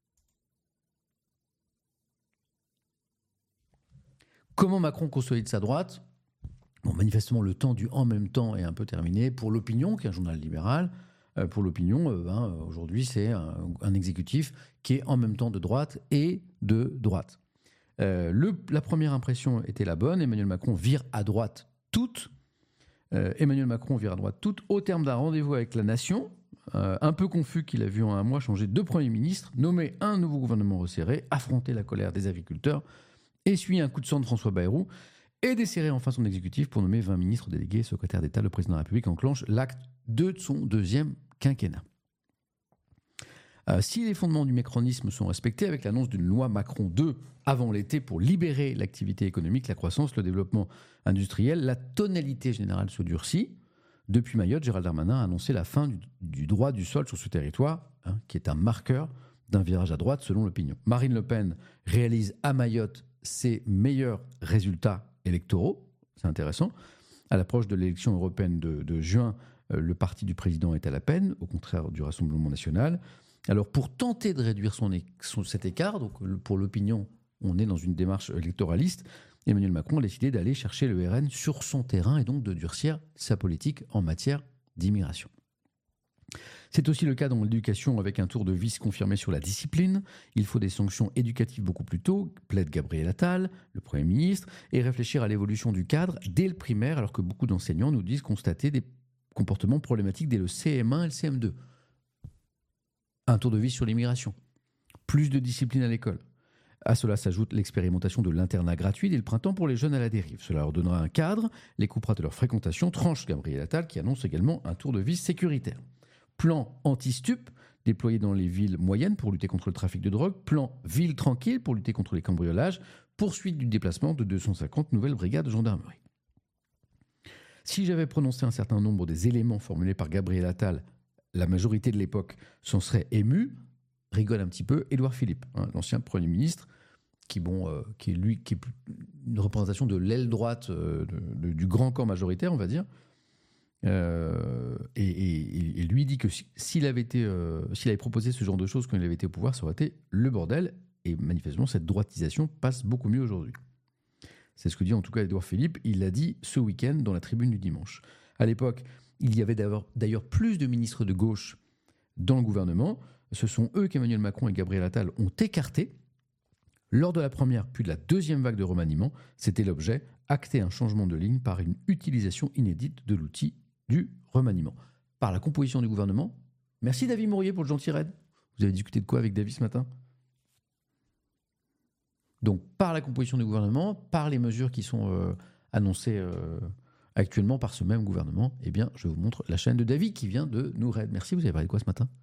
Comment Macron consolide sa droite? Bon, manifestement, le temps du en même temps est un peu terminé. Pour l'opinion, qui est un journal libéral, euh, pour l'opinion, euh, ben, aujourd'hui, c'est un, un exécutif qui est en même temps de droite et de droite. Euh, le, la première impression était la bonne. Emmanuel Macron vire à droite toute. Euh, Emmanuel Macron vire à droite toute au terme d'un rendez-vous avec la nation. Euh, un peu confus qu'il a vu en un mois changer deux premiers ministres, nommer un nouveau gouvernement resserré, affronter la colère des agriculteurs, essuyer un coup de sang de François Bayrou et desserrer enfin son exécutif pour nommer vingt ministres délégués, secrétaire d'État. Le président de la République enclenche l'acte deux de son deuxième quinquennat. Euh, si les fondements du macronisme sont respectés avec l'annonce d'une loi Macron deux avant l'été pour libérer l'activité économique, la croissance, le développement industriel, la tonalité générale se durcit. Depuis Mayotte, Gérald Darmanin a annoncé la fin du, du droit du sol sur ce territoire, hein, qui est un marqueur d'un virage à droite selon l'opinion. Marine Le Pen réalise à Mayotte ses meilleurs résultats électoraux, c'est intéressant. À l'approche de l'élection européenne de, de juin, euh, le parti du président est à la peine, au contraire du Rassemblement national. Alors pour tenter de réduire son, son, cet écart, donc pour l'opinion, on est dans une démarche électoraliste, Emmanuel Macron a décidé d'aller chercher le R N sur son terrain et donc de durcir sa politique en matière d'immigration. C'est aussi le cas dans l'éducation avec un tour de vis confirmé sur la discipline. Il faut des sanctions éducatives beaucoup plus tôt, plaide Gabriel Attal, le Premier ministre, et réfléchir à l'évolution du cadre dès le primaire, alors que beaucoup d'enseignants nous disent constater des comportements problématiques dès le C M un et le C M deux. Un tour de vis sur l'immigration. Plus de discipline à l'école. À cela s'ajoute l'expérimentation de l'internat gratuit dès le printemps pour les jeunes à la dérive. Cela leur donnera un cadre, les coupera de leur fréquentation, tranche Gabriel Attal qui annonce également un tour de vis sécuritaire. Plan anti-stup, déployé dans les villes moyennes pour lutter contre le trafic de drogue. Plan ville tranquille pour lutter contre les cambriolages. Poursuite du déplacement de deux cent cinquante nouvelles brigades de gendarmerie. Si j'avais prononcé un certain nombre des éléments formulés par Gabriel Attal, la majorité de l'époque s'en serait émue. Rigole un petit peu Édouard Philippe, hein, l'ancien Premier ministre, qui, bon, euh, qui est lui, qui est une représentation de l'aile droite euh, de, de, du grand camp majoritaire, on va dire. Euh, et, et, et lui dit que si, s'il avait été, euh, s'il avait proposé ce genre de choses quand il avait été au pouvoir, ça aurait été le bordel. Et manifestement, cette droitisation passe beaucoup mieux aujourd'hui. C'est ce que dit en tout cas Édouard Philippe. Il l'a dit ce week-end dans la tribune du dimanche. À l'époque, il y avait d'ailleurs, d'ailleurs plus de ministres de gauche dans le gouvernement. Ce sont eux qu'Emmanuel Macron et Gabriel Attal ont écartés. Lors de la première puis de la deuxième vague de remaniement, c'était l'objet, acter un changement de ligne par une utilisation inédite de l'outil du remaniement. Par la composition du gouvernement. Merci David Mourier pour le gentil raid. Vous avez discuté de quoi avec David ce matin? Donc par la composition du gouvernement, par les mesures qui sont euh, annoncées euh, actuellement par ce même gouvernement, eh bien je vous montre la chaîne de David qui vient de nous raid. Merci, vous avez parlé de quoi ce matin?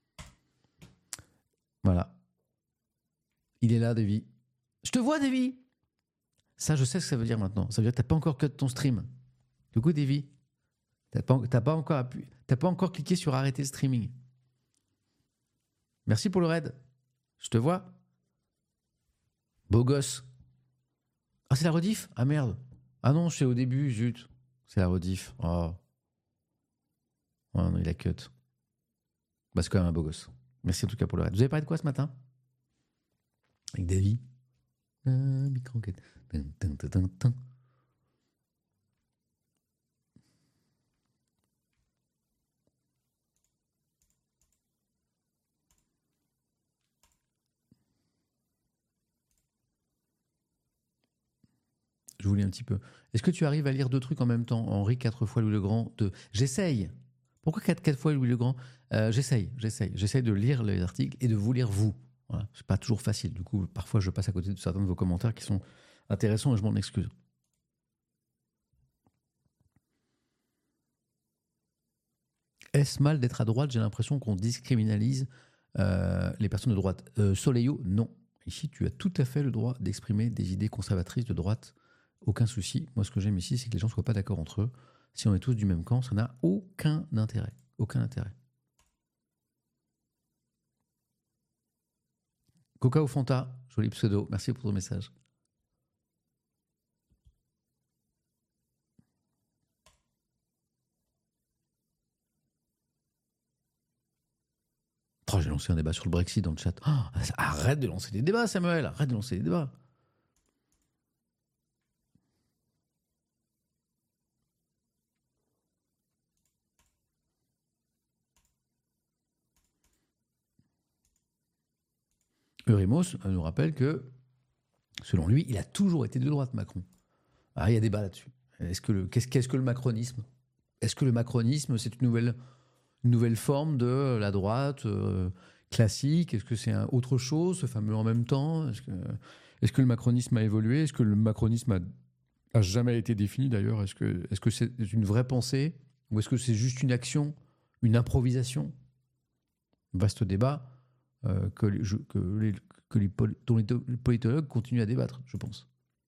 Voilà. Il est là, Davy. Je te vois, Davy. Ça, je sais ce que ça veut dire maintenant. Ça veut dire que tu n'as pas encore cut ton stream. Du coup, Davy, tu n'as pas, t'as pas, encore appuyé, t'as pas encore cliqué sur arrêter le streaming. Merci pour le raid. Je te vois. Beau gosse. Ah, c'est la rediff? Ah, merde. Ah non, c'est au début, zut. C'est la rediff. Oh. Oh non, il a cut. Bah, c'est quand même un beau gosse. Merci en tout cas pour le raid. Vous avez parlé de quoi ce matin? Avec Davy. Ah, micro-enquête. Je vous lis un petit peu. Est-ce que tu arrives à lire deux trucs en même temps? Henri, quatre fois Louis le Grand. Deux. J'essaye. Pourquoi quatre, quatre fois Louis le Grand? euh, J'essaye, j'essaye. J'essaye de lire les articles et de vous lire vous. Voilà. C'est pas toujours facile. Du coup, parfois, je passe à côté de certains de vos commentaires qui sont intéressants et je m'en excuse. Est-ce mal d'être à droite? J'ai l'impression qu'on discriminalise euh, les personnes de droite. Euh, Soleillo, non. Ici, tu as tout à fait le droit d'exprimer des idées conservatrices de droite. Aucun souci. Moi, ce que j'aime ici, c'est que les gens ne soient pas d'accord entre eux. Si on est tous du même camp, ça n'a aucun intérêt. Aucun intérêt. Coca au Fanta, joli pseudo. Merci pour ton message. Oh, j'ai lancé un débat sur le Brexit dans le chat. Oh, arrête de lancer des débats, Samuel. Arrête de lancer des débats. Eurimos nous rappelle que, selon lui, il a toujours été de droite, Macron. Alors, il y a débat là-dessus. Est-ce que le, qu'est-ce, qu'est-ce que le macronisme? Est-ce que le macronisme, c'est une nouvelle, une nouvelle forme de la droite euh, classique? Est-ce que c'est un, autre chose, ce fameux en même temps? Est-ce que, est-ce que le macronisme a évolué? Est-ce que le macronisme a, a jamais été défini d'ailleurs? Est-ce que, est-ce que c'est une vraie pensée? Ou est-ce que c'est juste une action, une improvisation? Vaste débat. Euh, que, les, que, les, que les, dont les politologues continuent à débattre, je pense.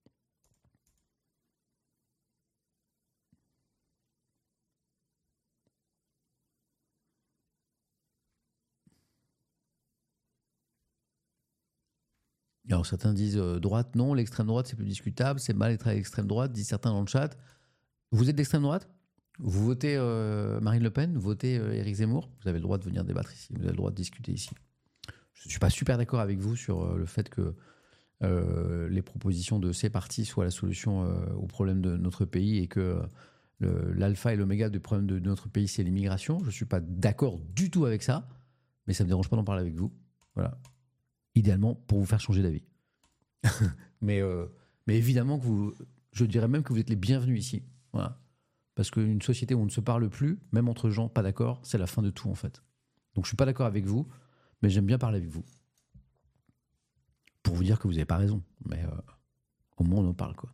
Alors certains disent euh, droite, non, l'extrême droite c'est plus discutable, c'est mal d'être à l'extrême droite, disent certains dans le chat. Vous êtes d'extrême droite? Vous votez euh, Marine Le Pen, vous votez euh, Éric Zemmour? Vous avez le droit de venir débattre ici, vous avez le droit de discuter ici. Je ne suis pas super d'accord avec vous sur euh, le fait que euh, les propositions de ces partis soient la solution euh, au problème de notre pays et que euh, l'alpha et l'oméga du problème de, de notre pays, c'est l'immigration. Je ne suis pas d'accord du tout avec ça, mais ça ne me dérange pas d'en parler avec vous. Voilà. Idéalement, pour vous faire changer d'avis. mais, euh, mais évidemment que vous... Je dirais même que vous êtes les bienvenus ici. Voilà. Parce qu'une société où on ne se parle plus, même entre gens pas d'accord, c'est la fin de tout, en fait. Donc je ne suis pas d'accord avec vous, mais j'aime bien parler avec vous. Pour vous dire que vous n'avez pas raison. Mais euh, au moins, on en parle, quoi.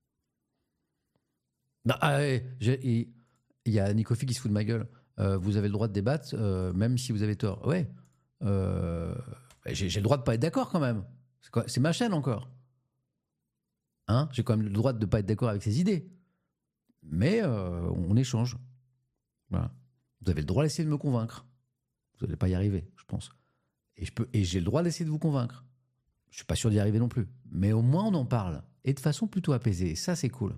Bah, allez, il y a Nicofi qui se fout de ma gueule. Euh, vous avez le droit de débattre, euh, même si vous avez tort. Ouais. Euh, j'ai, j'ai le droit de ne pas être d'accord, quand même. C'est, quoi, c'est ma chaîne, encore. Hein, j'ai quand même le droit de ne pas être d'accord avec ses idées. Mais euh, on échange. Voilà. Vous avez le droit d'essayer de me convaincre. Vous n'allez pas y arriver, je pense. Et, je peux, et j'ai le droit d'essayer de vous convaincre. Je ne suis pas sûr d'y arriver non plus. Mais au moins, on en parle. Et de façon plutôt apaisée. Et ça, c'est cool.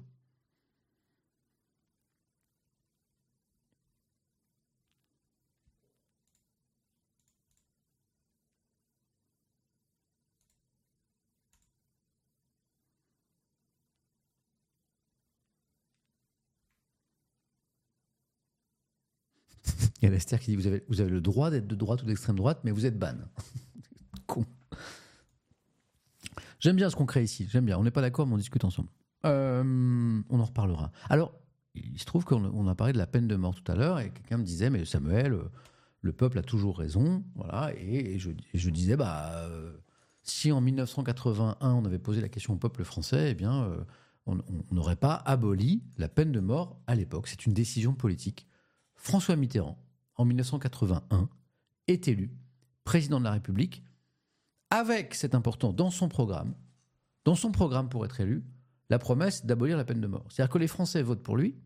Il y a Lester qui dit vous avez, vous avez le droit d'être de droite ou d'extrême droite, mais vous êtes ban. Con. J'aime bien ce qu'on crée ici. J'aime bien. On n'est pas d'accord, mais on discute ensemble. Euh, on en reparlera. Alors, il se trouve qu'on on a parlé de la peine de mort tout à l'heure, et quelqu'un me disait, mais Samuel, le peuple a toujours raison. Voilà. Et, et, je, et je disais, bah, euh, si en mille neuf cent quatre-vingt-un, on avait posé la question au peuple français, eh bien, euh, on n'aurait pas aboli la peine de mort à l'époque. C'est une décision politique. François Mitterrand, en mille neuf cent quatre-vingt-un, est élu président de la République avec, c'est important, dans son programme, dans son programme pour être élu, la promesse d'abolir la peine de mort. C'est-à-dire que les Français votent pour lui,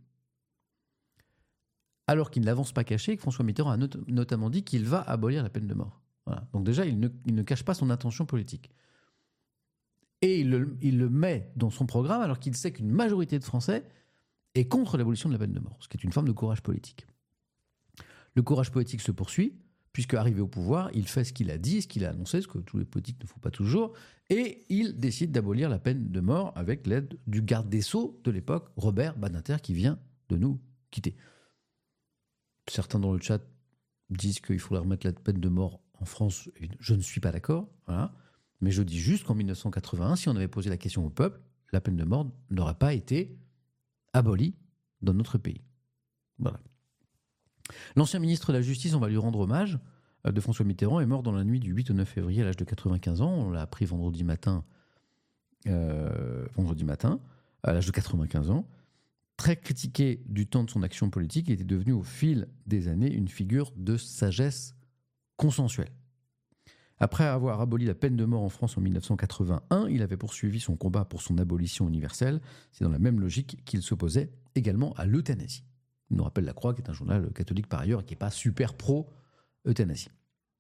alors qu'il ne l'avance pas caché, que François Mitterrand a not- notamment dit qu'il va abolir la peine de mort. Voilà. Donc déjà, il ne, il ne cache pas son intention politique. Et il le, il le met dans son programme alors qu'il sait qu'une majorité de Français est contre l'abolition de la peine de mort, ce qui est une forme de courage politique. Le courage politique se poursuit, puisque arrivé au pouvoir, il fait ce qu'il a dit, ce qu'il a annoncé, ce que tous les politiques ne font pas toujours, et il décide d'abolir la peine de mort avec l'aide du garde des Sceaux de l'époque, Robert Badinter, qui vient de nous quitter. Certains dans le chat disent qu'il faudrait remettre la peine de mort en France. Je ne suis pas d'accord, voilà. Mais je dis juste qu'en mille neuf cent quatre-vingt-un, si on avait posé la question au peuple, la peine de mort n'aurait pas été abolie dans notre pays. Voilà. L'ancien ministre de la Justice, on va lui rendre hommage, de François Mitterrand, est mort dans la nuit du huit au neuf février à l'âge de quatre-vingt-quinze ans. On l'a appris vendredi matin, euh, vendredi matin, à l'âge de quatre-vingt-quinze ans. Très critiqué du temps de son action politique, il était devenu au fil des années une figure de sagesse consensuelle. Après avoir aboli la peine de mort en France en dix-neuf cent quatre-vingt-un, il avait poursuivi son combat pour son abolition universelle. C'est dans la même logique qu'il s'opposait également à l'euthanasie. Il nous rappelle La Croix, qui est un journal catholique par ailleurs et qui n'est pas super pro-euthanasie.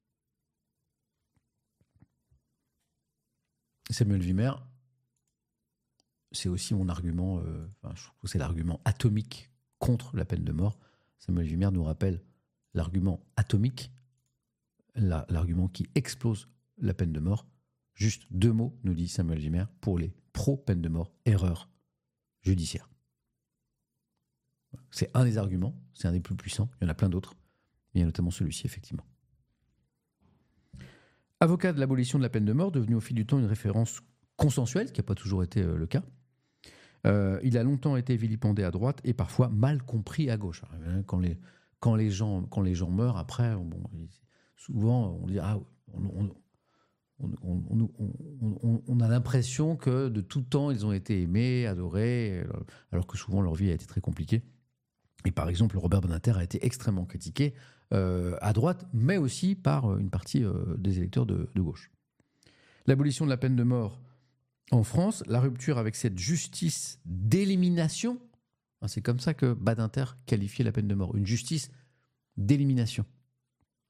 Samuel Wimmer, c'est aussi mon argument, euh, enfin, je trouve que c'est l'argument atomique contre la peine de mort. Samuel Wimmer nous rappelle l'argument atomique, la, l'argument qui explose la peine de mort. Juste deux mots, nous dit Samuel Wimmer, pour les pro-peine de mort, erreur judiciaire. C'est un des arguments, c'est un des plus puissants, il y en a plein d'autres, mais il y a notamment celui-ci, effectivement. Avocat de l'abolition de la peine de mort, devenu au fil du temps une référence consensuelle, ce qui n'a pas toujours été euh, le cas. Euh, il a longtemps été vilipendé à droite et parfois mal compris à gauche. Quand les, quand les, gens, quand les gens meurent, après, bon, souvent on dit ah, on, on, on, on, on, on, on a l'impression que de tout temps ils ont été aimés, adorés, alors que souvent leur vie a été très compliquée. Et par exemple, Robert Badinter a été extrêmement critiqué euh, à droite, mais aussi par une partie euh, des électeurs de, de gauche. L'abolition de la peine de mort en France, la rupture avec cette justice d'élimination, c'est comme ça que Badinter qualifiait la peine de mort, une justice d'élimination. Hein ?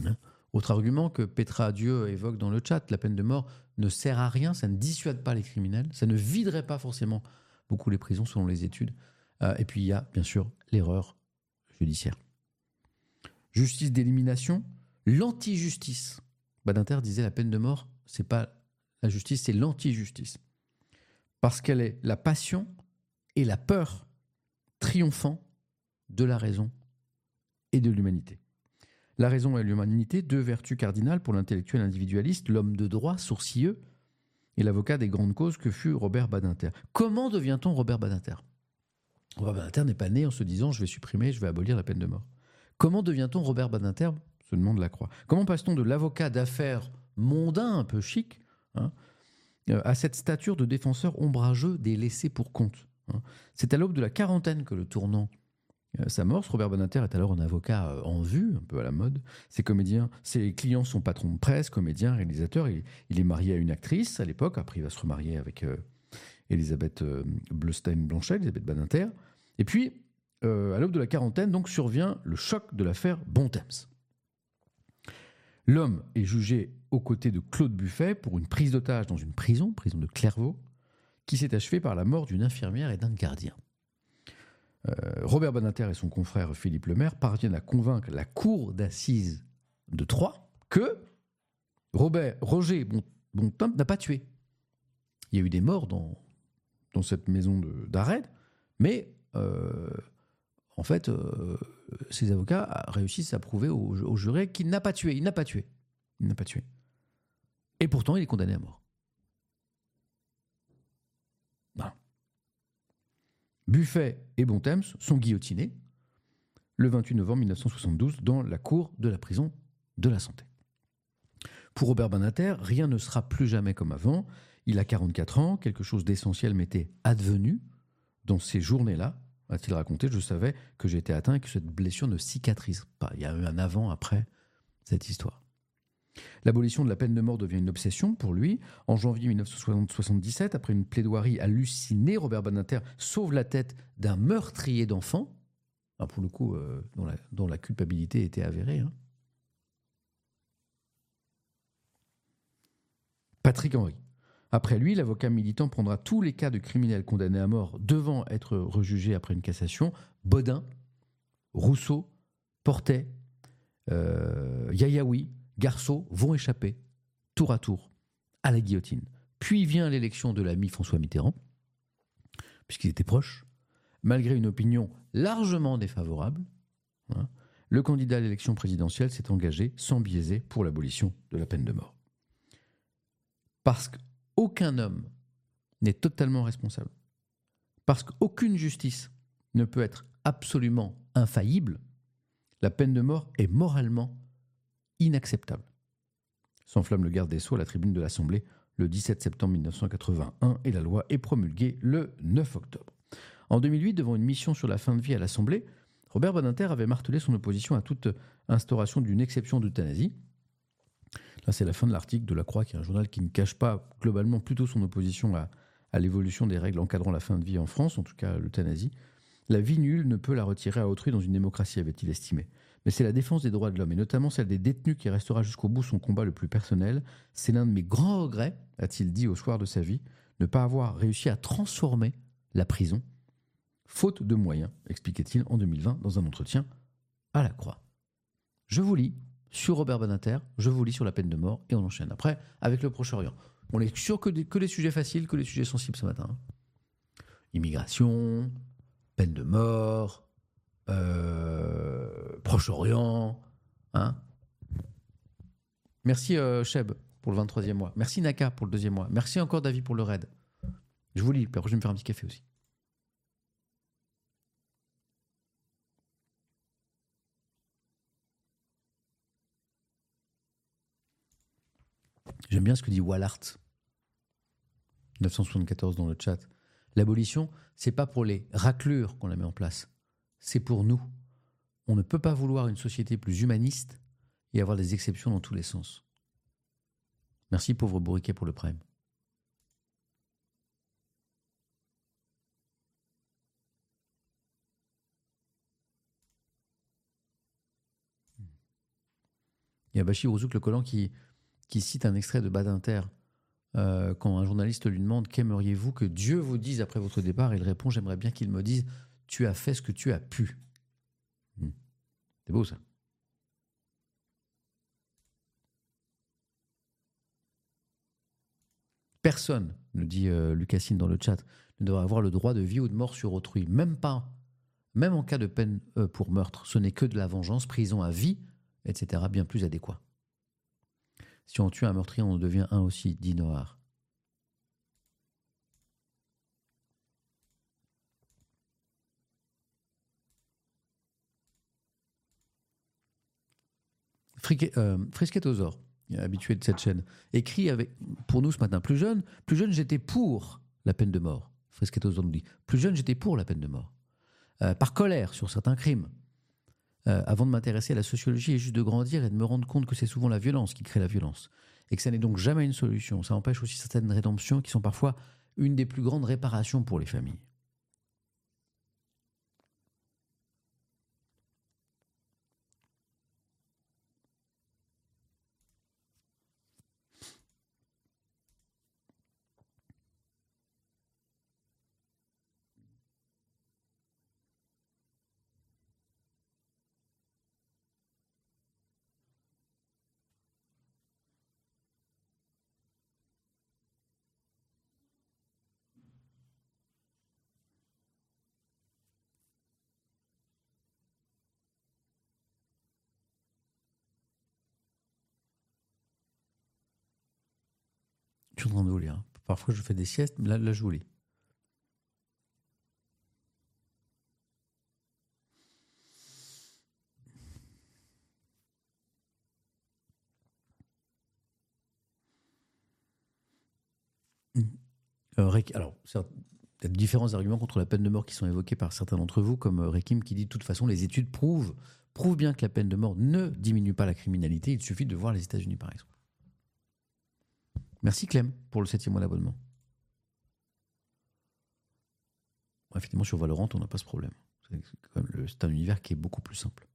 Autre argument que Petra Adieu évoque dans le chat, la peine de mort ne sert à rien, ça ne dissuade pas les criminels, ça ne viderait pas forcément beaucoup les prisons selon les études. Euh, et puis il y a bien sûr l'erreur judiciaire. Justice d'élimination, l'anti-justice. Badinter disait la peine de mort, c'est pas la justice, c'est l'anti-justice. Parce qu'elle est la passion et la peur triomphant de la raison et de l'humanité. La raison et l'humanité, deux vertus cardinales pour l'intellectuel individualiste, l'homme de droit sourcilleux et l'avocat des grandes causes que fut Robert Badinter. Comment devient-on Robert Badinter ? Robert Badinter n'est pas né en se disant « je vais supprimer, je vais abolir la peine de mort ». Comment devient-on Robert Badinter ? Se demande Lacroix. Comment passe-t-on de l'avocat d'affaires mondain, un peu chic, hein, à cette stature de défenseur ombrageux des laissés pour compte, hein. C'est à l'aube de la quarantaine que le tournant euh, s'amorce. Robert Badinter est alors un avocat euh, en vue, un peu à la mode. Ses comédiens, ses clients sont patrons de presse, comédiens, réalisateurs. Il, il est marié à une actrice à l'époque. Après, il va se remarier avec euh, Elisabeth euh, Bleustein-Blanchet, Elisabeth Badinter. Et puis, euh, à l'aube de la quarantaine, donc, survient le choc de l'affaire Bontemps. L'homme est jugé aux côtés de Claude Buffet pour une prise d'otage dans une prison, prison de Clairvaux, qui s'est achevée par la mort d'une infirmière et d'un gardien. Euh, Robert Badinter et son confrère Philippe Lemaire parviennent à convaincre la cour d'assises de Troyes que Robert, Roger Bontemps n'a pas tué. Il y a eu des morts dans, dans cette maison de, d'arrêt, mais euh, en fait, euh, ces avocats réussissent à prouver au, au juré qu'il n'a pas tué. Il n'a pas tué. Il n'a pas tué. Et pourtant, il est condamné à mort. Voilà. Buffet et Bontemps sont guillotinés le vingt-huit novembre mille neuf cent soixante-douze dans la cour de la prison de la Santé. Pour Robert Badinter, rien ne sera plus jamais comme avant. Il a quarante-quatre ans, quelque chose d'essentiel m'était advenu dans ces journées-là. A-t-il raconté, je savais que j'étais atteint et que cette blessure ne cicatrise pas. Il y a eu un avant, après cette histoire. L'abolition de la peine de mort devient une obsession pour lui. En janvier mille neuf cent soixante-dix-sept, après une plaidoirie hallucinée, Robert Badinter sauve la tête d'un meurtrier d'enfants, enfin, pour le coup, euh, dont, la, dont la culpabilité était avérée. Hein. Patrick Henry. Après lui, l'avocat militant prendra tous les cas de criminels condamnés à mort devant être rejugés après une cassation. Bodin, Rousseau, Portet, euh, Yayaoui, Garceau vont échapper, tour à tour, à la guillotine. Puis vient l'élection de l'ami François Mitterrand, puisqu'ils étaient proches. Malgré une opinion largement défavorable, hein, le candidat à l'élection présidentielle s'est engagé sans biaiser pour l'abolition de la peine de mort. Parce qu'aucun homme n'est totalement responsable. Parce qu'aucune justice ne peut être absolument infaillible, la peine de mort est moralement inacceptable. S'enflamme le garde des Sceaux à la tribune de l'Assemblée le dix-sept septembre mille neuf cent quatre-vingt-un et la loi est promulguée le neuf octobre. En deux mille huit, devant une mission sur la fin de vie à l'Assemblée, Robert Badinter avait martelé son opposition à toute instauration d'une exception d'euthanasie. Là, c'est la fin de l'article de La Croix, qui est un journal qui ne cache pas globalement plutôt son opposition à, à l'évolution des règles encadrant la fin de vie en France, en tout cas l'euthanasie. La vie nulle ne peut la retirer à autrui dans une démocratie, avait-il estimé. Mais c'est la défense des droits de l'homme, et notamment celle des détenus, qui restera jusqu'au bout son combat le plus personnel. C'est l'un de mes grands regrets, a-t-il dit au soir de sa vie, ne pas avoir réussi à transformer la prison, faute de moyens, expliquait-il en deux mille vingt dans un entretien à La Croix. Je vous lis sur Robert Badinter, je vous lis sur la peine de mort, et on enchaîne après avec le Proche-Orient. On est sûr que, des, que les sujets faciles, que les sujets sensibles ce matin. Hein. Immigration, peine de mort, euh, Proche-Orient. Hein. Merci euh, Cheb pour le vingt-troisième mois. Merci Naka pour le deuxième mois. Merci encore David pour le raid. Je vous lis, puis après je vais me faire un petit café aussi. J'aime bien ce que dit Wallart, neuf cent soixante-quatorze dans le chat. L'abolition, c'est pas pour les raclures qu'on la met en place, c'est pour nous. On ne peut pas vouloir une société plus humaniste et avoir des exceptions dans tous les sens. Merci pauvre bourriquet pour le prime. Il y a Bachir Ouzouk le collant qui, qui cite un extrait de Badinter euh, quand un journaliste lui demande « Qu'aimeriez-vous que Dieu vous dise après votre départ ?» Il répond « J'aimerais bien qu'il me dise « Tu as fait ce que tu as pu. Hmm. » C'est beau ça. Personne, nous dit euh, Lucassine dans le chat, ne doit avoir le droit de vie ou de mort sur autrui. Même pas. Même en cas de peine euh, pour meurtre. Ce n'est que de la vengeance, prison à vie, et cetera, bien plus adéquat. Si on tue un meurtrier, on devient un aussi, dit Noir. Euh, Frisquetosaure, habitué de cette chaîne, écrit avec, pour nous ce matin, plus jeune, plus jeune j'étais pour la peine de mort. Frisquetosaure nous dit, plus jeune j'étais pour la peine de mort. Euh, par colère sur certains crimes. Euh, avant de m'intéresser à la sociologie et juste de grandir et de me rendre compte que c'est souvent la violence qui crée la violence. Et que ça n'est donc jamais une solution. Ça empêche aussi certaines rédemptions qui sont parfois une des plus grandes réparations pour les familles. Je suis en train de vous lire. Parfois, je fais des siestes, mais là, là je vous lis. Euh, alors, il y a différents arguments contre la peine de mort qui sont évoqués par certains d'entre vous, comme Rekim qui dit de toute façon, les études prouvent, prouvent bien que la peine de mort ne diminue pas la criminalité. Il suffit de voir les États-Unis, par exemple. Merci Clem pour le septième mois d'abonnement. Bon, effectivement, sur Valorant, on n'a pas ce problème. C'est, quand même le, c'est un univers qui est beaucoup plus simple.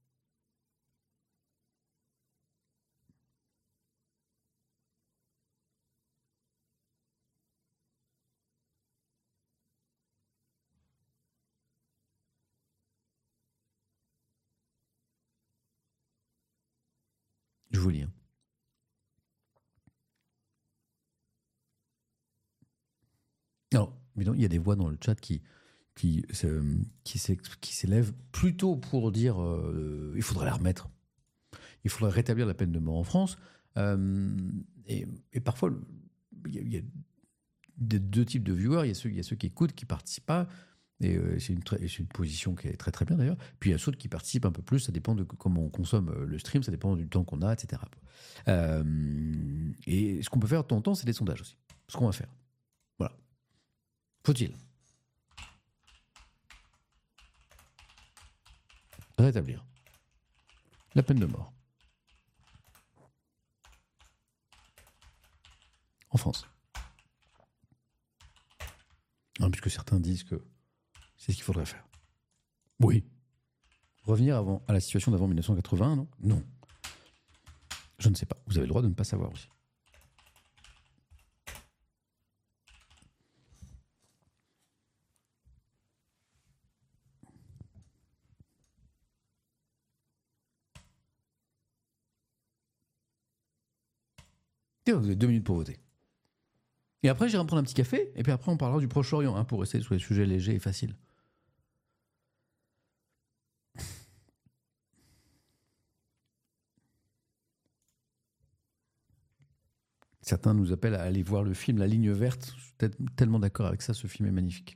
Je vous lis. Hein. Alors, évidemment, il y a des voix dans le chat qui, qui, qui, qui s'élèvent plutôt pour dire euh, il faudrait la remettre. Il faudrait rétablir la peine de mort en France. Euh, et, et parfois, il y, a, il y a de deux types de viewers. Il y a ceux, il y a ceux qui écoutent, qui participent pas. Et euh, c'est, une très, c'est une position qui est très très bien d'ailleurs. Puis il y a ceux qui participent un peu plus. Ça dépend de comment on consomme le stream, ça dépend du temps qu'on a, et cetera. Euh, et ce qu'on peut faire de temps en temps, c'est des sondages aussi. Ce qu'on va faire. Voilà. Faut-il rétablir la peine de mort en France? Non, puisque certains disent que c'est ce qu'il faudrait faire. Oui. Revenir avant, à la situation d'avant mille neuf cent quatre-vingts, non? Non. Je ne sais pas. Vous avez le droit de ne pas savoir aussi. Tiens, vous avez deux minutes pour voter. Et après, j'irai me prendre un petit café, et puis après, on parlera du Proche-Orient, hein, pour rester sur les sujets légers et faciles. Certains nous appellent à aller voir le film La Ligne Verte. Je suis tellement d'accord avec ça, ce film est magnifique.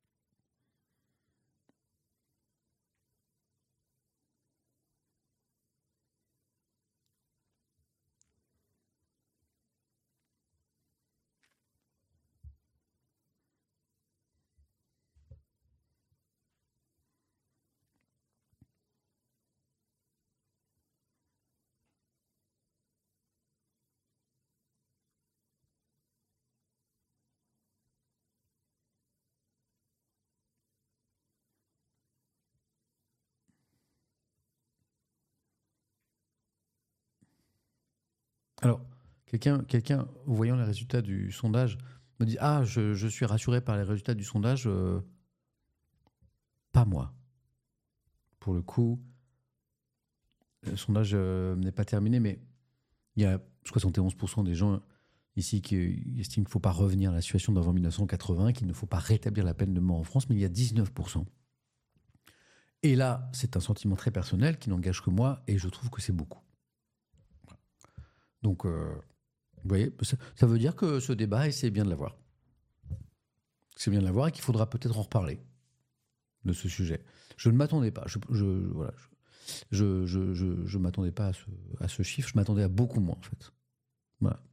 Alors, quelqu'un, quelqu'un, voyant les résultats du sondage, me dit « Ah, je, je suis rassuré par les résultats du sondage. Euh, » Pas moi. Pour le coup, le sondage euh, n'est pas terminé, mais il y a soixante et onze pour cent des gens ici qui estiment qu'il ne faut pas revenir à la situation d'avant mille neuf cent quatre-vingts, qu'il ne faut pas rétablir la peine de mort en France, mais il y a dix-neuf pour cent. Et là, c'est un sentiment très personnel qui n'engage que moi, et je trouve que c'est beaucoup. Donc, euh, vous voyez, ça, ça veut dire que ce débat, et c'est bien de l'avoir. C'est bien de l'avoir et qu'il faudra peut-être en reparler de ce sujet. Je ne m'attendais pas. Je, je, voilà, je, je, je, je m'attendais pas à ce, à ce chiffre. Je m'attendais à beaucoup moins, en fait. Voilà.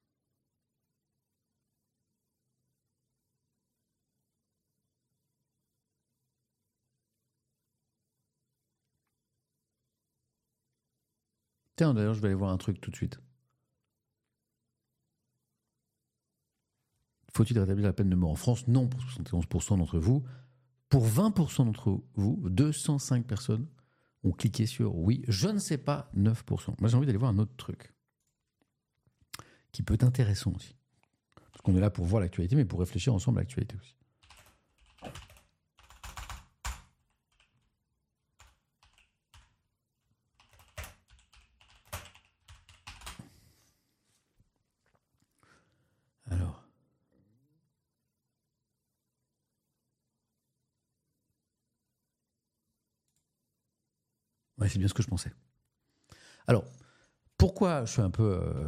Tiens, d'ailleurs, je vais aller voir un truc tout de suite. Faut-il rétablir la peine de mort en France? Non, pour soixante et onze pour cent d'entre vous. Pour vingt pour cent d'entre vous, deux cent cinq personnes ont cliqué sur oui. Je ne sais pas, neuf pour cent. Moi, j'ai envie d'aller voir un autre truc qui peut être intéressant aussi. Parce qu'on est là pour voir l'actualité, mais pour réfléchir ensemble à l'actualité aussi. Alors. Ouais, c'est bien ce que je pensais. Alors, pourquoi je suis un peu euh,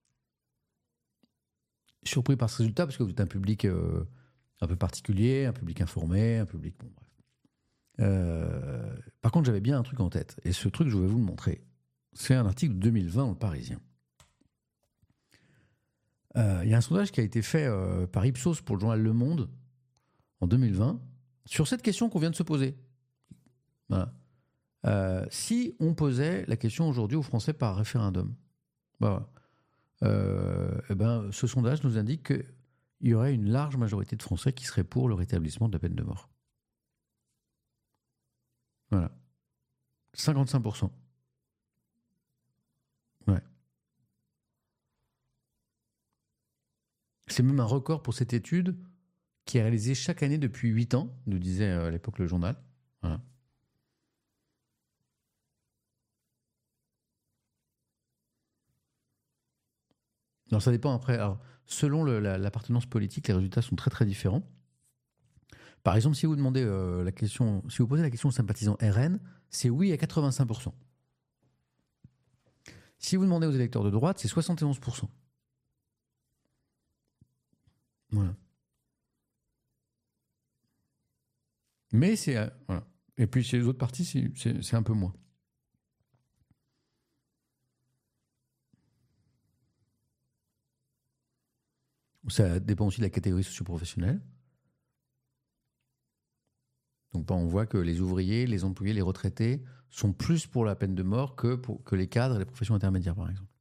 surpris par ce résultat? Parce que vous êtes un public euh, un peu particulier, un public informé, un public... Bon, bref. Euh, par contre, j'avais bien un truc en tête. Et ce truc, je vais vous le montrer. C'est un article de deux mille vingt dans Le Parisien. Il euh, y a un sondage qui a été fait euh, par Ipsos pour le journal Le Monde en deux mille vingt sur cette question qu'on vient de se poser. Voilà. Euh, si on posait la question aujourd'hui aux Français par référendum, voilà. euh, eh ben, ce sondage nous indique qu'il y aurait une large majorité de Français qui seraient pour le rétablissement de la peine de mort. Voilà. cinquante-cinq pour cent. Ouais. C'est même un record pour cette étude qui est réalisée chaque année depuis huit ans, nous disait à l'époque le journal. Voilà. Alors ça dépend après. Alors, selon le, la, l'appartenance politique, les résultats sont très très différents. Par exemple, si vous demandez euh, la question, si vous posez la question aux sympathisants R N, c'est oui à quatre-vingt-cinq pour cent. Si vous demandez aux électeurs de droite, c'est soixante et onze pour cent. Voilà. Mais c'est... Euh, voilà. Et puis chez les autres partis, c'est, c'est, c'est un peu moins. Ça dépend aussi de la catégorie socio-professionnelle. Donc on voit que les ouvriers, les employés, les retraités sont plus pour la peine de mort que, pour, que les cadres et les professions intermédiaires, par exemple.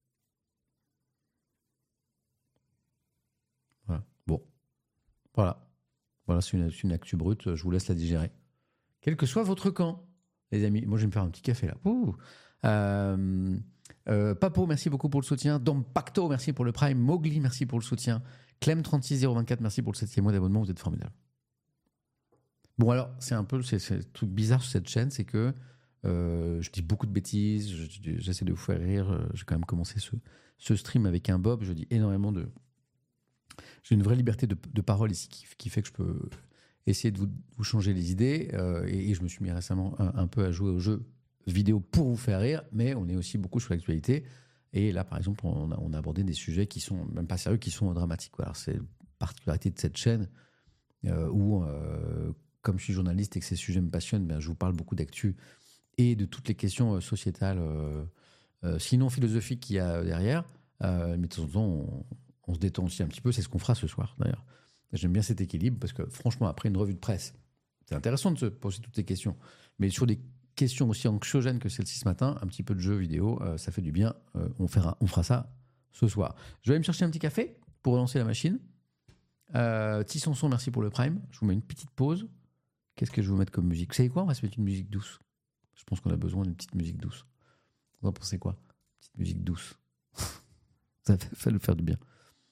Voilà. Bon. Voilà. Voilà, c'est une, c'est une actu brute. Je vous laisse la digérer. Quel que soit votre camp, les amis. Moi, je vais me faire un petit café, là. Ouh. Euh, euh, Papo, merci beaucoup pour le soutien. Dompacto, merci pour le Prime. Mowgli, merci pour le soutien. Clem trente-six zéro vingt-quatre, merci pour le septième mois d'abonnement. Vous êtes formidables. Bon, alors, c'est un peu c'est, c'est le truc bizarre sur cette chaîne, c'est que euh, je dis beaucoup de bêtises, je, je, j'essaie de vous faire rire. J'ai quand même commencé ce, ce stream avec un Bob. Je dis énormément de... J'ai une vraie liberté de, de parole ici qui, qui fait que je peux essayer de vous, vous changer les idées. Euh, et, et je me suis mis récemment un, un peu à jouer aux jeux vidéo pour vous faire rire, mais on est aussi beaucoup sur l'actualité. Et là, par exemple, on a, on a abordé des sujets qui sont même pas sérieux, qui sont dramatiques. Alors, c'est la particularité de cette chaîne euh, où... Euh, comme je suis journaliste et que ces sujets me passionnent, ben je vous parle beaucoup d'actu et de toutes les questions sociétales, euh, euh, sinon philosophiques qu'il y a derrière. Euh, mais de temps en temps, on, on se détend aussi un petit peu. C'est ce qu'on fera ce soir, d'ailleurs. J'aime bien cet équilibre parce que, franchement, après une revue de presse, c'est intéressant de se poser toutes ces questions. Mais sur des questions aussi anxiogènes que celle-ci ce matin, un petit peu de jeu vidéo, euh, ça fait du bien. Euh, on, fera, on fera ça ce soir. Je vais aller me chercher un petit café pour relancer la machine. Euh, Tissanson, merci pour le Prime. Je vous mets une petite pause. Qu'est-ce que je vais vous mettre comme musique? Vous savez quoi? On va se mettre une musique douce. Je pense qu'on a besoin d'une petite musique douce. Vous en pensez quoi? Petite musique douce. Ça fait le faire du bien.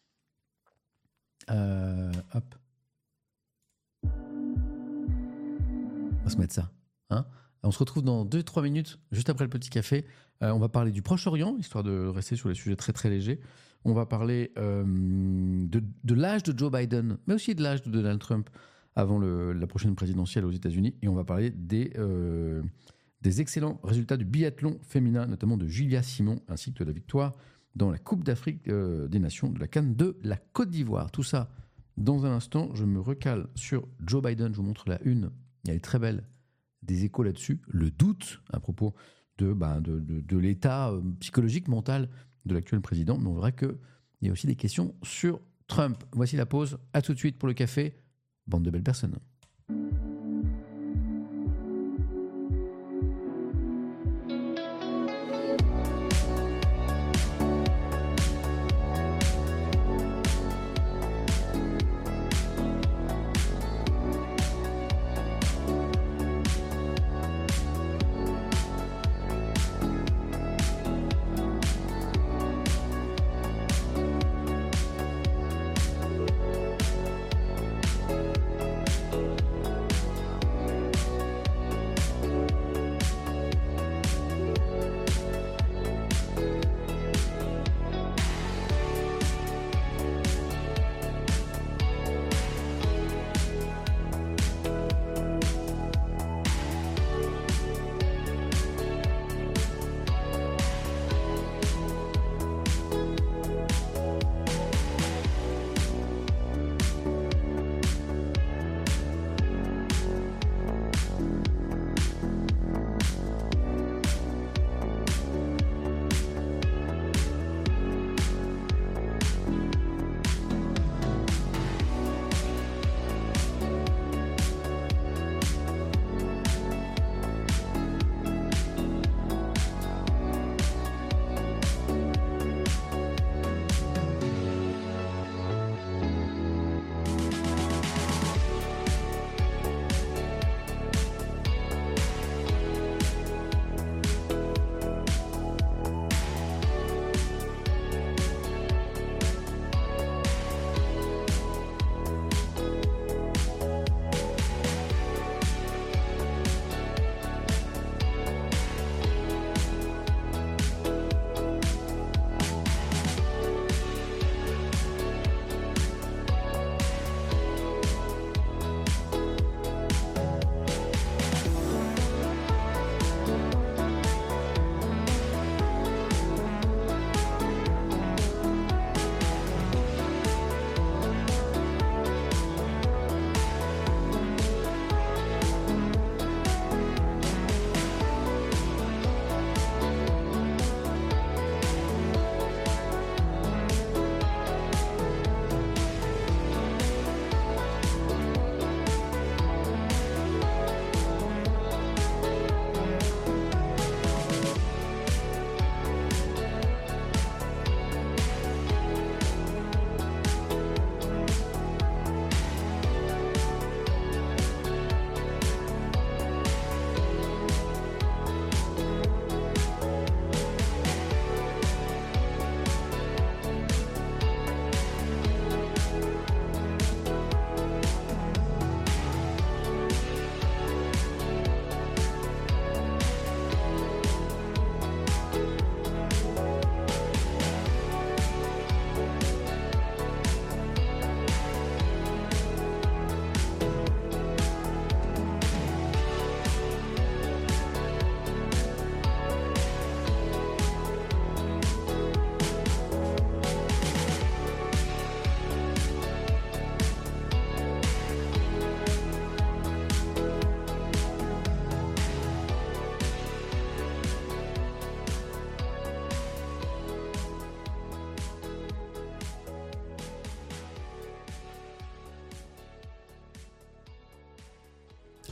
Euh, hop. On va se mettre ça. Hein? On se retrouve dans deux trois minutes, juste après le petit café. Euh, on va parler du Proche-Orient, histoire de rester sur les sujets très très légers. On va parler euh, de, de l'âge de Joe Biden, mais aussi de l'âge de Donald Trump avant le, la prochaine présidentielle aux États-Unis. Et on va parler des, euh, des excellents résultats du biathlon féminin, notamment de Julia Simon, ainsi que de la victoire dans la Coupe d'Afrique euh, des Nations de la CAN de la Côte d'Ivoire. Tout ça, dans un instant, je me recale sur Joe Biden. Je vous montre la une. Elle est très belle. Des échos là-dessus. Le doute à propos de, bah, de, de, de l'état euh, psychologique, mental de l'actuel président. Mais on verra qu'il y a aussi des questions sur Trump. Voici la pause. À tout de suite pour le café. Bande de belles personnes.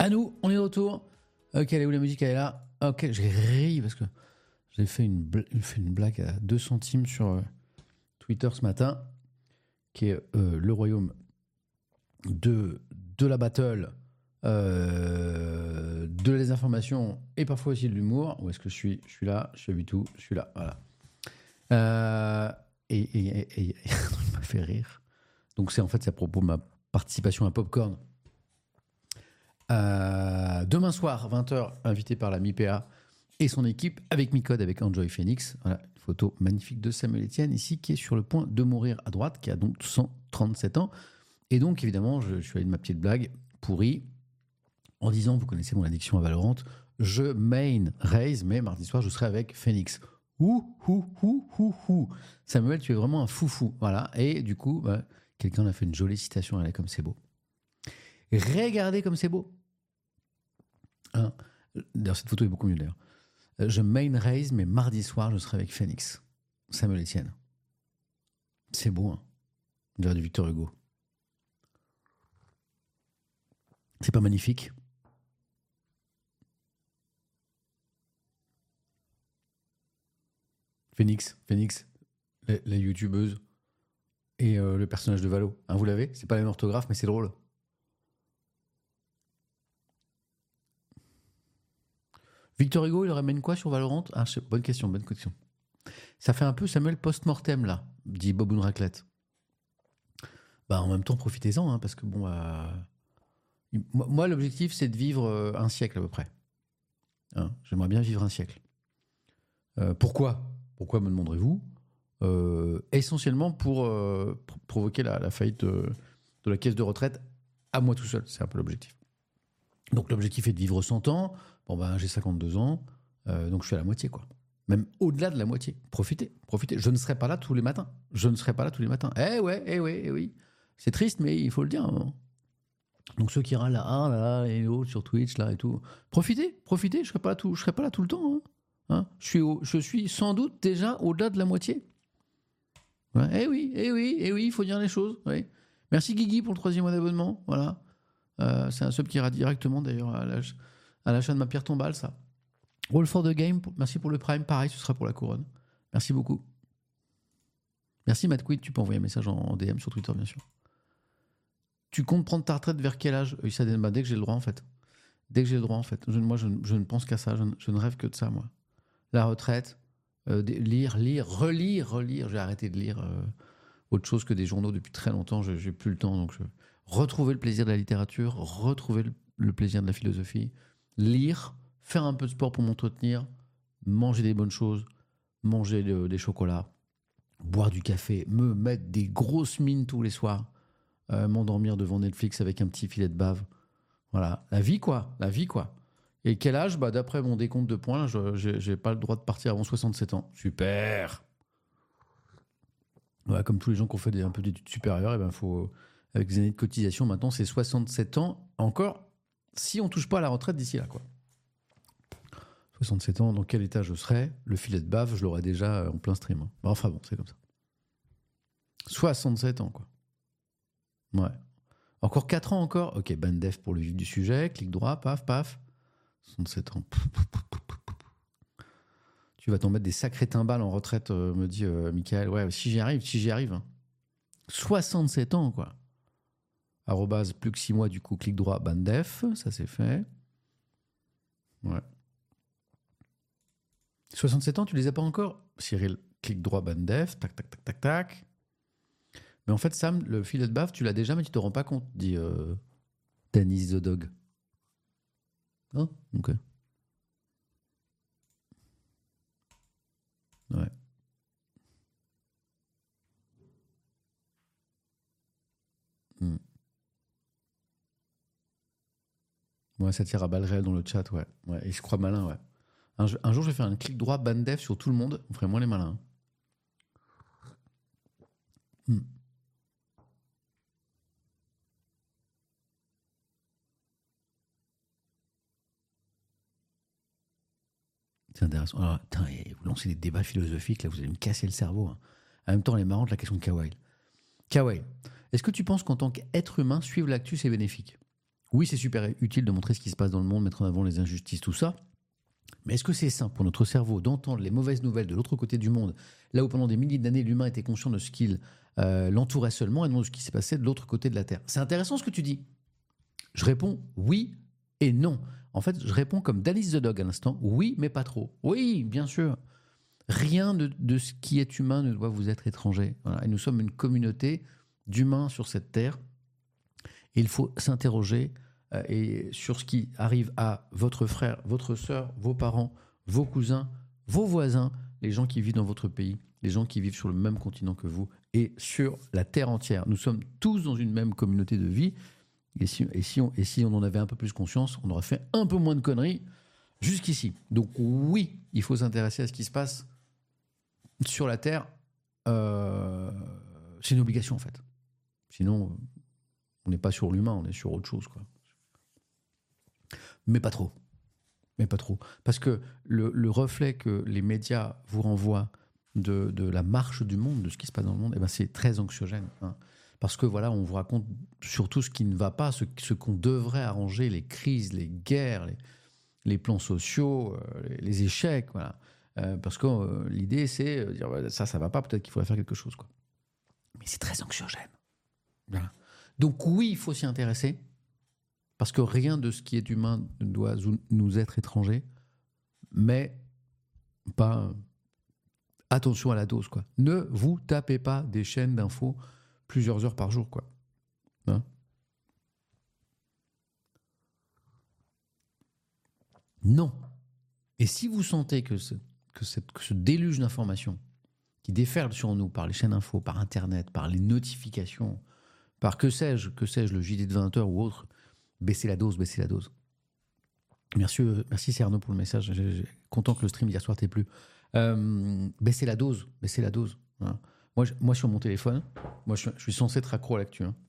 À nous, on est de retour. Ok, elle est où la musique? Elle est là. Ok, j'ai ri parce que j'ai fait une, bl- fait une blague à deux centimes sur euh, Twitter ce matin, qui est euh, le royaume de, de la battle, euh, de les informations et parfois aussi de l'humour. Où est-ce que je suis? Je suis là, je suis tout, je suis là, voilà. Euh, et, et, et, et, et un truc qui m'a fait rire. Donc c'est en fait c'est à propos de ma participation à Popcorn. Euh, demain soir, vingt heures, invité par la M I P A et son équipe, avec Micode, avec Enjoy Phoenix. Voilà, une photo magnifique de Samuel Etienne, ici, qui est sur le point de mourir à droite, qui a donc cent trente-sept ans. Et donc, évidemment, je, je suis allé de ma petite blague pourrie, en disant, vous connaissez mon addiction à Valorant, je main raise, mais mardi soir, je serai avec Phoenix. Ouh, ouh, ouh, ouh, ouh. Samuel, tu es vraiment un foufou. Voilà, et du coup, bah, quelqu'un a fait une jolie citation, elle est comme c'est beau. Regardez comme c'est beau. Hein. D'ailleurs, cette photo est beaucoup mieux d'ailleurs. Je main raise, mais mardi soir, je serai avec Phoenix. Samuel Etienne. C'est beau, hein. On dirait du Victor Hugo. C'est pas magnifique? Phoenix, Phoenix, la, la youtubeuse et euh, le personnage de Valo. Hein, vous l'avez? C'est pas la même orthographe, mais c'est drôle. Victor Hugo, il ramène quoi sur Valorant? Ah, je sais, bonne question, bonne question. Ça fait un peu Samuel post-mortem, là, dit Boboun Raclette. Bah, en même temps, profitez-en, hein, parce que bon... Euh, moi, moi, l'objectif, c'est de vivre euh, un siècle à peu près. Hein, j'aimerais bien vivre un siècle. Euh, pourquoi? Pourquoi, me demanderez-vous? euh, Essentiellement pour euh, pr- provoquer la, la faillite de, de la caisse de retraite à moi tout seul. C'est un peu l'objectif. Donc, l'objectif est de vivre cent ans. Bon, ben, j'ai cinquante-deux ans, euh, donc je suis à la moitié, quoi. Même au-delà de la moitié. Profitez, profitez. Je ne serai pas là tous les matins. Je ne serai pas là tous les matins. Eh ouais, eh ouais, eh oui. C'est triste, mais il faut le dire à un moment. Donc ceux qui râlent là, ah là là, et autres sur Twitch, là et tout, profitez, profitez. Je ne serai pas là tout, je serai pas là tout le temps. Hein. Hein, je suis, au, je suis sans doute déjà au-delà de la moitié. Ouais, eh oui, eh oui, eh oui, il faut dire les choses. Oui. Merci Guigui pour le troisième mois d'abonnement. Voilà. Euh, c'est un sub qui ira directement d'ailleurs à l'âge. À l'achat de ma pierre tombale, ça. Roll for the game, merci pour le prime. Pareil, ce sera pour la couronne. Merci beaucoup. Merci Matt Quid, tu peux envoyer un message en D M sur Twitter, bien sûr. Tu comptes prendre ta retraite vers quel âge? Oui, ça, bah, dès que j'ai le droit, en fait. Dès que j'ai le droit, en fait. Je, moi, je, je ne pense qu'à ça. Je ne, je ne rêve que de ça, moi. La retraite, euh, lire, lire, relire, relire. J'ai arrêté de lire euh, autre chose que des journaux depuis très longtemps. Je n'ai plus le temps. Donc, je... retrouver le plaisir de la littérature, retrouver le, le plaisir de la philosophie. Lire, faire un peu de sport pour m'entretenir, manger des bonnes choses, manger de, des chocolats, boire du café, me mettre des grosses mines tous les soirs, euh, m'endormir devant Netflix avec un petit filet de bave. Voilà, la vie quoi, la vie quoi. Et quel âge? Bah, d'après mon décompte de points, je, j'ai, j'ai pas le droit de partir avant soixante-sept ans. Super. Voilà, comme tous les gens qui ont fait des, un peu d'études supérieures, et ben faut, avec des années de cotisation, maintenant c'est soixante-sept ans encore. Si on ne touche pas à la retraite d'ici là, quoi. soixante-sept ans, dans quel état je serais? Le filet de bave, je l'aurais déjà en plein stream. Enfin bon, c'est comme ça. soixante-sept ans, quoi. Ouais. Encore quatre ans encore? Ok, bandef pour le vif du sujet, clic droit, paf, paf. soixante-sept ans. Tu vas t'en mettre des sacrés timbales en retraite, euh, me dit euh, Michael. Ouais, si j'y arrive, si j'y arrive. Hein. soixante-sept ans, quoi. Arrobase, plus que six mois, du coup, clic droit, bandef, ça c'est fait. Ouais. soixante-sept ans, tu les as pas encore? Cyril, clic droit, bandef, tac, tac, tac, tac, tac. Mais en fait, Sam, le filet de bave, tu l'as déjà, mais tu te rends pas compte, dit euh, Dennis the Dog. Hein? Ok. Ouais. Hmm. Ouais, ça tire à balles réelles dans le chat, ouais. Ouais. Et je crois malin, ouais. Un, un jour, je vais faire un clic droit bandef sur tout le monde. On ferait moins les malins. Hmm. C'est intéressant. Alors, putain, vous lancez des débats philosophiques, là, vous allez me casser le cerveau. Hein. En même temps, elle est marrante, la question de Kawaii. Kawaii, est-ce que tu penses qu'en tant qu'être humain, suivre l'actu, c'est bénéfique? Oui, c'est super utile de montrer ce qui se passe dans le monde, mettre en avant les injustices, tout ça. Mais est-ce que c'est sain pour notre cerveau d'entendre les mauvaises nouvelles de l'autre côté du monde, là où pendant des milliers d'années, l'humain était conscient de ce qu'il euh, l'entourait seulement et non de ce qui s'est passé de l'autre côté de la Terre? C'est intéressant ce que tu dis. Je réponds oui et non. En fait, je réponds comme Dalice the Dog à l'instant. Oui, mais pas trop. Oui, bien sûr. Rien de, de ce qui est humain ne doit vous être étranger. Voilà. Et nous sommes une communauté d'humains sur cette Terre. Et il faut s'interroger euh, et sur ce qui arrive à votre frère, votre sœur, vos parents, vos cousins, vos voisins, les gens qui vivent dans votre pays, les gens qui vivent sur le même continent que vous et sur la Terre entière. Nous sommes tous dans une même communauté de vie. Et si, et, si on, et si on en avait un peu plus conscience, on aurait fait un peu moins de conneries jusqu'ici. Donc oui, il faut s'intéresser à ce qui se passe sur la Terre. Euh, c'est une obligation en fait. Sinon, on n'est pas sur l'humain, on est sur autre chose, quoi. Mais pas trop. Mais pas trop. Parce que le, le reflet que les médias vous renvoient de, de la marche du monde, de ce qui se passe dans le monde, eh ben c'est très anxiogène. Hein. Parce que voilà, on vous raconte surtout ce qui ne va pas, ce, ce qu'on devrait arranger, les crises, les guerres, les, les plans sociaux, euh, les, les échecs. Voilà. Euh, parce que euh, l'idée, c'est de dire ça, ça ne va pas, peut-être qu'il faudrait faire quelque chose, quoi. Mais c'est très anxiogène. Voilà. Donc oui, il faut s'y intéresser, parce que rien de ce qui est humain ne doit nous être étranger, mais pas... Attention à la dose, quoi. Ne vous tapez pas des chaînes d'infos plusieurs heures par jour, quoi. Hein? Non. Et si vous sentez que ce, que cette, que ce déluge d'informations qui déferle sur nous par les chaînes d'infos, par Internet, par les notifications, par que sais-je, que sais-je, le J D de vingt heures ou autre, baissez la dose, baissez la dose. Merci, merci Cerno pour le message. Je suis content que le stream d'hier soir t'ait plu. Euh, baissez la dose, baissez la dose. Hein. Moi, je, moi, sur mon téléphone, moi, je, je suis censé être accro à l'actu. Hein.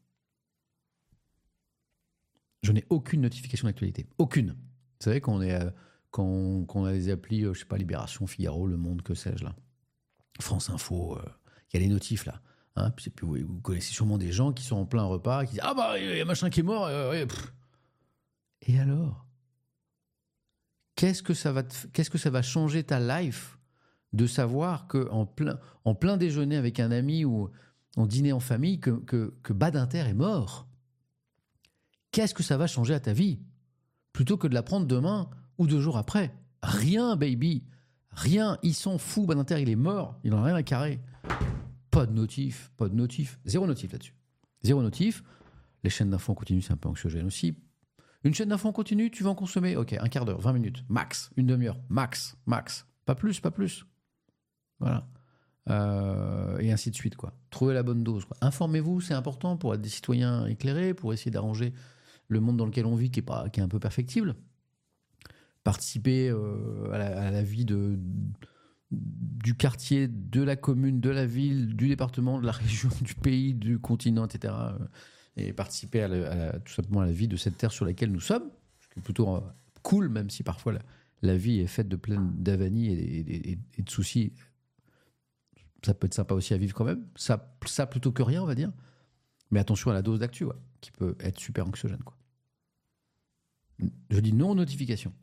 Je n'ai aucune notification d'actualité. Aucune. Vous savez, quand on, est, euh, quand on, quand on a des applis, euh, je sais pas, Libération, Figaro, Le Monde, que sais-je, là. France Info, il euh, y a les notifs, là. Hein, puis, puis vous, vous connaissez sûrement des gens qui sont en plein repas, qui disent « Ah bah, il y a machin qui est mort. Euh, Et alors, qu'est-ce que ça va te, qu'est-ce que ça va changer ta life de savoir qu'en plein, en plein déjeuner avec un ami ou en dîner en famille, que, que, que Badinter est mort? Qu'est-ce que ça va changer à ta vie? Plutôt que de l'apprendre demain ou deux jours après. Rien, baby. Rien. Il s'en fout, Badinter, il est mort. Il n'en a rien à carrer. Pas de notif, pas de notif. Zéro notif là-dessus. Zéro notif. Les chaînes d'infos en continu, c'est un peu anxiogène aussi. Une chaîne d'infos en continu, tu vas en consommer, ok, un quart d'heure, vingt minutes, max, une demi-heure, max, max. Pas plus, pas plus. Voilà. Euh, et ainsi de suite, quoi. Trouvez la bonne dose, quoi. Informez-vous, c'est important pour être des citoyens éclairés, pour essayer d'arranger le monde dans lequel on vit, qui est, pas, qui est un peu perfectible. Participez euh, à, la, à la vie de... du quartier, de la commune, de la ville, du département, de la région, du pays, du continent, et cetera. Et participer à la, à la, tout simplement à la vie de cette terre sur laquelle nous sommes, ce qui est plutôt euh, cool, même si parfois la, la vie est faite de plein d'avanies et, et, et, et de soucis. Ça peut être sympa aussi à vivre quand même. Ça, ça plutôt que rien, on va dire. Mais attention à la dose d'actu, ouais, qui peut être super anxiogène, quoi. Je dis non aux notifications.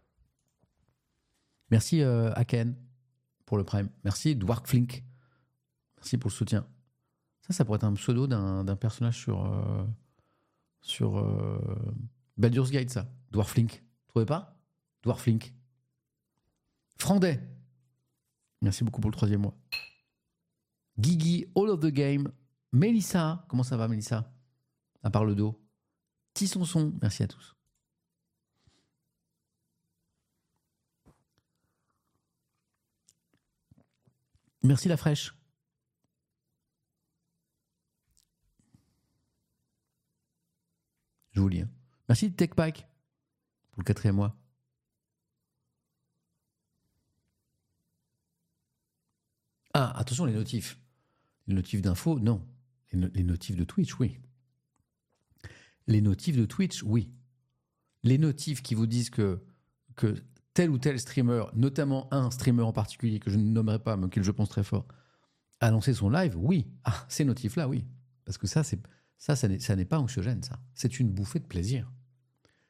Merci euh, Aken pour le Prime. Merci Dwarflink. Merci pour le soutien. Ça, ça pourrait être un pseudo d'un, d'un personnage sur, euh, sur euh, Baldur's Gate, ça. Dwarflink. Vous trouvez pas? Dwarflink. Frandet. Merci beaucoup pour le troisième mois. Guigui, All of the Game. Mélissa. Comment ça va, Mélissa? À part le dos. Tissonson. Merci à tous. Merci la fraîche. Je vous lis. Hein. Merci TechPack pour le quatrième mois. Ah, attention, les notifs. Les notifs d'infos, non. Les, no- les notifs de Twitch, oui. Les notifs de Twitch, oui. Les notifs qui vous disent que, que tel ou tel streamer, notamment un streamer en particulier que je ne nommerai pas, mais auquel je pense très fort, a lancé son live, oui. Ah, ces notifs-là, oui. Parce que ça, c'est... Ça, ça n'est, ça n'est pas anxiogène, ça. C'est une bouffée de plaisir.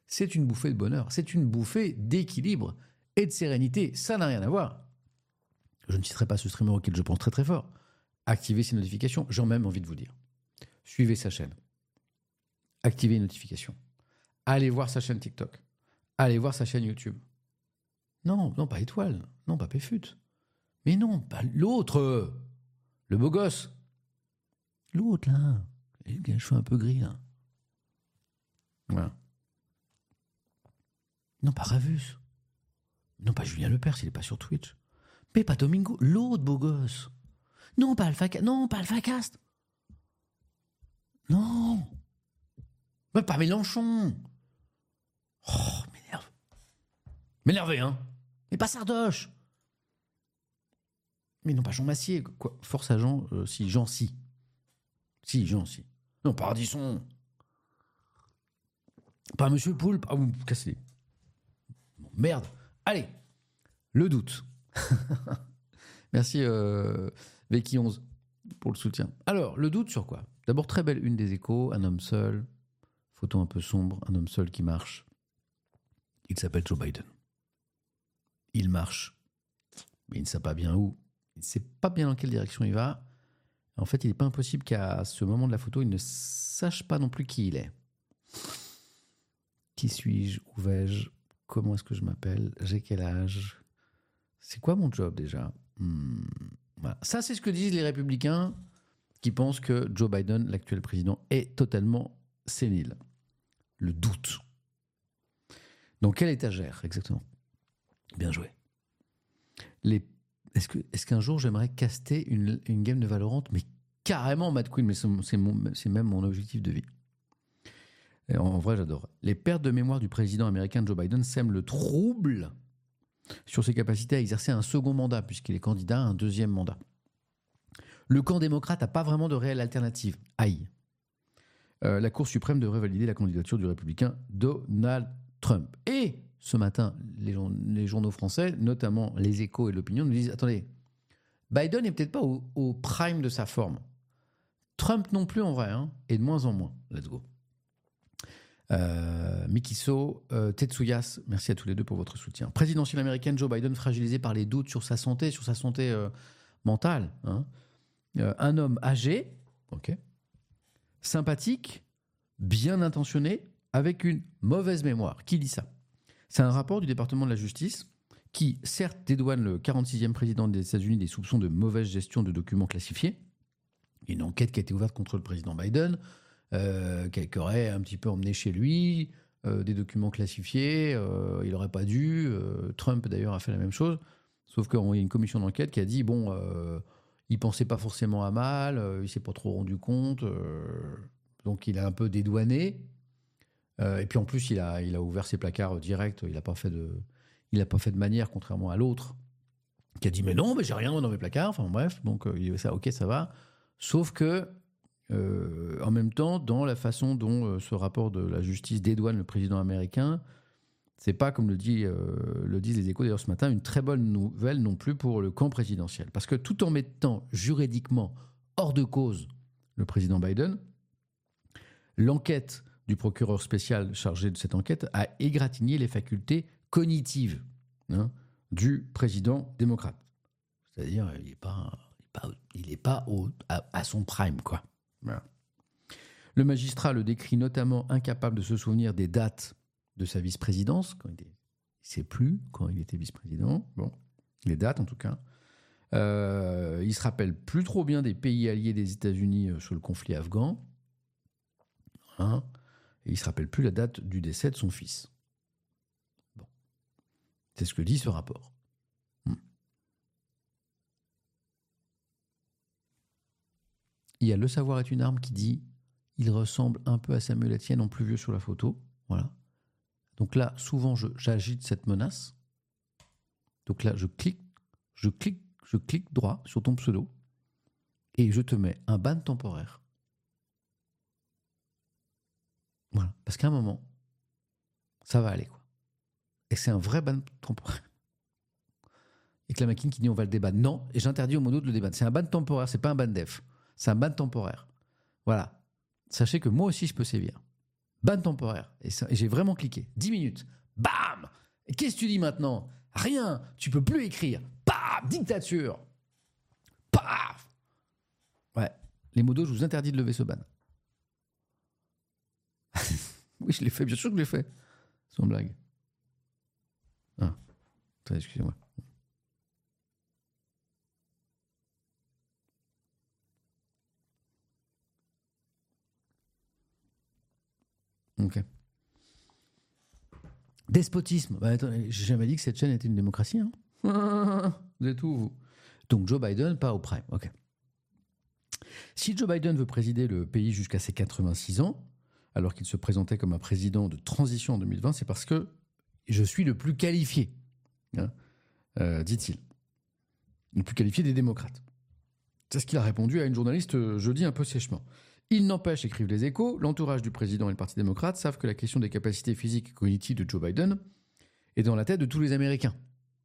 c'est une bouffée de bonheur, c'est une bouffée d'équilibre et de sérénité. Ça n'a rien à voir. Je ne citerai pas ce streamer auquel je pense très très fort. Activez ses notifications, j'ai même envie de vous dire. Suivez sa chaîne. Activez les notifications. Allez voir sa chaîne TikTok. Allez voir sa chaîne YouTube. Non, non, pas Étoile. Non, pas Péfut. Mais non, pas l'autre. Le beau gosse. L'autre, là. Il a les cheveux un peu gris, là. Voilà. Non, pas Ravus. Non, pas Julien Lepers, il n'est pas sur Twitch. Mais pas Domingo. L'autre beau gosse. Non, pas Alpha... Non, pas AlphaCast. Non. Mais pas Mélenchon. Oh, m'énerve. M'énerver, hein. Mais pas Sardoche. Mais non, pas Jean Massier. Quoi, force à Jean, euh, si, Jean, si. Si, Jean, si. Non, pas Ardisson. Pas Monsieur Poulpe. Ah, vous me cassez les... Bon, merde. Allez. Le doute. Merci, euh, Veki onze, pour le soutien. Alors, le doute sur quoi? D'abord, très belle une des Échos, un homme seul, photo un peu sombre, un homme seul qui marche. Il s'appelle Joe Biden. Il marche, mais il ne sait pas bien où. Il ne sait pas bien dans quelle direction il va. En fait, il n'est pas impossible qu'à ce moment de la photo, il ne sache pas non plus qui il est. Qui suis-je? Où vais-je? Comment est-ce que je m'appelle? J'ai quel âge? C'est quoi mon job déjà? hmm. Voilà. Ça, c'est ce que disent les républicains qui pensent que Joe Biden, l'actuel président, est totalement sénile. Le doute. Dans quelle étagère, exactement? Bien joué. Les... Est-ce, que, est-ce qu'un jour, j'aimerais caster une, une game de Valorant? Mais carrément, Mad Queen, mais c'est, c'est, mon, c'est même mon objectif de vie. Et en vrai, j'adore. Les pertes de mémoire du président américain Joe Biden sèment le trouble sur ses capacités à exercer un second mandat, puisqu'il est candidat à un deuxième mandat. Le camp démocrate n'a pas vraiment de réelle alternative. Aïe. Euh, la Cour suprême devrait valider la candidature du républicain Donald Trump. Et ce matin, les, les journaux français, notamment Les Échos et L'Opinion, nous disent, attendez, Biden n'est peut-être pas au, au prime de sa forme. Trump non plus en vrai, hein, et de moins en moins. Let's go. Euh, Mikiso, euh, Tetsuyas, merci à tous les deux pour votre soutien. Présidentielle américaine, Joe Biden fragilisé par les doutes sur sa santé, sur sa santé euh, mentale. Hein. Euh, un homme âgé, ok, sympathique, bien intentionné, avec une mauvaise mémoire. Qui dit ça? C'est un rapport du département de la justice qui, certes, dédouane le quarante-sixième président des États-Unis des soupçons de mauvaise gestion de documents classifiés. Une enquête qui a été ouverte contre le président Biden. Euh, qui aurait un petit peu emmené chez lui euh, des documents classifiés, euh, il n'aurait pas dû. Euh, Trump d'ailleurs a fait la même chose, sauf qu'il y a une commission d'enquête qui a dit bon, euh, il pensait pas forcément à mal, euh, il s'est pas trop rendu compte, euh, donc il a un peu dédouané. Euh, et puis en plus il a, il a ouvert ses placards direct, il n'a pas fait de, il a pas fait de manière, contrairement à l'autre qui a dit mais non, mais j'ai rien dans mes placards. Enfin bref, donc euh, il ça, ok, ça va. Sauf que Euh, en même temps, dans la façon dont euh, ce rapport de la justice dédouane le président américain, c'est pas, comme le, dit, euh, le disent les Échos d'ailleurs ce matin, une très bonne nouvelle non plus pour le camp présidentiel. Parce que tout en mettant juridiquement hors de cause le président Biden, l'enquête du procureur spécial chargé de cette enquête a égratigné les facultés cognitives hein, du président démocrate. C'est-à-dire, il n'est pas, pas, il est pas au, à, à son prime, quoi. Voilà. Le magistrat le décrit notamment incapable de se souvenir des dates de sa vice-présidence. Quand il ne sait plus quand il était vice-président. Bon, les dates en tout cas. Euh, il ne se rappelle plus trop bien des pays alliés des États-Unis sur le conflit afghan. Hein, et il ne se rappelle plus la date du décès de son fils. Bon. C'est ce que dit ce rapport. Hmm. Il y a Le Savoir est une arme qui dit il ressemble un peu à Samuel Etienne en plus vieux sur la photo. Voilà. Donc là, souvent, je, j'agite cette menace. Donc là, je clique, je clique, je clique droit sur ton pseudo et je te mets un ban temporaire. Voilà. Parce qu'à un moment, ça va aller, quoi. Et c'est un vrai ban temporaire. Et que la machine qui dit on va le débattre. Non, et j'interdis au modo de le débattre. C'est un ban temporaire, c'est pas un ban def. C'est un ban temporaire. Voilà. Sachez que moi aussi, je peux sévir. ban temporaire. Et, ça, et j'ai vraiment cliqué. dix minutes. Bam! Et qu'est-ce que tu dis maintenant? Rien. Tu peux plus écrire. Bam! Dictature. Paf! Ouais. Les modos, je vous interdis de lever ce ban. Oui, je l'ai fait. Bien sûr que je l'ai fait. Sans blague. Ah. Attendez, excusez-moi. Ok. Despotisme. Bah, attendez, j'ai jamais dit que cette chaîne était une démocratie. Hein. Vous êtes où, vous? Donc Joe Biden, pas au prime. Ok. Si Joe Biden veut présider le pays jusqu'à ses quatre-vingt-six ans, alors qu'il se présentait comme un président de transition en deux mille vingt, c'est parce que je suis le plus qualifié, hein, euh, dit-il. Le plus qualifié des démocrates. C'est ce qu'il a répondu à une journaliste euh, jeudi un peu sèchement. Il n'empêche, écrivent les Échos, l'entourage du président et le Parti démocrate savent que la question des capacités physiques et cognitives de Joe Biden est dans la tête de tous les Américains.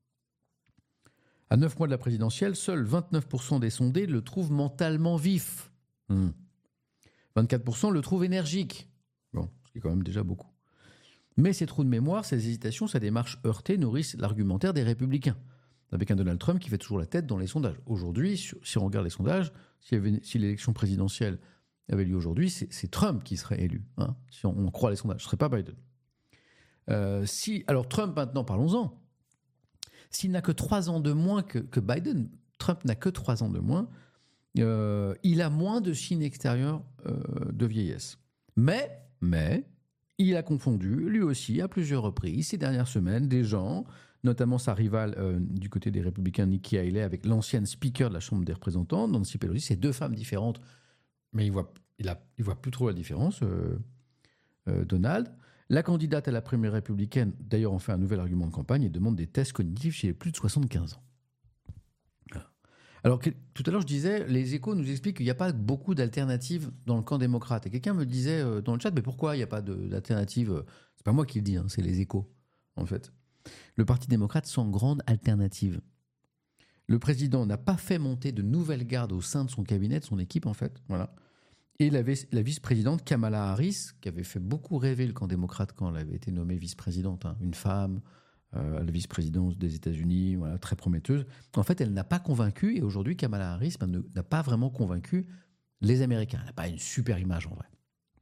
À neuf mois de la présidentielle, seuls vingt-neuf pour cent des sondés le trouvent mentalement vif. Mmh. vingt-quatre pour cent le trouvent énergique. Bon, ce qui est quand même déjà beaucoup. Mais ces trous de mémoire, ces hésitations, ces démarches heurtées nourrissent l'argumentaire des républicains. Avec un Donald Trump qui fait toujours la tête dans les sondages. Aujourd'hui, si on regarde les sondages, si, avait, si l'élection présidentielle avait lieu aujourd'hui, c'est, c'est Trump qui serait élu, hein, si on, on croit les sondages. Ce ne serait pas Biden. Euh, si, alors Trump, maintenant, parlons-en. S'il n'a que trois ans de moins que, que Biden, Trump n'a que trois ans de moins, euh, il a moins de signes extérieurs euh, de vieillesse. Mais, mais, il a confondu, lui aussi, à plusieurs reprises, ces dernières semaines, des gens, notamment sa rivale euh, du côté des Républicains, Nikki Haley, avec l'ancienne speaker de la Chambre des représentants, Nancy Pelosi. C'est deux femmes différentes, mais il voit, il a, il voit plus trop la différence, euh, euh, Donald. La candidate à la primaire républicaine, d'ailleurs, en fait un nouvel argument de campagne et demande des tests cognitifs chez les plus de soixante-quinze ans. Voilà. Alors, que, tout à l'heure, je disais, les Échos nous expliquent qu'il n'y a pas beaucoup d'alternatives dans le camp démocrate. Et quelqu'un me disait euh, dans le chat, mais pourquoi il n'y a pas de, d'alternative? C'est pas moi qui le dis, hein, c'est les Échos, en fait. Le Parti démocrate sans grande alternative. Le président n'a pas fait monter de nouvelles gardes au sein de son cabinet, de son équipe, en fait. Voilà. Et la, la vice-présidente Kamala Harris, qui avait fait beaucoup rêver le camp démocrate quand elle avait été nommée vice-présidente, hein, une femme, euh, à la vice-présidence des États-Unis, voilà, très prometteuse. En fait, elle n'a pas convaincu, et aujourd'hui, Kamala Harris ben, ne, n'a pas vraiment convaincu les Américains. Elle n'a pas une super image, en vrai.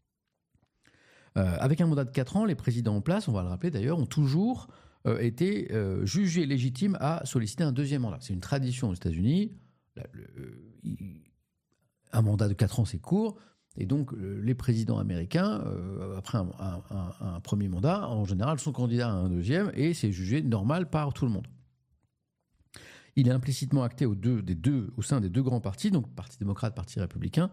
Euh, avec un mandat de quatre ans, les présidents en place, on va le rappeler d'ailleurs, ont toujours euh, été euh, jugés légitimes à solliciter un deuxième mandat. C'est une tradition aux États-Unis. La, le, il, Un mandat de quatre ans, c'est court. Et donc, les présidents américains, euh, après un, un, un, un premier mandat, en général, sont candidats à un deuxième et c'est jugé normal par tout le monde. Il est implicitement acté aux deux, des deux, au sein des deux grands partis, donc Parti démocrate, Parti républicain,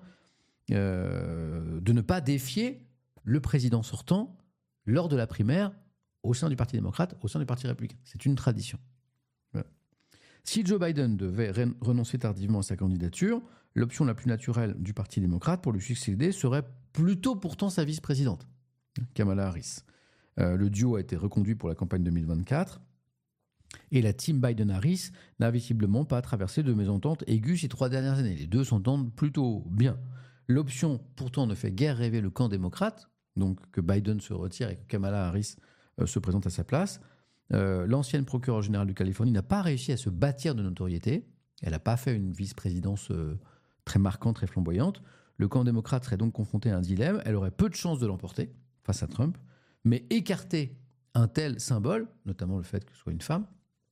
euh, de ne pas défier le président sortant lors de la primaire au sein du Parti démocrate, au sein du Parti républicain. C'est une tradition. Voilà. Si Joe Biden devait renoncer tardivement à sa candidature, l'option la plus naturelle du Parti démocrate pour lui succéder serait plutôt pourtant sa vice-présidente, Kamala Harris. Euh, le duo a été reconduit pour la campagne deux mille vingt-quatre et la team Biden-Harris n'a visiblement pas traversé de mésentente aiguë ces trois dernières années. Les deux s'entendent plutôt bien. L'option pourtant ne fait guère rêver le camp démocrate, donc que Biden se retire et que Kamala Harris euh, se présente à sa place. Euh, l'ancienne procureure générale de Californie n'a pas réussi à se bâtir de notoriété. Elle n'a pas fait une vice-présidence euh, très marquante, très flamboyante. Le camp démocrate serait donc confronté à un dilemme. Elle aurait peu de chances de l'emporter face à Trump, mais écarter un tel symbole, notamment le fait que ce soit une femme,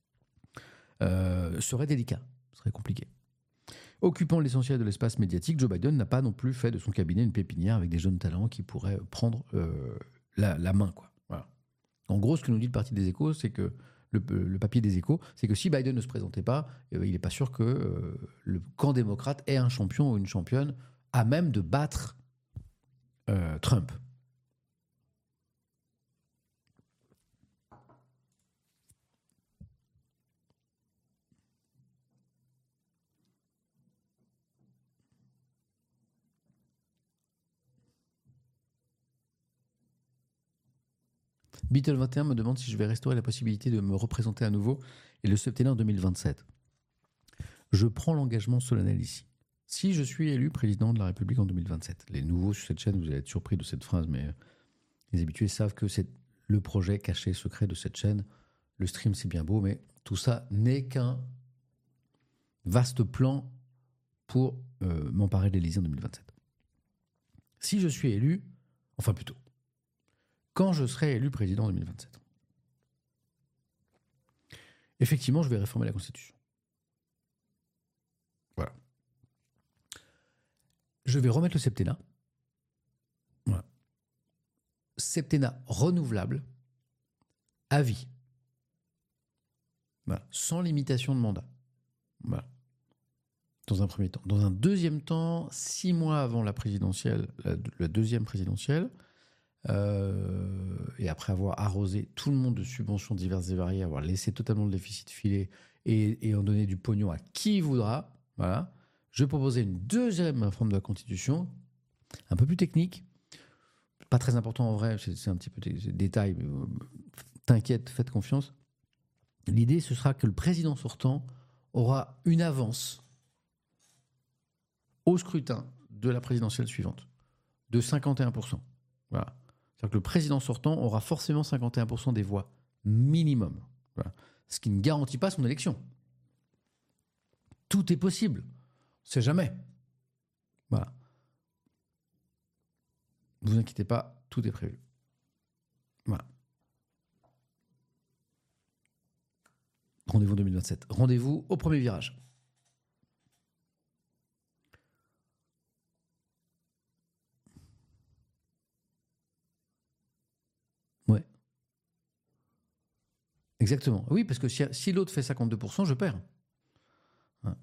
euh, serait délicat, serait compliqué. Occupant l'essentiel de l'espace médiatique, Joe Biden n'a pas non plus fait de son cabinet une pépinière avec des jeunes talents qui pourraient prendre euh, la, la main, quoi. Voilà. En gros, ce que nous dit le Parti des Échos, c'est que le, le papier des Échos, c'est que si Biden ne se présentait pas, euh, il n'est pas sûr que euh, le camp démocrate ait un champion ou une championne à même de battre euh, Trump. Beatle vingt et un me demande si je vais restaurer la possibilité de me représenter à nouveau et le septennat en deux mille vingt-sept. Je prends l'engagement solennel ici. Si je suis élu président de la République en deux mille vingt-sept, les nouveaux sur cette chaîne, vous allez être surpris de cette phrase, mais Les habitués savent que c'est le projet caché, secret de cette chaîne. Le stream, c'est bien beau, mais tout ça n'est qu'un vaste plan pour euh, m'emparer de l'Élysée en deux mille vingt-sept. Si je suis élu, enfin plutôt, quand je serai élu président en deux mille vingt-sept, effectivement, je vais réformer la Constitution. Voilà. Je vais remettre le septennat. Voilà. Septennat renouvelable à vie. Voilà. Sans limitation de mandat. Voilà. Dans un premier temps. Dans un deuxième temps, six mois avant la présidentielle, la, la deuxième présidentielle, euh, et après avoir arrosé tout le monde de subventions diverses et variées, avoir laissé totalement le déficit filer et, et en donner du pognon à qui voudra, voilà, je vais proposer une deuxième réforme de la Constitution, un peu plus technique, pas très important en vrai, c'est, c'est un petit peu des, des détails, mais euh, t'inquiète, faites confiance. L'idée, ce sera que le président sortant aura une avance au scrutin de la présidentielle suivante, de cinquante et un pour cent. Voilà. C'est-à-dire que le président sortant aura forcément cinquante et un pour cent des voix minimum. Voilà. Ce qui ne garantit pas son élection. Tout est possible. On ne sait jamais. Voilà. Ne vous inquiétez pas, tout est prévu. Voilà. Rendez-vous en deux mille vingt-sept. Rendez-vous au premier virage. Ouais. Exactement. Oui, parce que si, si l'autre fait cinquante-deux pour cent, je perds. Ouais.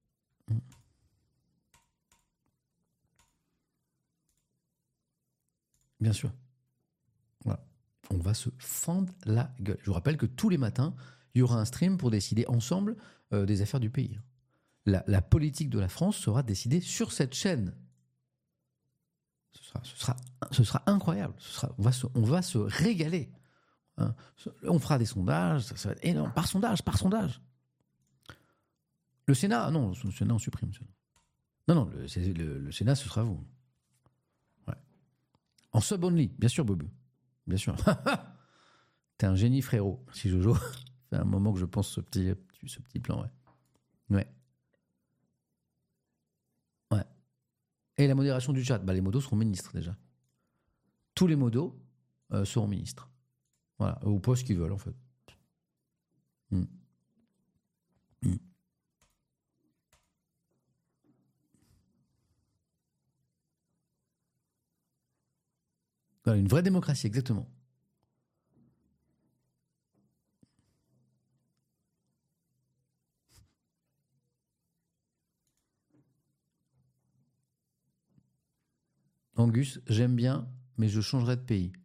Bien sûr. Voilà. On va se fendre la gueule. Je vous rappelle que tous les matins, il y aura un stream pour décider ensemble euh, des affaires du pays. La, la politique de la France sera décidée sur cette chaîne. Ce sera, ce sera, ce sera incroyable. Ce sera, on, va se, on va se régaler. Hein. On fera des sondages. Ça, ça va être énorme. Par sondage, par sondage. Le Sénat, non, le Sénat, on supprime. Non, non, le, c'est, le, le Sénat, ce sera vous. Ouais. En sub only, bien sûr, Bobu. Bien sûr. T'es un génie, frérot. Si Jojo. C'est un moment que je pense ce petit, ce petit plan, ouais. Ouais. Ouais. Et la modération du chat, bah, les modos seront ministres déjà. Tous les modos euh, seront ministres. Voilà, au poste qu'ils veulent en fait. Mm. Mm. Voilà, une vraie démocratie, exactement. Angus, j'aime bien, mais je changerai de pays.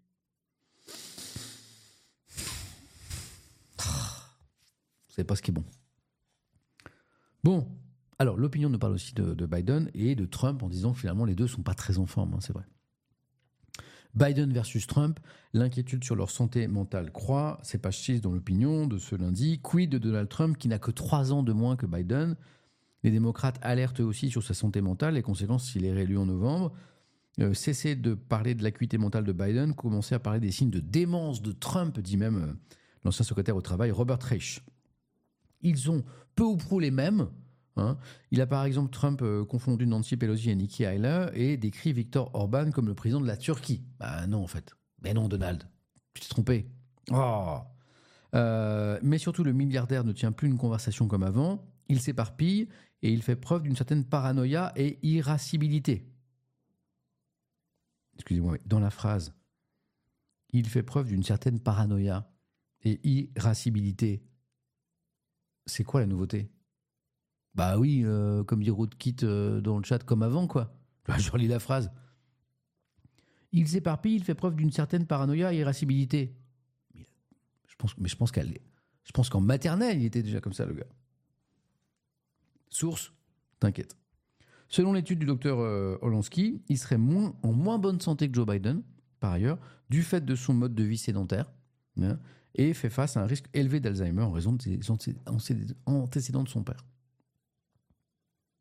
Vous savez pas ce qui est bon. Bon, alors l'opinion nous parle aussi de, de Biden et de Trump en disant que finalement les deux sont pas très en forme, hein, c'est vrai. Biden versus Trump, l'inquiétude sur leur santé mentale croît, c'est page six dans l'opinion de ce lundi. Quid de Donald Trump qui n'a que trois ans de moins que Biden? Les démocrates alertent aussi sur sa santé mentale, les conséquences s'il est réélu en novembre. Euh, cesser de parler de l'acuité mentale de Biden, commencer à parler des signes de démence de Trump, dit même euh, l'ancien secrétaire au travail Robert Reich. Ils ont peu ou prou les mêmes. Hein. Il a par exemple Trump euh, confondu Nancy Pelosi et Nikki Haley et décrit Viktor Orban comme le président de la Turquie. Bah non en fait. Mais non Donald, tu t'es trompé. Oh. Euh, mais surtout le milliardaire ne tient plus une conversation comme avant. Il s'éparpille et il fait preuve d'une certaine paranoïa et irascibilité. Excusez-moi, mais dans la phrase, il fait preuve d'une certaine paranoïa et irascibilité. C'est quoi la nouveauté? Bah oui, euh, comme dit Roadkit euh, dans le chat, comme avant, quoi. Je relis la phrase. Il s'éparpille, il fait preuve d'une certaine paranoïa et irascibilité. Je pense, mais je pense qu'elle est, je pense qu'en maternelle, il était déjà comme ça, le gars. Source, t'inquiète. Selon l'étude du docteur euh, Olansky, il serait moins, en moins bonne santé que Joe Biden, par ailleurs, du fait de son mode de vie sédentaire, hein, et fait face à un risque élevé d'Alzheimer en raison des antécédents de son père.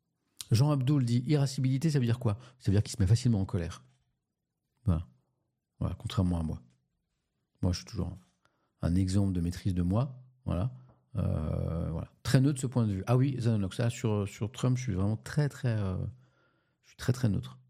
Jean Abdoul dit irascibilité, ça veut dire quoi? Ça veut dire qu'il se met facilement en colère. Voilà. Voilà, contrairement à moi. Moi, je suis toujours un exemple de maîtrise de moi. Voilà. Euh, voilà. Très neutre de ce point de vue. Ah oui, Zanonox, là, sur, sur Trump, je suis vraiment très, très, euh, je suis très, très neutre.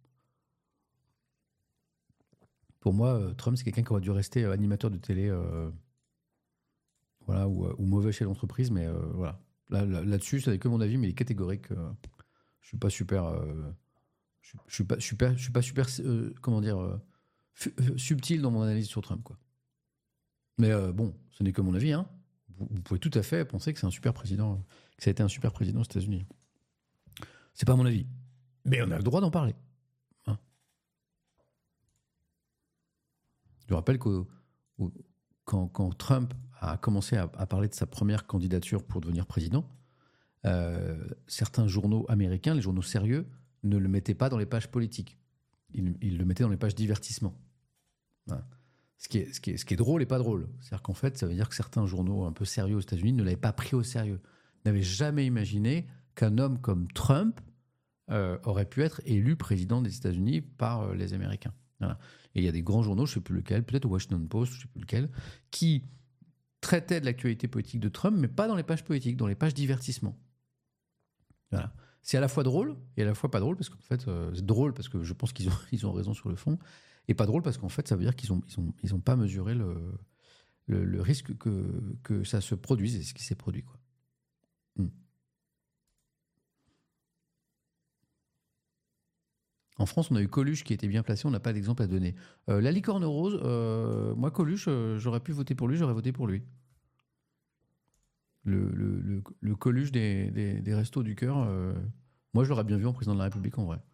Pour moi, euh, Trump, c'est quelqu'un qui aurait dû rester euh, animateur de télé, euh, voilà, ou, euh, ou mauvais chez l'entreprise, mais euh, voilà. Là, là, là-dessus, ça n'est que mon avis, mais il est catégorique. Euh, je suis pas super, euh, je, je suis pas, je suis pas, je suis pas super, euh, comment dire, euh, fu- euh, subtil dans mon analyse sur Trump, quoi. Mais euh, bon, ce n'est que mon avis, hein. Vous, vous pouvez tout à fait penser que c'est un super président, que ça a été un super président aux États-Unis. C'est pas mon avis, mais on a le droit d'en parler. Hein. Je rappelle que quand, quand Trump a commencé à, à parler de sa première candidature pour devenir président, euh, certains journaux américains, les journaux sérieux, ne le mettaient pas dans les pages politiques. Ils, ils le mettaient dans les pages divertissement. Voilà. Ce qui, est, ce, qui est, ce qui est drôle et pas drôle. C'est-à-dire qu'en fait, ça veut dire que certains journaux un peu sérieux aux États-Unis ne l'avaient pas pris au sérieux. N'avaient jamais imaginé qu'un homme comme Trump euh, aurait pu être élu président des États-Unis par euh, les Américains. Voilà. Et il y a des grands journaux, je ne sais plus lequel, peut-être le Washington Post, je ne sais plus lequel, qui traitaient de l'actualité politique de Trump, mais pas dans les pages politiques, dans les pages divertissement. Voilà. C'est à la fois drôle et à la fois pas drôle, parce qu'en fait, euh, c'est drôle parce que je pense qu'ils ont, ils ont raison sur le fond, et pas drôle parce qu'en fait, ça veut dire qu'ils n'ont ils ont, ils ont pas mesuré le, le, le risque que, que ça se produise, et ce qui s'est produit, quoi. Hmm. En France, on a eu Coluche qui était bien placé, on n'a pas d'exemple à donner. Euh, la licorne rose, euh, moi, Coluche, euh, j'aurais pu voter pour lui, j'aurais voté pour lui. Le, le, le, le Coluche des, des, des restos du cœur, euh, moi, je l'aurais bien vu en président de la République, en vrai.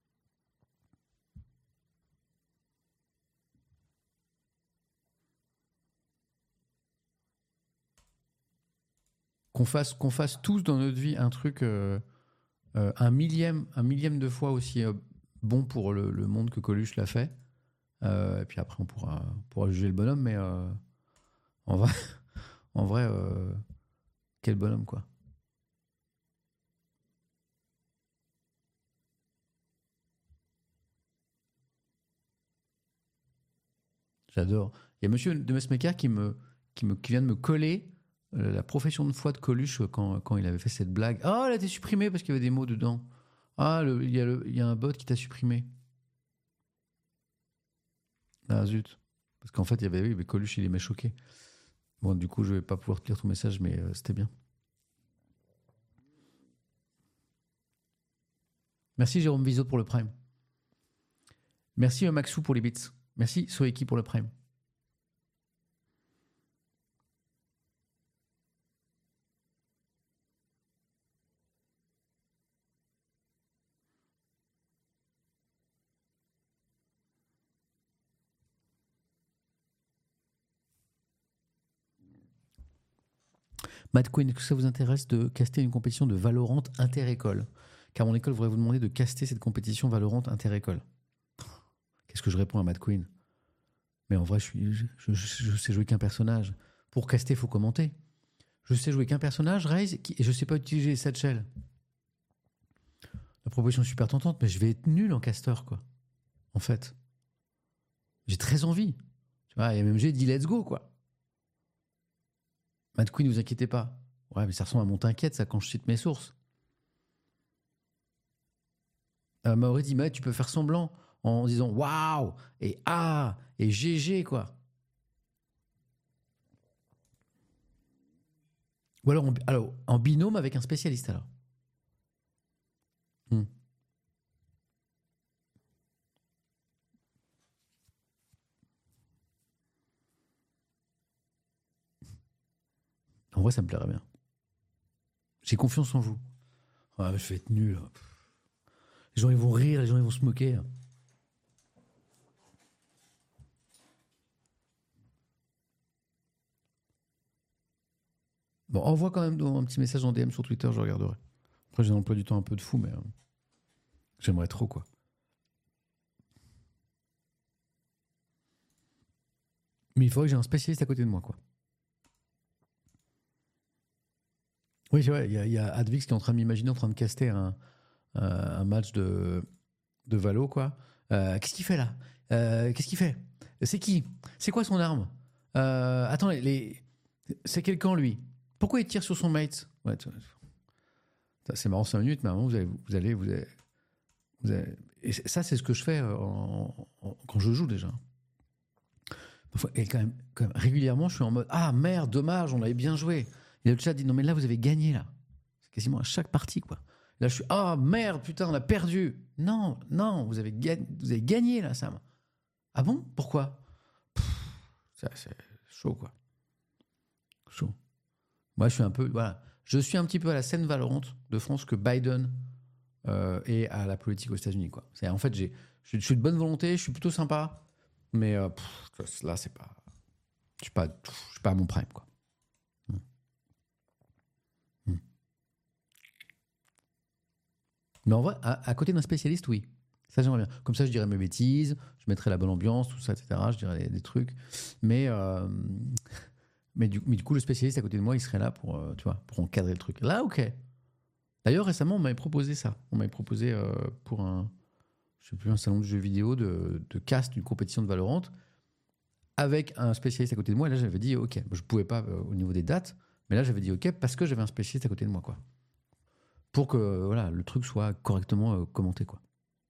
Qu'on fasse, qu'on fasse tous dans notre vie un truc, euh, euh, un, millième, un millième de fois aussi euh, bon pour le, le monde que Coluche l'a fait. Euh, et puis après, on pourra, on pourra juger le bonhomme, mais euh, en vrai, en vrai euh, quel bonhomme, quoi. J'adore. Il y a monsieur de Messmaker qui, me, qui, me, qui vient de me coller euh, la profession de foi de Coluche quand, quand il avait fait cette blague. Ah, elle a été supprimée parce qu'il y avait des mots dedans. Ah, le- il y, a le- il y a un bot qui t'a supprimé. Ah, zut. Parce qu'en fait, il y avait, oui, mais Coluche, il m'a choqué. Bon, du coup, je vais pas pouvoir te lire ton message, mais euh, c'était bien. Merci Jérôme Vizot pour le Prime. Merci euh, Maxou pour les bits. Merci Soeki pour le Prime. Matt Quinn, est-ce que ça vous intéresse de caster une compétition de Valorant inter-école? Car mon école voudrait vous demander de caster cette compétition Valorant inter-école. Qu'est-ce que je réponds à Matt Quinn? Mais en vrai, je, suis, je, je, je sais jouer qu'un personnage. Pour caster, il faut commenter. Je sais jouer qu'un personnage, Raze, qui, et je sais pas utiliser cette shell. La proposition est super tentante, mais je vais être nul en caster, quoi. En fait. J'ai très envie. Tu vois, et M M G dit let's go, quoi. Mad Queen, ne vous inquiétez pas. Ouais, mais ça ressemble à mon t'inquiète, ça, quand je cite mes sources. Euh, Maori dit, mais tu peux faire semblant en disant waouh et ah et G G, quoi. Ou alors, en, alors, en binôme avec un spécialiste, alors. Hmm. En vrai, ça me plairait bien. J'ai confiance en vous. Ah, je vais être nul. Les gens, ils vont rire, les gens, ils vont se moquer. Bon, envoie quand même un petit message en D M sur Twitter, je regarderai. Après, j'ai un emploi du temps un peu de fou, mais euh, j'aimerais trop, quoi. Mais il faudrait que j'ai un spécialiste à côté de moi, quoi. Oui, c'est vrai, il y, a- il y a Advix qui est en train de m'imaginer en train de caster un, un, un match de, de Valo, quoi. Euh, qu'est-ce qu'il fait là Euh, Qu'est-ce qu'il fait C'est qui? C'est quoi son arme? euh, Attends, les, les... c'est quel camp, lui? Pourquoi il tire sur son mate? Ouais, tu... C'est marrant, cinq minutes, mais à un moment, vous allez... Vous allez, vous allez, vous allez... Et ça, c'est ce que je fais en, en, quand je joue, déjà. Et quand même, quand même, régulièrement, je suis en mode « Ah, merde, dommage, on avait bien joué. » Et le chat dit « Non, mais là, vous avez gagné, là. » C'est quasiment à chaque partie, quoi. Là, je suis « Ah, merde, putain, on a perdu. » Non, non, vous avez, gagné, vous avez gagné, là, Sam. Ah bon? Pourquoi? Pff, ça, c'est chaud, quoi. Chaud. Moi, je suis un peu... Voilà. Je suis un petit peu à la scène Valorant de France que Biden euh, est à la politique aux États-Unis, quoi. C'est, en fait, j'ai, je, je suis de bonne volonté, je suis plutôt sympa, mais euh, pff, là, c'est pas... Je suis pas, je suis pas à mon prime, quoi. Hmm. Hmm. Mais en vrai, à, à côté d'un spécialiste, oui. Ça, j'aimerais bien. Comme ça, je dirais mes bêtises, je mettrais la bonne ambiance, tout ça, et cetera. Je dirais des, des trucs. Mais, euh, mais, du, mais du coup, le spécialiste à côté de moi, il serait là pour, euh, tu vois, pour encadrer le truc. Là, ok. D'ailleurs, récemment, on m'avait proposé ça. On m'avait proposé euh, pour un, je sais plus, un salon de jeux vidéo de, de cast d'une compétition de Valorant avec un spécialiste à côté de moi. Et là, j'avais dit, ok, je pouvais pas euh, au niveau des dates, mais là, j'avais dit, ok, parce que j'avais un spécialiste à côté de moi, quoi. Pour que euh, voilà, le truc soit correctement euh, commenté, quoi.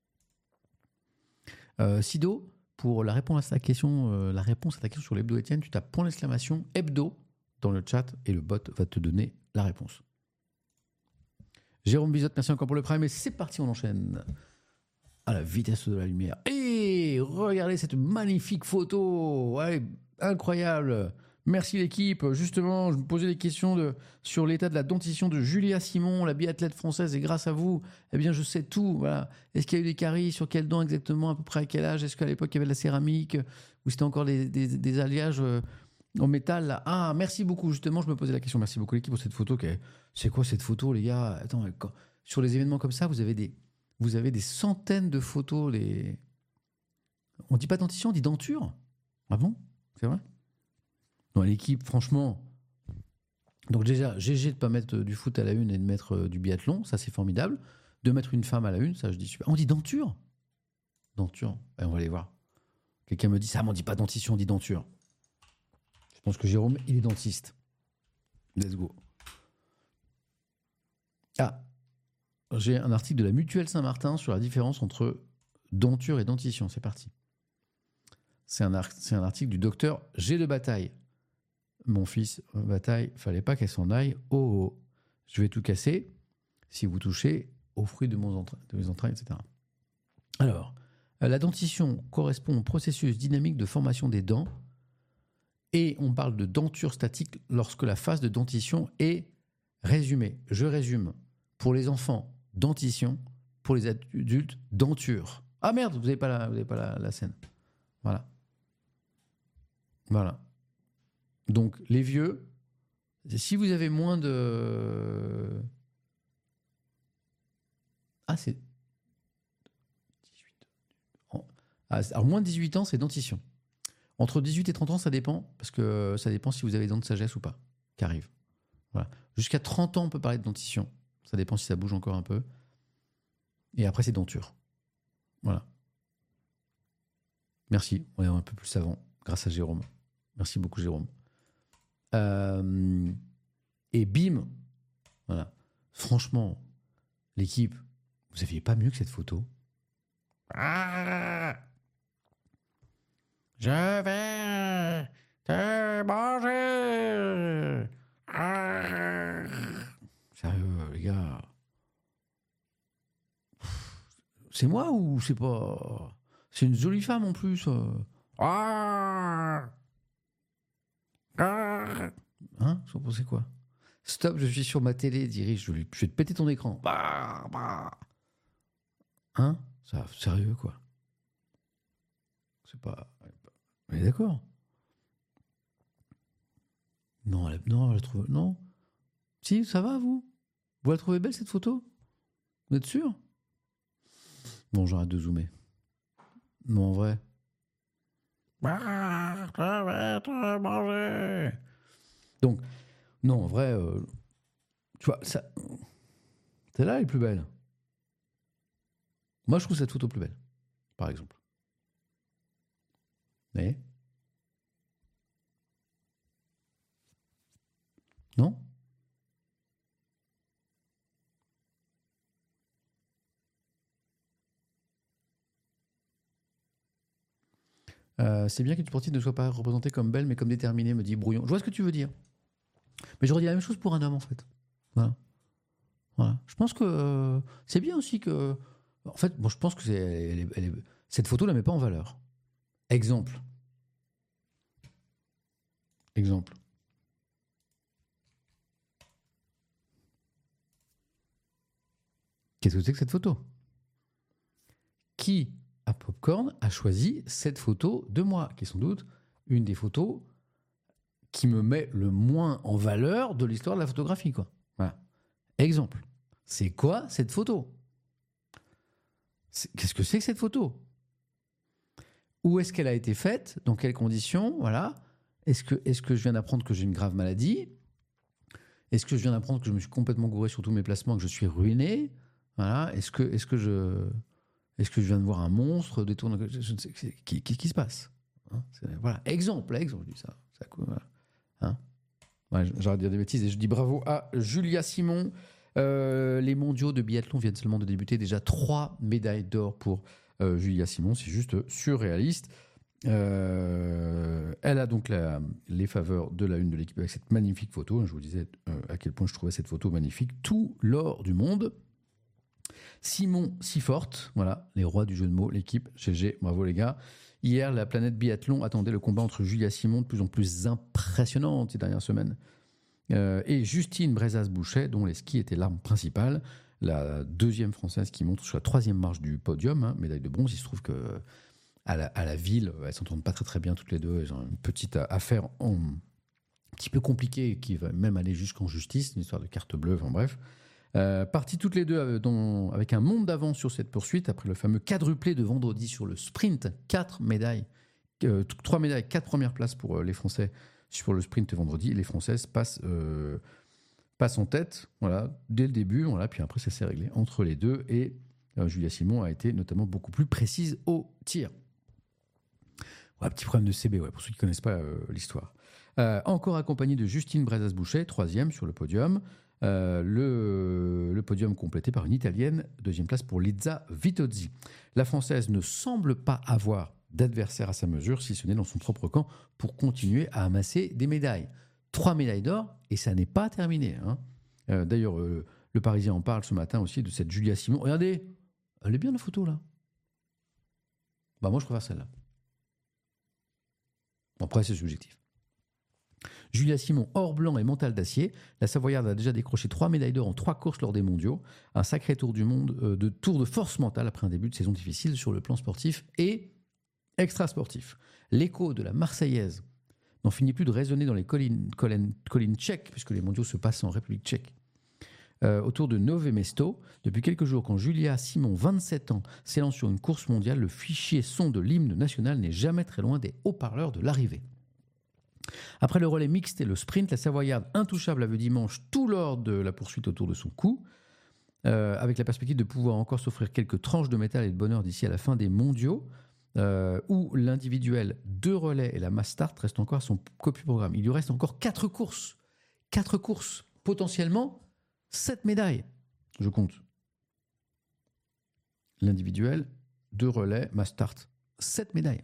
Euh, Sido, pour la réponse à ta question, euh, la réponse à ta question sur l'hebdo Étienne, tu tapes point d'exclamation hebdo dans le chat et le bot va te donner la réponse. Jérôme Bizotte, merci encore pour le prime. Et c'est parti, on enchaîne à la vitesse de la lumière. Et regardez cette magnifique photo, ouais, incroyable. Merci l'équipe. Justement, je me posais des questions de, sur l'état de la dentition de Julia Simon, la biathlète française, et grâce à vous, eh bien, je sais tout. Voilà. Est-ce qu'il y a eu des caries? Sur quelle dent exactement? À peu près à quel âge? Est-ce qu'à l'époque, il y avait de la céramique? Ou c'était encore des, des, des alliages euh, en métal là? Ah, merci beaucoup. Justement, je me posais la question. Merci beaucoup l'équipe pour cette photo. C'est quoi cette photo, les gars? Attends, quand, sur les événements comme ça, vous avez des, vous avez des centaines de photos. Les... On dit pas dentition, on dit denture. Ah bon? C'est vrai? Dans l'équipe, franchement. Donc déjà, G G de pas mettre du foot à la une et de mettre du biathlon, ça c'est formidable. De mettre une femme à la une, ça je dis super. On dit denture. Denture. Et on va aller voir. Quelqu'un me dit ça, mais on dit pas dentition, on dit denture. Je pense que Jérôme, il est dentiste. Let's go. Ah, j'ai un article de la Mutuelle Saint-Martin sur la différence entre denture et dentition. C'est parti. C'est un, ar- c'est un article du docteur G de Bataille. Mon fils, Bataille, fallait pas qu'elle s'en aille. Oh, oh, je vais tout casser si vous touchez aux fruits de, mon entra- de mes entrailles, et cetera. Alors, la dentition correspond au processus dynamique de formation des dents et on parle de denture statique lorsque la phase de dentition est résumée. Je résume. Pour les enfants, dentition. Pour les adultes, denture. Ah merde, vous n'avez pas, la, vous avez pas la, la scène. Voilà. Voilà. Donc, les vieux, si vous avez moins de... Ah, c'est... dix-huit. Ah, alors, moins de dix-huit ans, c'est dentition. Entre dix-huit et trente ans, ça dépend, parce que ça dépend si vous avez des dents de sagesse ou pas, qui arrivent. Voilà. Jusqu'à trente ans, on peut parler de dentition. Ça dépend si ça bouge encore un peu. Et après, c'est denture. Voilà. Merci. On est un peu plus savant, grâce à Jérôme. Merci beaucoup, Jérôme. Euh, et bim, voilà. Franchement, l'équipe, vous aviez pas mieux que cette photo. Ah, je vais te manger. Ah, sérieux, les gars. C'est moi ou c'est pas... C'est une jolie femme en plus. Ah. Ah. Hein? Vous en pensez quoi? Stop, je suis sur ma télé, dirige, je vais te péter ton écran. Bah, bah. Hein? Ça, sérieux, quoi. C'est pas... Mais d'accord. Non, elle, non, je la trouve... Non. Si, ça va, vous? Vous la trouvez belle, cette photo? Vous êtes sûr? Bon, j'arrête de zoomer. Non, en vrai. Ah, ça va te manger. Donc, non, en vrai, euh, tu vois, ça, celle-là est plus belle. Moi, je trouve cette photo plus belle, par exemple. Oui. Non? Euh, c'est bien qu'une sportive ne soit pas représentée comme belle, mais comme déterminée, me dit Brouillon. Je vois ce que tu veux dire. Mais j'aurais dit la même chose pour un homme, en fait. Voilà. Voilà. Je pense que euh, c'est bien aussi que... En fait, bon, je pense que c'est, elle est- elle est- cette photo ne la met pas en valeur. Exemple. Exemple. Qu'est-ce que c'est que cette photo? Qui, à Popcorn, a choisi cette photo de moi, qui est sans doute une des photos qui me met le moins en valeur de l'histoire de la photographie, quoi. Voilà. Exemple. C'est quoi cette photo? C'est- Qu'est-ce que c'est que cette photo? Où est-ce qu'elle a été faite? Dans quelles conditions? Voilà. Est-ce que, est-ce que je viens d'apprendre que j'ai une grave maladie? Est-ce que je viens d'apprendre que je me suis complètement gouré sur tous mes placements, que je suis ruiné? Voilà. Est-ce que, est-ce que je, est-ce que je viens de voir un monstre détourner? Je, je ne sais, qu'est-ce qui, qu'est-ce qui se passe? Hein, c'est- voilà. Exemple, exemple, je dis ça. ça voilà. Hein, ouais, j'arrête de dire des bêtises et je dis bravo à Julia Simon. Euh, les mondiaux de biathlon viennent seulement de débuter. Déjà trois médailles d'or pour euh, Julia Simon. C'est juste surréaliste. Euh, elle a donc la- les faveurs de la une de l'équipe avec cette magnifique photo. Je vous disais euh, à quel point je trouvais cette photo magnifique. Tout l'or du monde. Simon si forte, voilà, les rois du jeu de mots, l'équipe, G G, bravo les gars. Hier, la planète biathlon attendait le combat entre Julia Simon, de plus en plus impressionnante ces dernières semaines, euh, et Justine Brezas-Bouchet, dont les skis étaient l'arme principale, la deuxième française qui monte sur la troisième marche du podium, hein, médaille de bronze. Il se trouve que à la, à la ville, elles s'entendent pas très très bien toutes les deux. Elles ont une petite affaire en, un petit peu compliquée qui va même aller jusqu'en justice, une histoire de carte bleue, enfin bref. Euh, parties toutes les deux euh, dans- avec un monde d'avance sur cette poursuite après le fameux quadruplé de vendredi sur le sprint. Quatre médailles, euh, t- trois médailles, quatre premières places pour euh, les Français sur le sprint vendredi. Les Françaises passent, euh, passent en tête, voilà, dès le début. Voilà, puis après ça s'est réglé entre les deux et euh, Julia Simon a été notamment beaucoup plus précise au tir. Ouais, petit problème de C B, ouais, pour ceux qui ne connaissent pas euh, l'histoire. Euh, encore accompagnée de Justine Brezas-Bouchet, troisième sur le podium. Euh, le, le podium complété par une Italienne, deuxième place pour Liza Vitozzi. La Française ne semble pas avoir d'adversaire à sa mesure, si ce n'est dans son propre camp, pour continuer à amasser des médailles. Trois médailles d'or, et ça n'est pas terminé. Hein. Euh, d'ailleurs, euh, le Parisien en parle ce matin aussi de cette Julia Simon. Regardez, elle est bien la photo là. Bah moi je préfère celle-là. Bon, après c'est subjectif. Julia Simon, hors blanc et mental d'acier. La Savoyarde a déjà décroché trois médailles d'or en trois courses lors des mondiaux. Un sacré tour du monde, euh, de tour de force mentale après un début de saison difficile sur le plan sportif et extra-sportif. L'écho de la Marseillaise n'en finit plus de résonner dans les collines, collines, collines tchèques, puisque les mondiaux se passent en République tchèque. Euh, autour de Nové Mesto, depuis quelques jours, quand Julia Simon, vingt-sept ans, s'élance sur une course mondiale, le fichier son de l'hymne national n'est jamais très loin des haut-parleurs de l'arrivée. Après le relais mixte et le sprint, la Savoyarde intouchable avait dimanche tout l'or de la poursuite autour de son cou, euh, avec la perspective de pouvoir encore s'offrir quelques tranches de métal et de bonheur d'ici à la fin des mondiaux, euh, où l'individuel de relais et la mass start restent encore à son copie-programme. Il lui reste encore quatre courses. Quatre courses, potentiellement sept médailles. Je compte. L'individuel, de relais, mass start. sept médailles.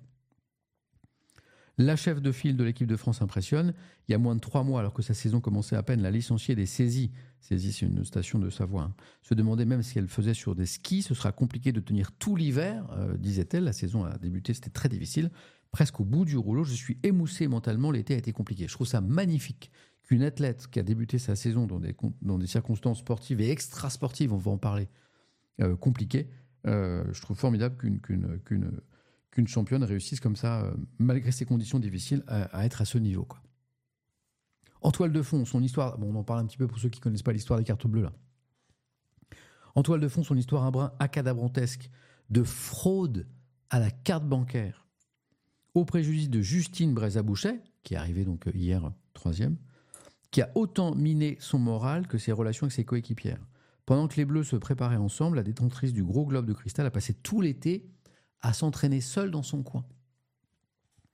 La chef de file de l'équipe de France impressionne. Il y a moins de trois mois, alors que sa saison commençait à peine, la licenciée des Saisies, Saisies c'est une station de Savoie, hein, se demandait même si elle faisait sur des skis. Ce sera compliqué de tenir tout l'hiver, euh, disait-elle. La saison a débuté, c'était très difficile. Presque au bout du rouleau, je suis émoussé mentalement, l'été a été compliqué. Je trouve ça magnifique qu'une athlète qui a débuté sa saison dans des, dans des circonstances sportives et extra-sportives, on va en parler, euh, compliquées, euh, je trouve formidable qu'une... qu'une, qu'une qu'une championne réussisse comme ça, euh, malgré ses conditions difficiles, à, à être à ce niveau, quoi. En toile de fond, son histoire... Bon, on en parle un petit peu pour ceux qui ne connaissent pas l'histoire des cartes bleues, là. En toile de fond, son histoire un brin acadabrantesque de fraude à la carte bancaire, au préjudice de Justine Brezas-Bouchet, qui est arrivée donc hier troisième, qui a autant miné son moral que ses relations avec ses coéquipières. Pendant que les Bleus se préparaient ensemble, la détentrice du gros globe de cristal a passé tout l'été à s'entraîner seule dans son coin.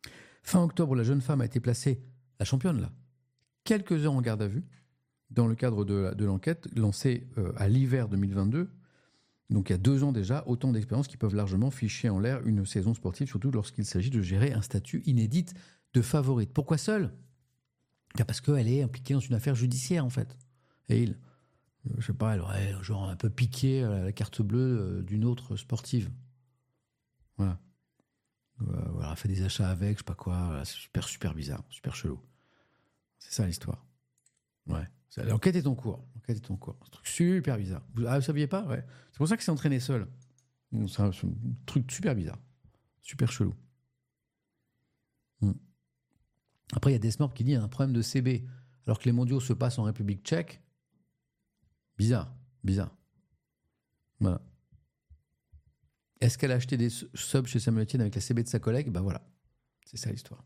Fin octobre, la jeune femme a été placée, la championne là, quelques heures en garde à vue, dans le cadre de, la- de l'enquête lancée euh, à l'hiver deux mille vingt-deux. Donc il y a deux ans déjà, autant d'expériences qui peuvent largement ficher en l'air une saison sportive, surtout lorsqu'il s'agit de gérer un statut inédit de favorite. Pourquoi seule ? Ben parce qu'elle est impliquée dans une affaire judiciaire en fait. Et il, euh, je sais pas, elle aurait genre un peu piqué euh, la carte bleue euh, d'une autre sportive. Voilà. Euh, voilà, elle a fait des achats avec, je sais pas quoi. Voilà, c'est super, super bizarre, super chelou. C'est ça l'histoire. Ouais. Ça, l'enquête est en cours. L'enquête est en cours. C'est un truc super bizarre. Vous, ah, vous saviez pas ? Ouais. C'est pour ça que c'est entraîné seul. C'est un, c'est un truc super bizarre. Super chelou. Hmm. Après, il y a Desmorp qui dit qu'il y a un problème de C B, alors que les mondiaux se passent en République tchèque. Bizarre. Bizarre. Voilà. Est-ce qu'elle a acheté des subs chez Samuel Etienne avec la C B de sa collègue ? Ben voilà. C'est ça l'histoire.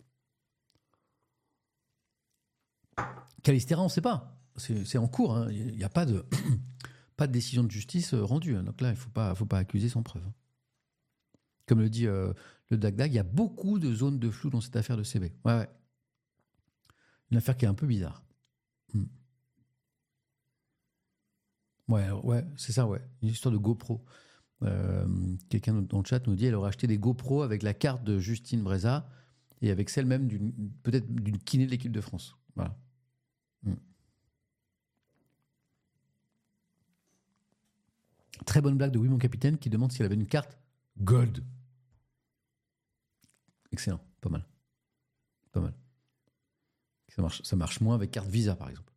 Calistera, on ne sait pas. C'est, c'est en cours. Hein. Il n'y a pas de, pas de décision de justice rendue. Hein. Donc là, il ne faut pas, faut pas accuser sans preuve. Comme le dit euh, le Dagdag, il y a beaucoup de zones de flou dans cette affaire de C B. Ouais, ouais. Une affaire qui est un peu bizarre. Hmm. Ouais, ouais, c'est ça, ouais. Une histoire de GoPro. Euh, quelqu'un dans le chat nous dit qu'elle aurait acheté des GoPro avec la carte de Justine Breza et avec celle même d'une, peut-être d'une kiné de l'équipe de France. Voilà. Hmm. Très bonne blague de Oui mon capitaine qui demande si elle avait une carte Gold. Excellent, pas mal. Pas mal. Ça marche, ça marche moins avec carte Visa par exemple.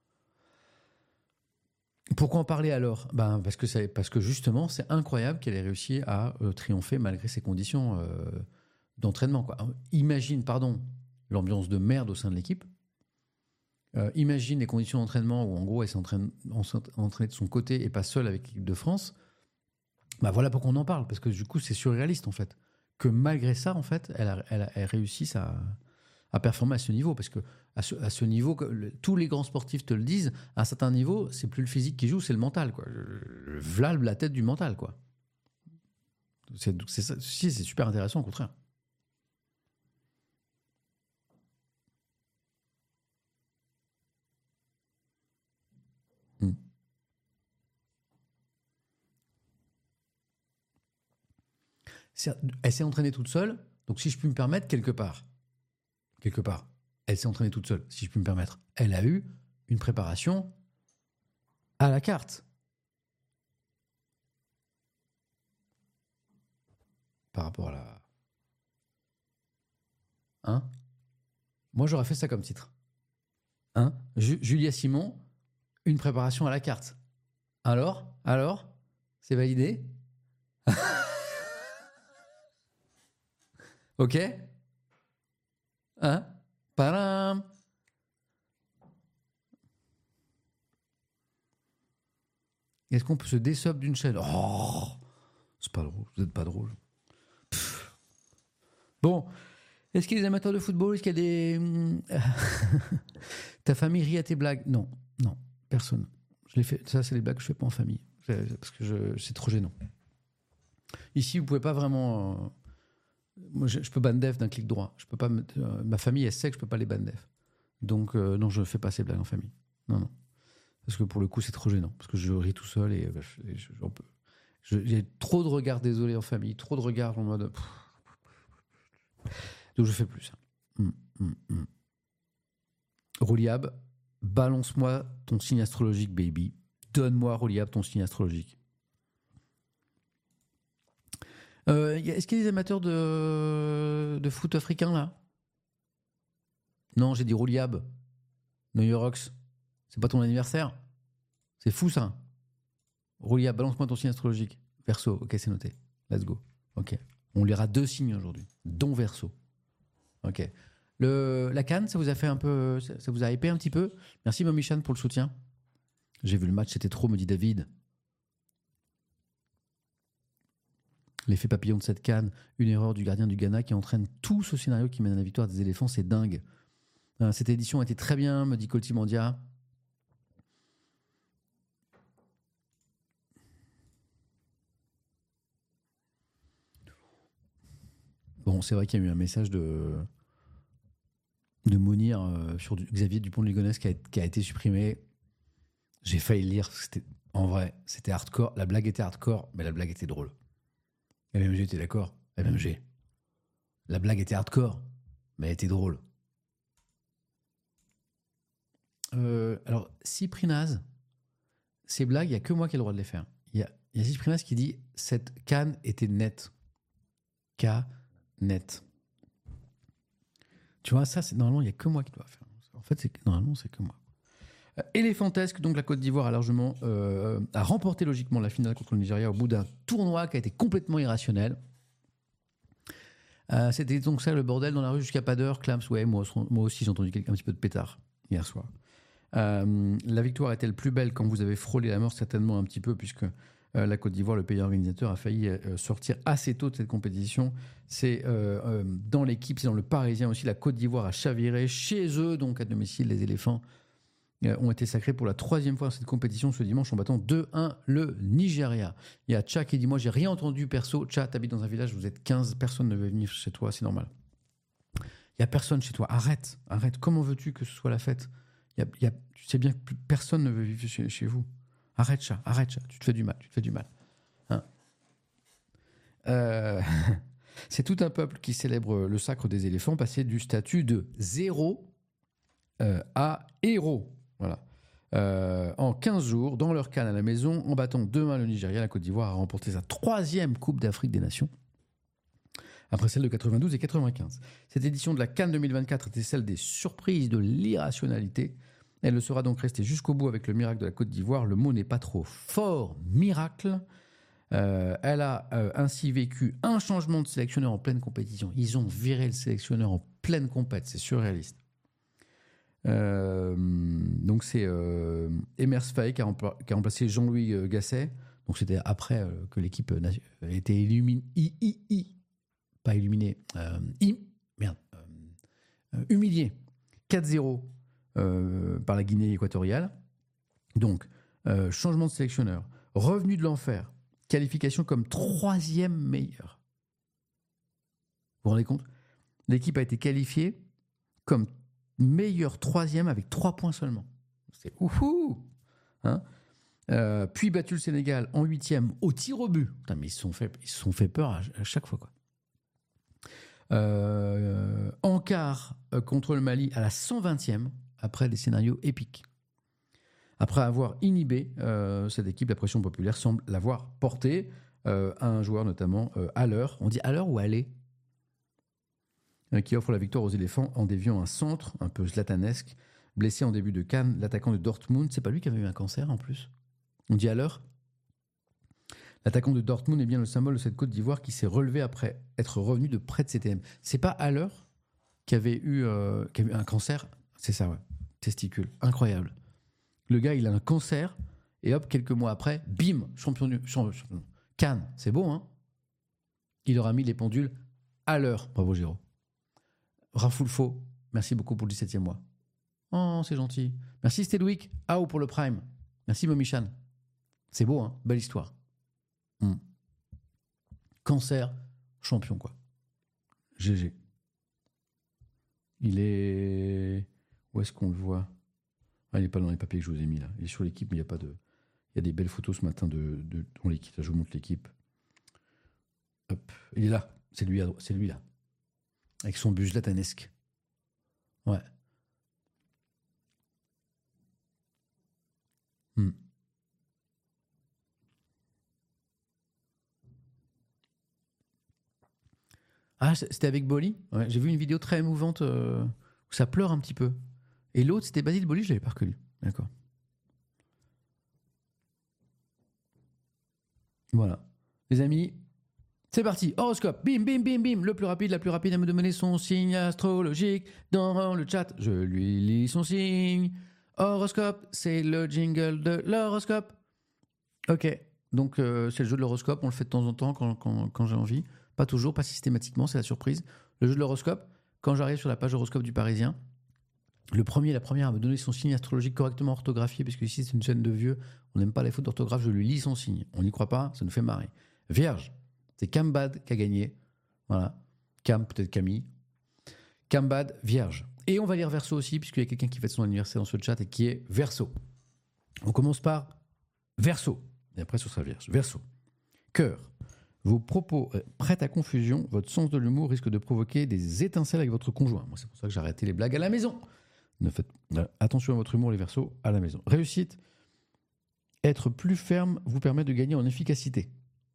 Pourquoi en parler alors ? Ben parce, que ça, parce que justement, c'est incroyable qu'elle ait réussi à euh, triompher malgré ses conditions euh, d'entraînement. Quoi. Imagine, pardon, l'ambiance de merde au sein de l'équipe. Euh, imagine les conditions d'entraînement où en gros elle s'entraîne entraînée de son côté et pas seule avec l'équipe de France. Ben voilà pourquoi on en parle, parce que du coup c'est surréaliste en fait. Que malgré ça, en fait, elle, a, elle, a, elle réussit à, à performer à ce niveau. Parce que à ce, à ce niveau, le, tous les grands sportifs te le disent, à un certain niveau, c'est plus le physique qui joue, c'est le mental. Quoi. V'là la tête du mental. Quoi. C'est, c'est, ça, si, c'est super intéressant, au contraire. Hmm. Elle s'est entraînée toute seule, donc si je puis me permettre, quelque part, quelque part, elle s'est entraînée toute seule, si je puis me permettre. Elle a eu une préparation à la carte. Par rapport à la... Hein ? Moi, j'aurais fait ça comme titre. Hein ? Ju- Julia Simon, une préparation à la carte. Alors ? Alors ? C'est validé ? Ok ? Hein ? Padam ! Est-ce qu'on peut se désub d'une chaîne ? Oh, c'est pas drôle, vous n'êtes pas drôle. Pff. Bon, est-ce qu'il y a des amateurs de football ? Est-ce qu'il y a des... Ta famille rit à tes blagues ? Non, non, personne. Je l'ai fait. Ça, c'est les blagues que je fais pas en famille. Parce que je... c'est trop gênant. Ici, vous pouvez pas vraiment... Euh... Moi, je, je peux ban def d'un clic droit. Je peux pas me... euh, ma famille, elle sait que je peux pas les ban def. Donc, euh, non, je fais pas ces blagues en famille. Non, non. Parce que pour le coup, c'est trop gênant. Parce que je ris tout seul et, bah, je, je, j'en peux. Je, j'ai trop de regards désolés en famille, trop de regards en mode. Donc je fais plus ça. Hum, hum, hum. Roliab, balance-moi ton signe astrologique, baby. Donne-moi, Roliab, ton signe astrologique. Euh, est-ce qu'il y a des amateurs de, de foot africain là ? Non, j'ai dit Roliab. New York. C'est pas ton anniversaire ? C'est fou ça. Roulia, balance-moi ton signe astrologique. Verseau, ok, c'est noté. Let's go. Ok. On lira deux signes aujourd'hui, dont Verseau. Ok. Le, la CAN, ça vous a fait un peu. Ça, ça vous a hypé un petit peu ? Merci, Momichan, pour le soutien. J'ai vu le match, c'était trop, me dit David. L'effet papillon de cette CAN, une erreur du gardien du Ghana qui entraîne tout ce scénario qui mène à la victoire des éléphants, c'est dingue. Euh, cette édition a été très bien, me dit Colty Mandia. Bon, c'est vrai qu'il y a eu un message de, de Mounir euh, sur du, Xavier Dupont de Ligonnès qui a, qui a été supprimé. J'ai failli le lire. C'était, en vrai, c'était hardcore. La blague était hardcore, mais la blague était drôle. M M G, t'es d'accord? M M G. La blague était hardcore, mais elle était drôle. Euh, alors, Cyprinaz, ces blagues, il n'y a que moi qui ai le droit de les faire. Il y a, il y a Cyprinaz qui dit « Cette canne était nette. » K, net. Tu vois, ça, c'est, normalement, il n'y a que moi qui dois faire. En fait, c'est, normalement, c'est que moi. Euh, éléphantesque, donc la Côte d'Ivoire a largement euh, a remporté logiquement la finale contre le Nigeria au bout d'un tournoi qui a été complètement irrationnel. Euh, c'était donc ça le bordel dans la rue jusqu'à pas d'heure. Clams, ouais, moi, moi aussi j'ai entendu un petit peu de pétard hier soir. Euh, la victoire est-elle plus belle quand vous avez frôlé la mort? Certainement un petit peu, puisque euh, la Côte d'Ivoire, le pays organisateur, a failli euh, sortir assez tôt de cette compétition. C'est euh, euh, dans l'équipe, c'est dans le Parisien aussi, la Côte d'Ivoire a chaviré chez eux, donc à domicile, les éléphants euh, ont été sacrés pour la troisième fois dans cette compétition ce dimanche en battant deux un le Nigeria. Il y a Tcha qui dit « Moi, j'ai rien entendu perso. Tcha, t'habites dans un village, vous êtes quinze, personne ne veut venir chez toi, c'est normal. » Il n'y a personne chez toi. Arrête, arrête. Comment veux-tu que ce soit la fête? Il y a, il y a, tu sais bien que plus personne ne veut vivre chez, chez vous. Arrête, chat, arrête, chat. Tu te fais du mal, tu te fais du mal. Hein euh, c'est tout un peuple qui célèbre le sacre des éléphants, passé du statut de zéro euh, à héros. Voilà. Euh, en quinze jours, dans leur canne à la maison, en battant deux un le Nigeria, la Côte d'Ivoire a remporté sa troisième Coupe d'Afrique des Nations, après celle de quatre-vingt-douze et quatre-vingt-quinze. Cette édition de la CAN deux mille vingt-quatre était celle des surprises, de l'irrationalité. Elle le sera donc restée jusqu'au bout avec le miracle de la Côte d'Ivoire. Le mot n'est pas trop fort, miracle. Euh, elle a euh, ainsi vécu un changement de sélectionneur en pleine compétition. Ils ont viré le sélectionneur en pleine compète, c'est surréaliste. Euh, donc c'est euh, Emers Faye qui a, rempla- qui a remplacé Jean-Louis euh, Gasset. Donc c'était après euh, que l'équipe euh, a été illuminée. I, I, I. Pas illuminé, euh, im, merde, euh, humilié quatre zéro euh, par la Guinée équatoriale. Donc, euh, changement de sélectionneur, revenu de l'enfer, qualification comme troisième meilleur. Vous vous rendez compte? L'équipe a été qualifiée comme meilleur troisième avec trois points seulement. C'est oufou, hein? Euh, puis battu le Sénégal en huitième au tir au but. Putain, mais ils se sont fait, ils se sont fait peur à, à chaque fois, quoi. Euh, en quart euh, contre le Mali à la cent vingtième, après des scénarios épiques. Après avoir inhibé euh, cette équipe, la pression populaire semble l'avoir portée euh, à un joueur notamment euh, à l'heure. On dit à l'heure ou aller euh, qui offre la victoire aux éléphants en déviant un centre un peu zlatanesque. Blessé en début de CAN, l'attaquant de Dortmund, c'est pas lui qui avait eu un cancer en plus. On dit à l'heure. L'attaquant de Dortmund est bien le symbole de cette Côte d'Ivoire qui s'est relevé après être revenu de près de C T M. C'est pas à l'heure qui avait eu, euh, qui avait eu un cancer? C'est ça, ouais. Testicule. Incroyable. Le gars, il a un cancer et hop, quelques mois après, bim, champion du champion. Cannes. C'est beau, hein? Il aura mis les pendules à l'heure. Bravo, Géraud. Rafoulfo, merci beaucoup pour le dix-septième mois. Oh, c'est gentil. Merci, Stedwick. Ao pour le Prime. Merci, Momichan. C'est beau, hein? Belle histoire. Hum. Cancer, champion, quoi. G G. Il est... Où est-ce qu'on le voit? Ah, il n'est pas dans les papiers que je vous ai mis, là. Il est sur l'équipe, mais il n'y a pas de... Il y a des belles photos ce matin de, de, dans l'équipe. Là, je vous montre l'équipe. Hop. Il est là. C'est lui, c'est lui, là. Avec son bus latanesque. Ouais. Hum. Ah, c'était avec Boli. Ouais, j'ai vu une vidéo très émouvante euh, où ça pleure un petit peu. Et l'autre, c'était Basile Boli, je ne l'avais pas reconnu. D'accord. Voilà. Les amis, c'est parti. Horoscope. Bim, bim, bim, bim. Le plus rapide, la plus rapide à me donner son signe astrologique dans le chat. Je lui lis son signe. Horoscope, c'est le jingle de l'horoscope. Ok. Donc, euh, c'est le jeu de l'horoscope. On le fait de temps en temps quand, quand, quand j'ai envie. Pas toujours, pas systématiquement, c'est la surprise. Le jeu de l'horoscope, quand j'arrive sur la page horoscope du Parisien, le premier, la première à me donner son signe astrologique correctement orthographié, puisque ici c'est une chaîne de vieux, on n'aime pas les fautes d'orthographe, je lui lis son signe. On n'y croit pas, ça nous fait marrer. Vierge, c'est Cambad qui a gagné. Voilà. Cam, peut-être Camille. Cambad, Vierge. Et on va lire Verseau aussi, puisqu'il y a quelqu'un qui fête son anniversaire dans ce chat et qui est Verseau. On commence par Verseau. Et après, ce sera Vierge. Verseau. Cœur. Vos propos euh, prêtent à confusion. Votre sens de l'humour risque de provoquer des étincelles avec votre conjoint. Moi, c'est pour ça que j'ai arrêté les blagues à la maison. Ne faites euh, attention à votre humour, les Verseaux, à la maison. Réussite. Être plus ferme vous permet de gagner en efficacité.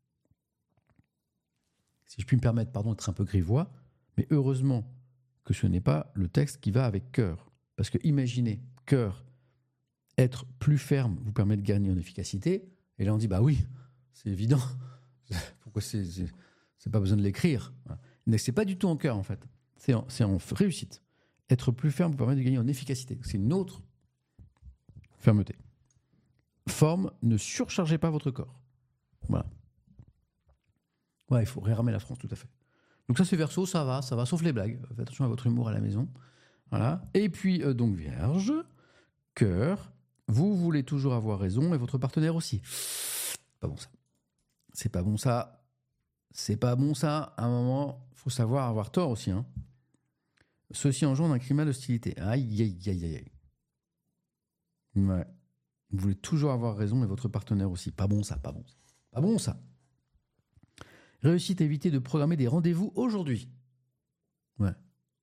Si je puis me permettre, pardon, d'être un peu grivois, mais heureusement que ce n'est pas le texte qui va avec cœur. Parce que imaginez, cœur, être plus ferme vous permet de gagner en efficacité. Et là, on dit, bah oui, c'est évident. Pourquoi c'est, c'est, c'est pas besoin de l'écrire. Mais c'est pas du tout en cœur, en fait. C'est en, c'est en réussite. Être plus ferme vous permet de gagner en efficacité. C'est une autre fermeté. Forme, ne surchargez pas votre corps. Voilà. Ouais, il faut réarmer la France, tout à fait. Donc ça, c'est Verseau, ça va, ça va, sauf les blagues. Faites attention à votre humour à la maison. Voilà. Et puis, euh, donc, Vierge, cœur, vous voulez toujours avoir raison et votre partenaire aussi. Pas bon, ça. C'est pas bon, ça. C'est pas bon, ça. À un moment, il faut savoir avoir tort aussi. Hein. Ceci engendre un climat d'hostilité. Aïe, aïe, aïe, aïe. Ouais. Vous voulez toujours avoir raison et votre partenaire aussi. Pas bon, ça, pas bon. Ça. Pas bon, ça. Réussite à éviter de programmer des rendez-vous aujourd'hui. Ouais.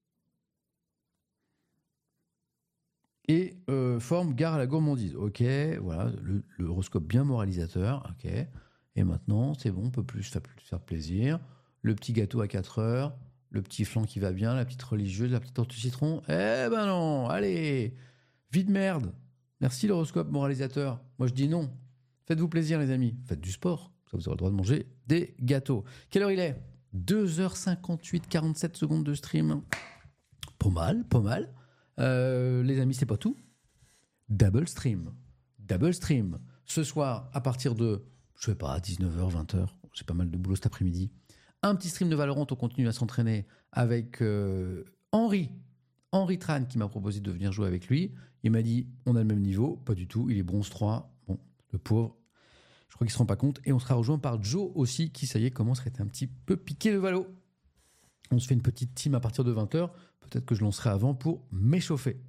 Et euh, forme, gare à la gourmandise. Ok, voilà, le, le horoscope bien moralisateur. Ok. Et maintenant, c'est bon, on peut plus faire, plus faire plaisir. Le petit gâteau à quatre heures, le petit flan qui va bien, la petite religieuse, la petite tortue citron. Eh ben non, allez, vite merde. Merci l'horoscope moralisateur. Moi je dis non. Faites-vous plaisir les amis. Faites du sport. Ça vous aurez le droit de manger des gâteaux. Quelle heure il est ? deux heures cinquante-huit, quarante-sept secondes de stream. Pas mal, pas mal. Euh, les amis, c'est pas tout. Double stream. Double stream. Ce soir, à partir de, je sais pas, dix-neuf heures, vingt heures, j'ai pas mal de boulot cet après-midi. Un petit stream de Valorant, on continue à s'entraîner avec euh, Henri. Henri Tran qui m'a proposé de venir jouer avec lui. Il m'a dit, on a le même niveau. Pas du tout, il est bronze trois. Bon, le pauvre. Je crois qu'il ne se rend pas compte. Et on sera rejoint par Joe aussi, qui, ça y est, commence à être un petit peu piqué de Valo. On se fait une petite team à partir de vingt heures. Peut-être que je lancerai avant pour m'échauffer.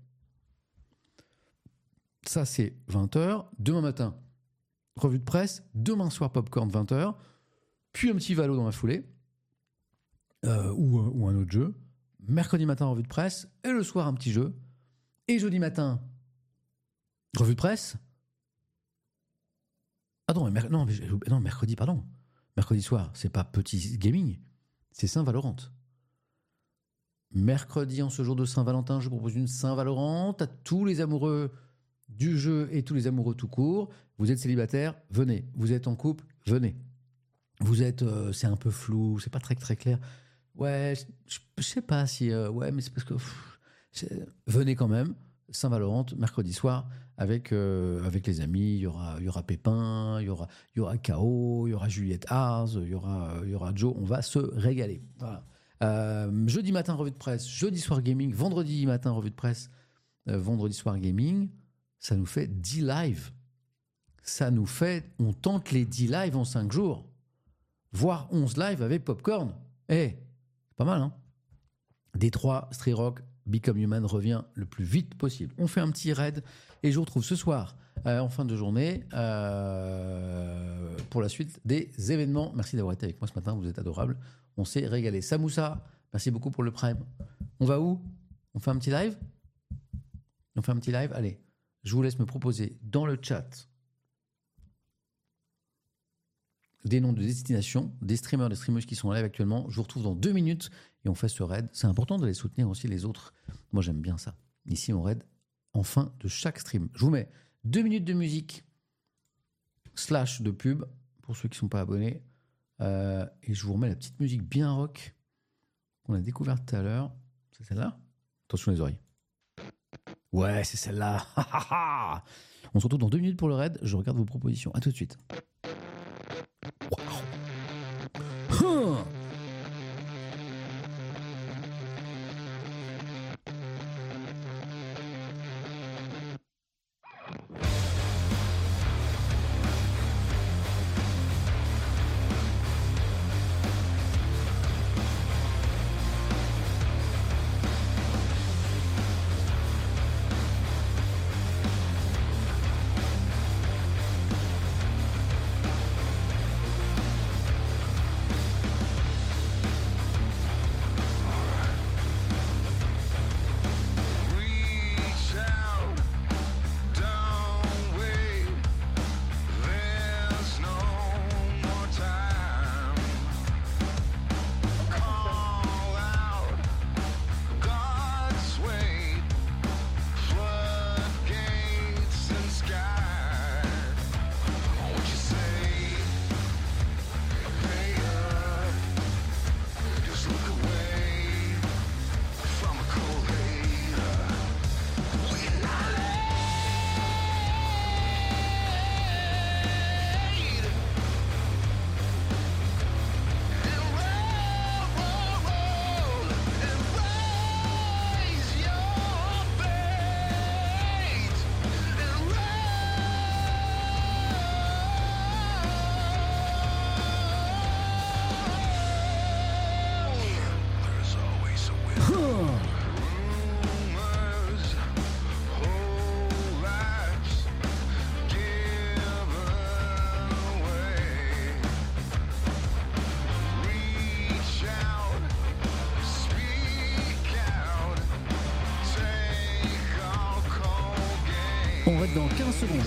Ça, c'est vingt heures. Demain matin, revue de presse. Demain soir, popcorn, vingt heures. Puis un petit Valo dans la foulée. Euh, ou, ou un autre jeu. Mercredi matin, revue de presse. Et le soir, un petit jeu. Et jeudi matin, revue de presse. Ah non, mais, non, mais, non, mercredi, pardon. Mercredi soir, c'est pas petit gaming, c'est Saint-Valorant. Mercredi, en ce jour de Saint-Valentin, je propose une Saint-Valorant à tous les amoureux du jeu et tous les amoureux tout court. Vous êtes célibataire, venez. Vous êtes en couple, venez. Vous êtes, euh, c'est un peu flou, c'est pas très très clair. Ouais, je, je sais pas si, euh, ouais, mais c'est parce que pff, venez quand même. Saint-Valorant, mercredi soir, avec, euh, avec les amis. Il y aura, il y aura Pépin, il y aura, il y aura K O, il y aura Juliette Ars, il y aura, il y aura Joe. On va se régaler. Voilà. Euh, jeudi matin, revue de presse. Jeudi soir, gaming. Vendredi matin, revue de presse. Euh, vendredi soir, gaming. Ça nous fait dix lives. Ça nous fait... On tente les dix lives en cinq jours. Voire onze lives avec Popcorn. Eh, hey, c'est pas mal, hein. D trois, Stray Rock, Become Human revient le plus vite possible. On fait un petit raid et je vous retrouve ce soir euh, en fin de journée euh, pour la suite des événements. Merci d'avoir été avec moi ce matin, vous êtes adorables. On s'est régalé. Samoussa, merci beaucoup pour le prime. On va où ? On fait un petit live ? On fait un petit live ? Allez, je vous laisse me proposer dans le chat des noms de destination, des streamers, des streameuses qui sont en live actuellement. Je vous retrouve dans deux minutes et on fait ce raid. C'est important d'aller soutenir aussi les autres. Moi, j'aime bien ça. Ici, on raid en fin de chaque stream. Je vous mets deux minutes de musique slash de pub pour ceux qui ne sont pas abonnés. Euh, et je vous remets la petite musique bien rock qu'on a découverte tout à l'heure. C'est celle-là ? Attention les oreilles. Ouais, c'est celle-là. On se retrouve dans deux minutes pour le raid. Je regarde vos propositions. À tout de suite. Wow. Huh. On va être dans quinze secondes.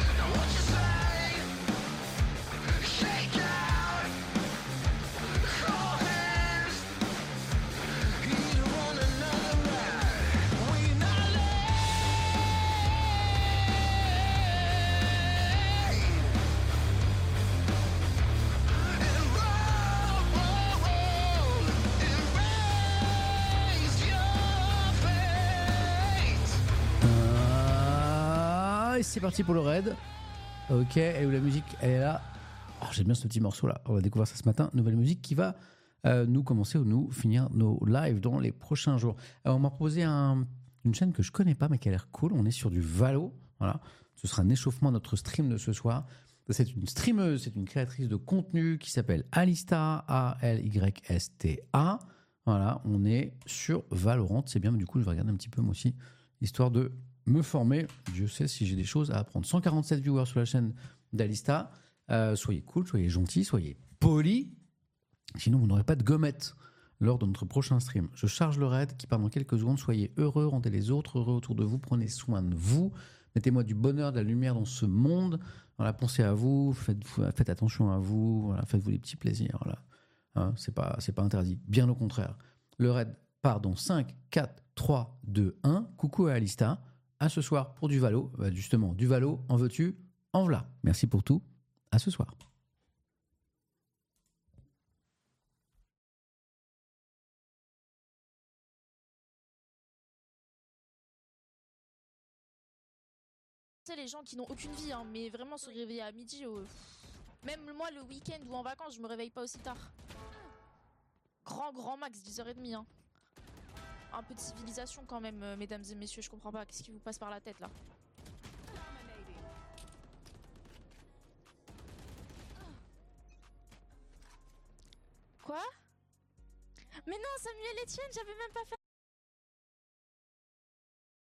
Et c'est parti pour le raid. Ok, et où la musique, elle est là. Oh, j'aime bien ce petit morceau là. On va découvrir ça ce matin. Nouvelle musique qui va euh, nous commencer ou nous finir nos lives dans les prochains jours. Alors, on m'a proposé un, une chaîne que je connais pas mais qui a l'air cool. On est sur du Valo. Voilà. Ce sera un échauffement à notre stream de ce soir. C'est une streameuse, c'est une créatrice de contenu qui s'appelle Alista, A L Y S T A. Voilà, on est sur Valorant. C'est bien, mais du coup, je vais regarder un petit peu moi aussi, histoire de me former. Dieu sait si j'ai des choses à apprendre. cent quarante-sept viewers sur la chaîne d'Alista. Euh, soyez cool, soyez gentils, soyez polis. Sinon, vous n'aurez pas de gommette lors de notre prochain stream. Je charge le raid qui part dans quelques secondes. Soyez heureux, rendez les autres heureux autour de vous. Prenez soin de vous. Mettez-moi du bonheur, de la lumière dans ce monde. Voilà, pensez à vous, faites, faites attention à vous. Voilà, faites-vous des petits plaisirs. Voilà. Hein, c'est pas, c'est pas interdit. Bien au contraire. Le raid part dans cinq, quatre, trois, deux, un. Coucou à Alista. À ce soir pour du Valo. Bah justement, du Valo, en veux-tu? En voilà. Merci pour tout. À ce soir. Tu sais, les gens qui n'ont aucune vie, hein, mais vraiment se réveiller à midi. Euh... Même moi, le week-end ou en vacances, je me réveille pas aussi tard. Grand, grand max, dix heures trente. Hein. Un peu de civilisation quand même, euh, mesdames et messieurs, je comprends pas. Qu'est-ce qui vous passe par la tête là? Quoi? Mais non, Samuel Etienne, j'avais même pas fait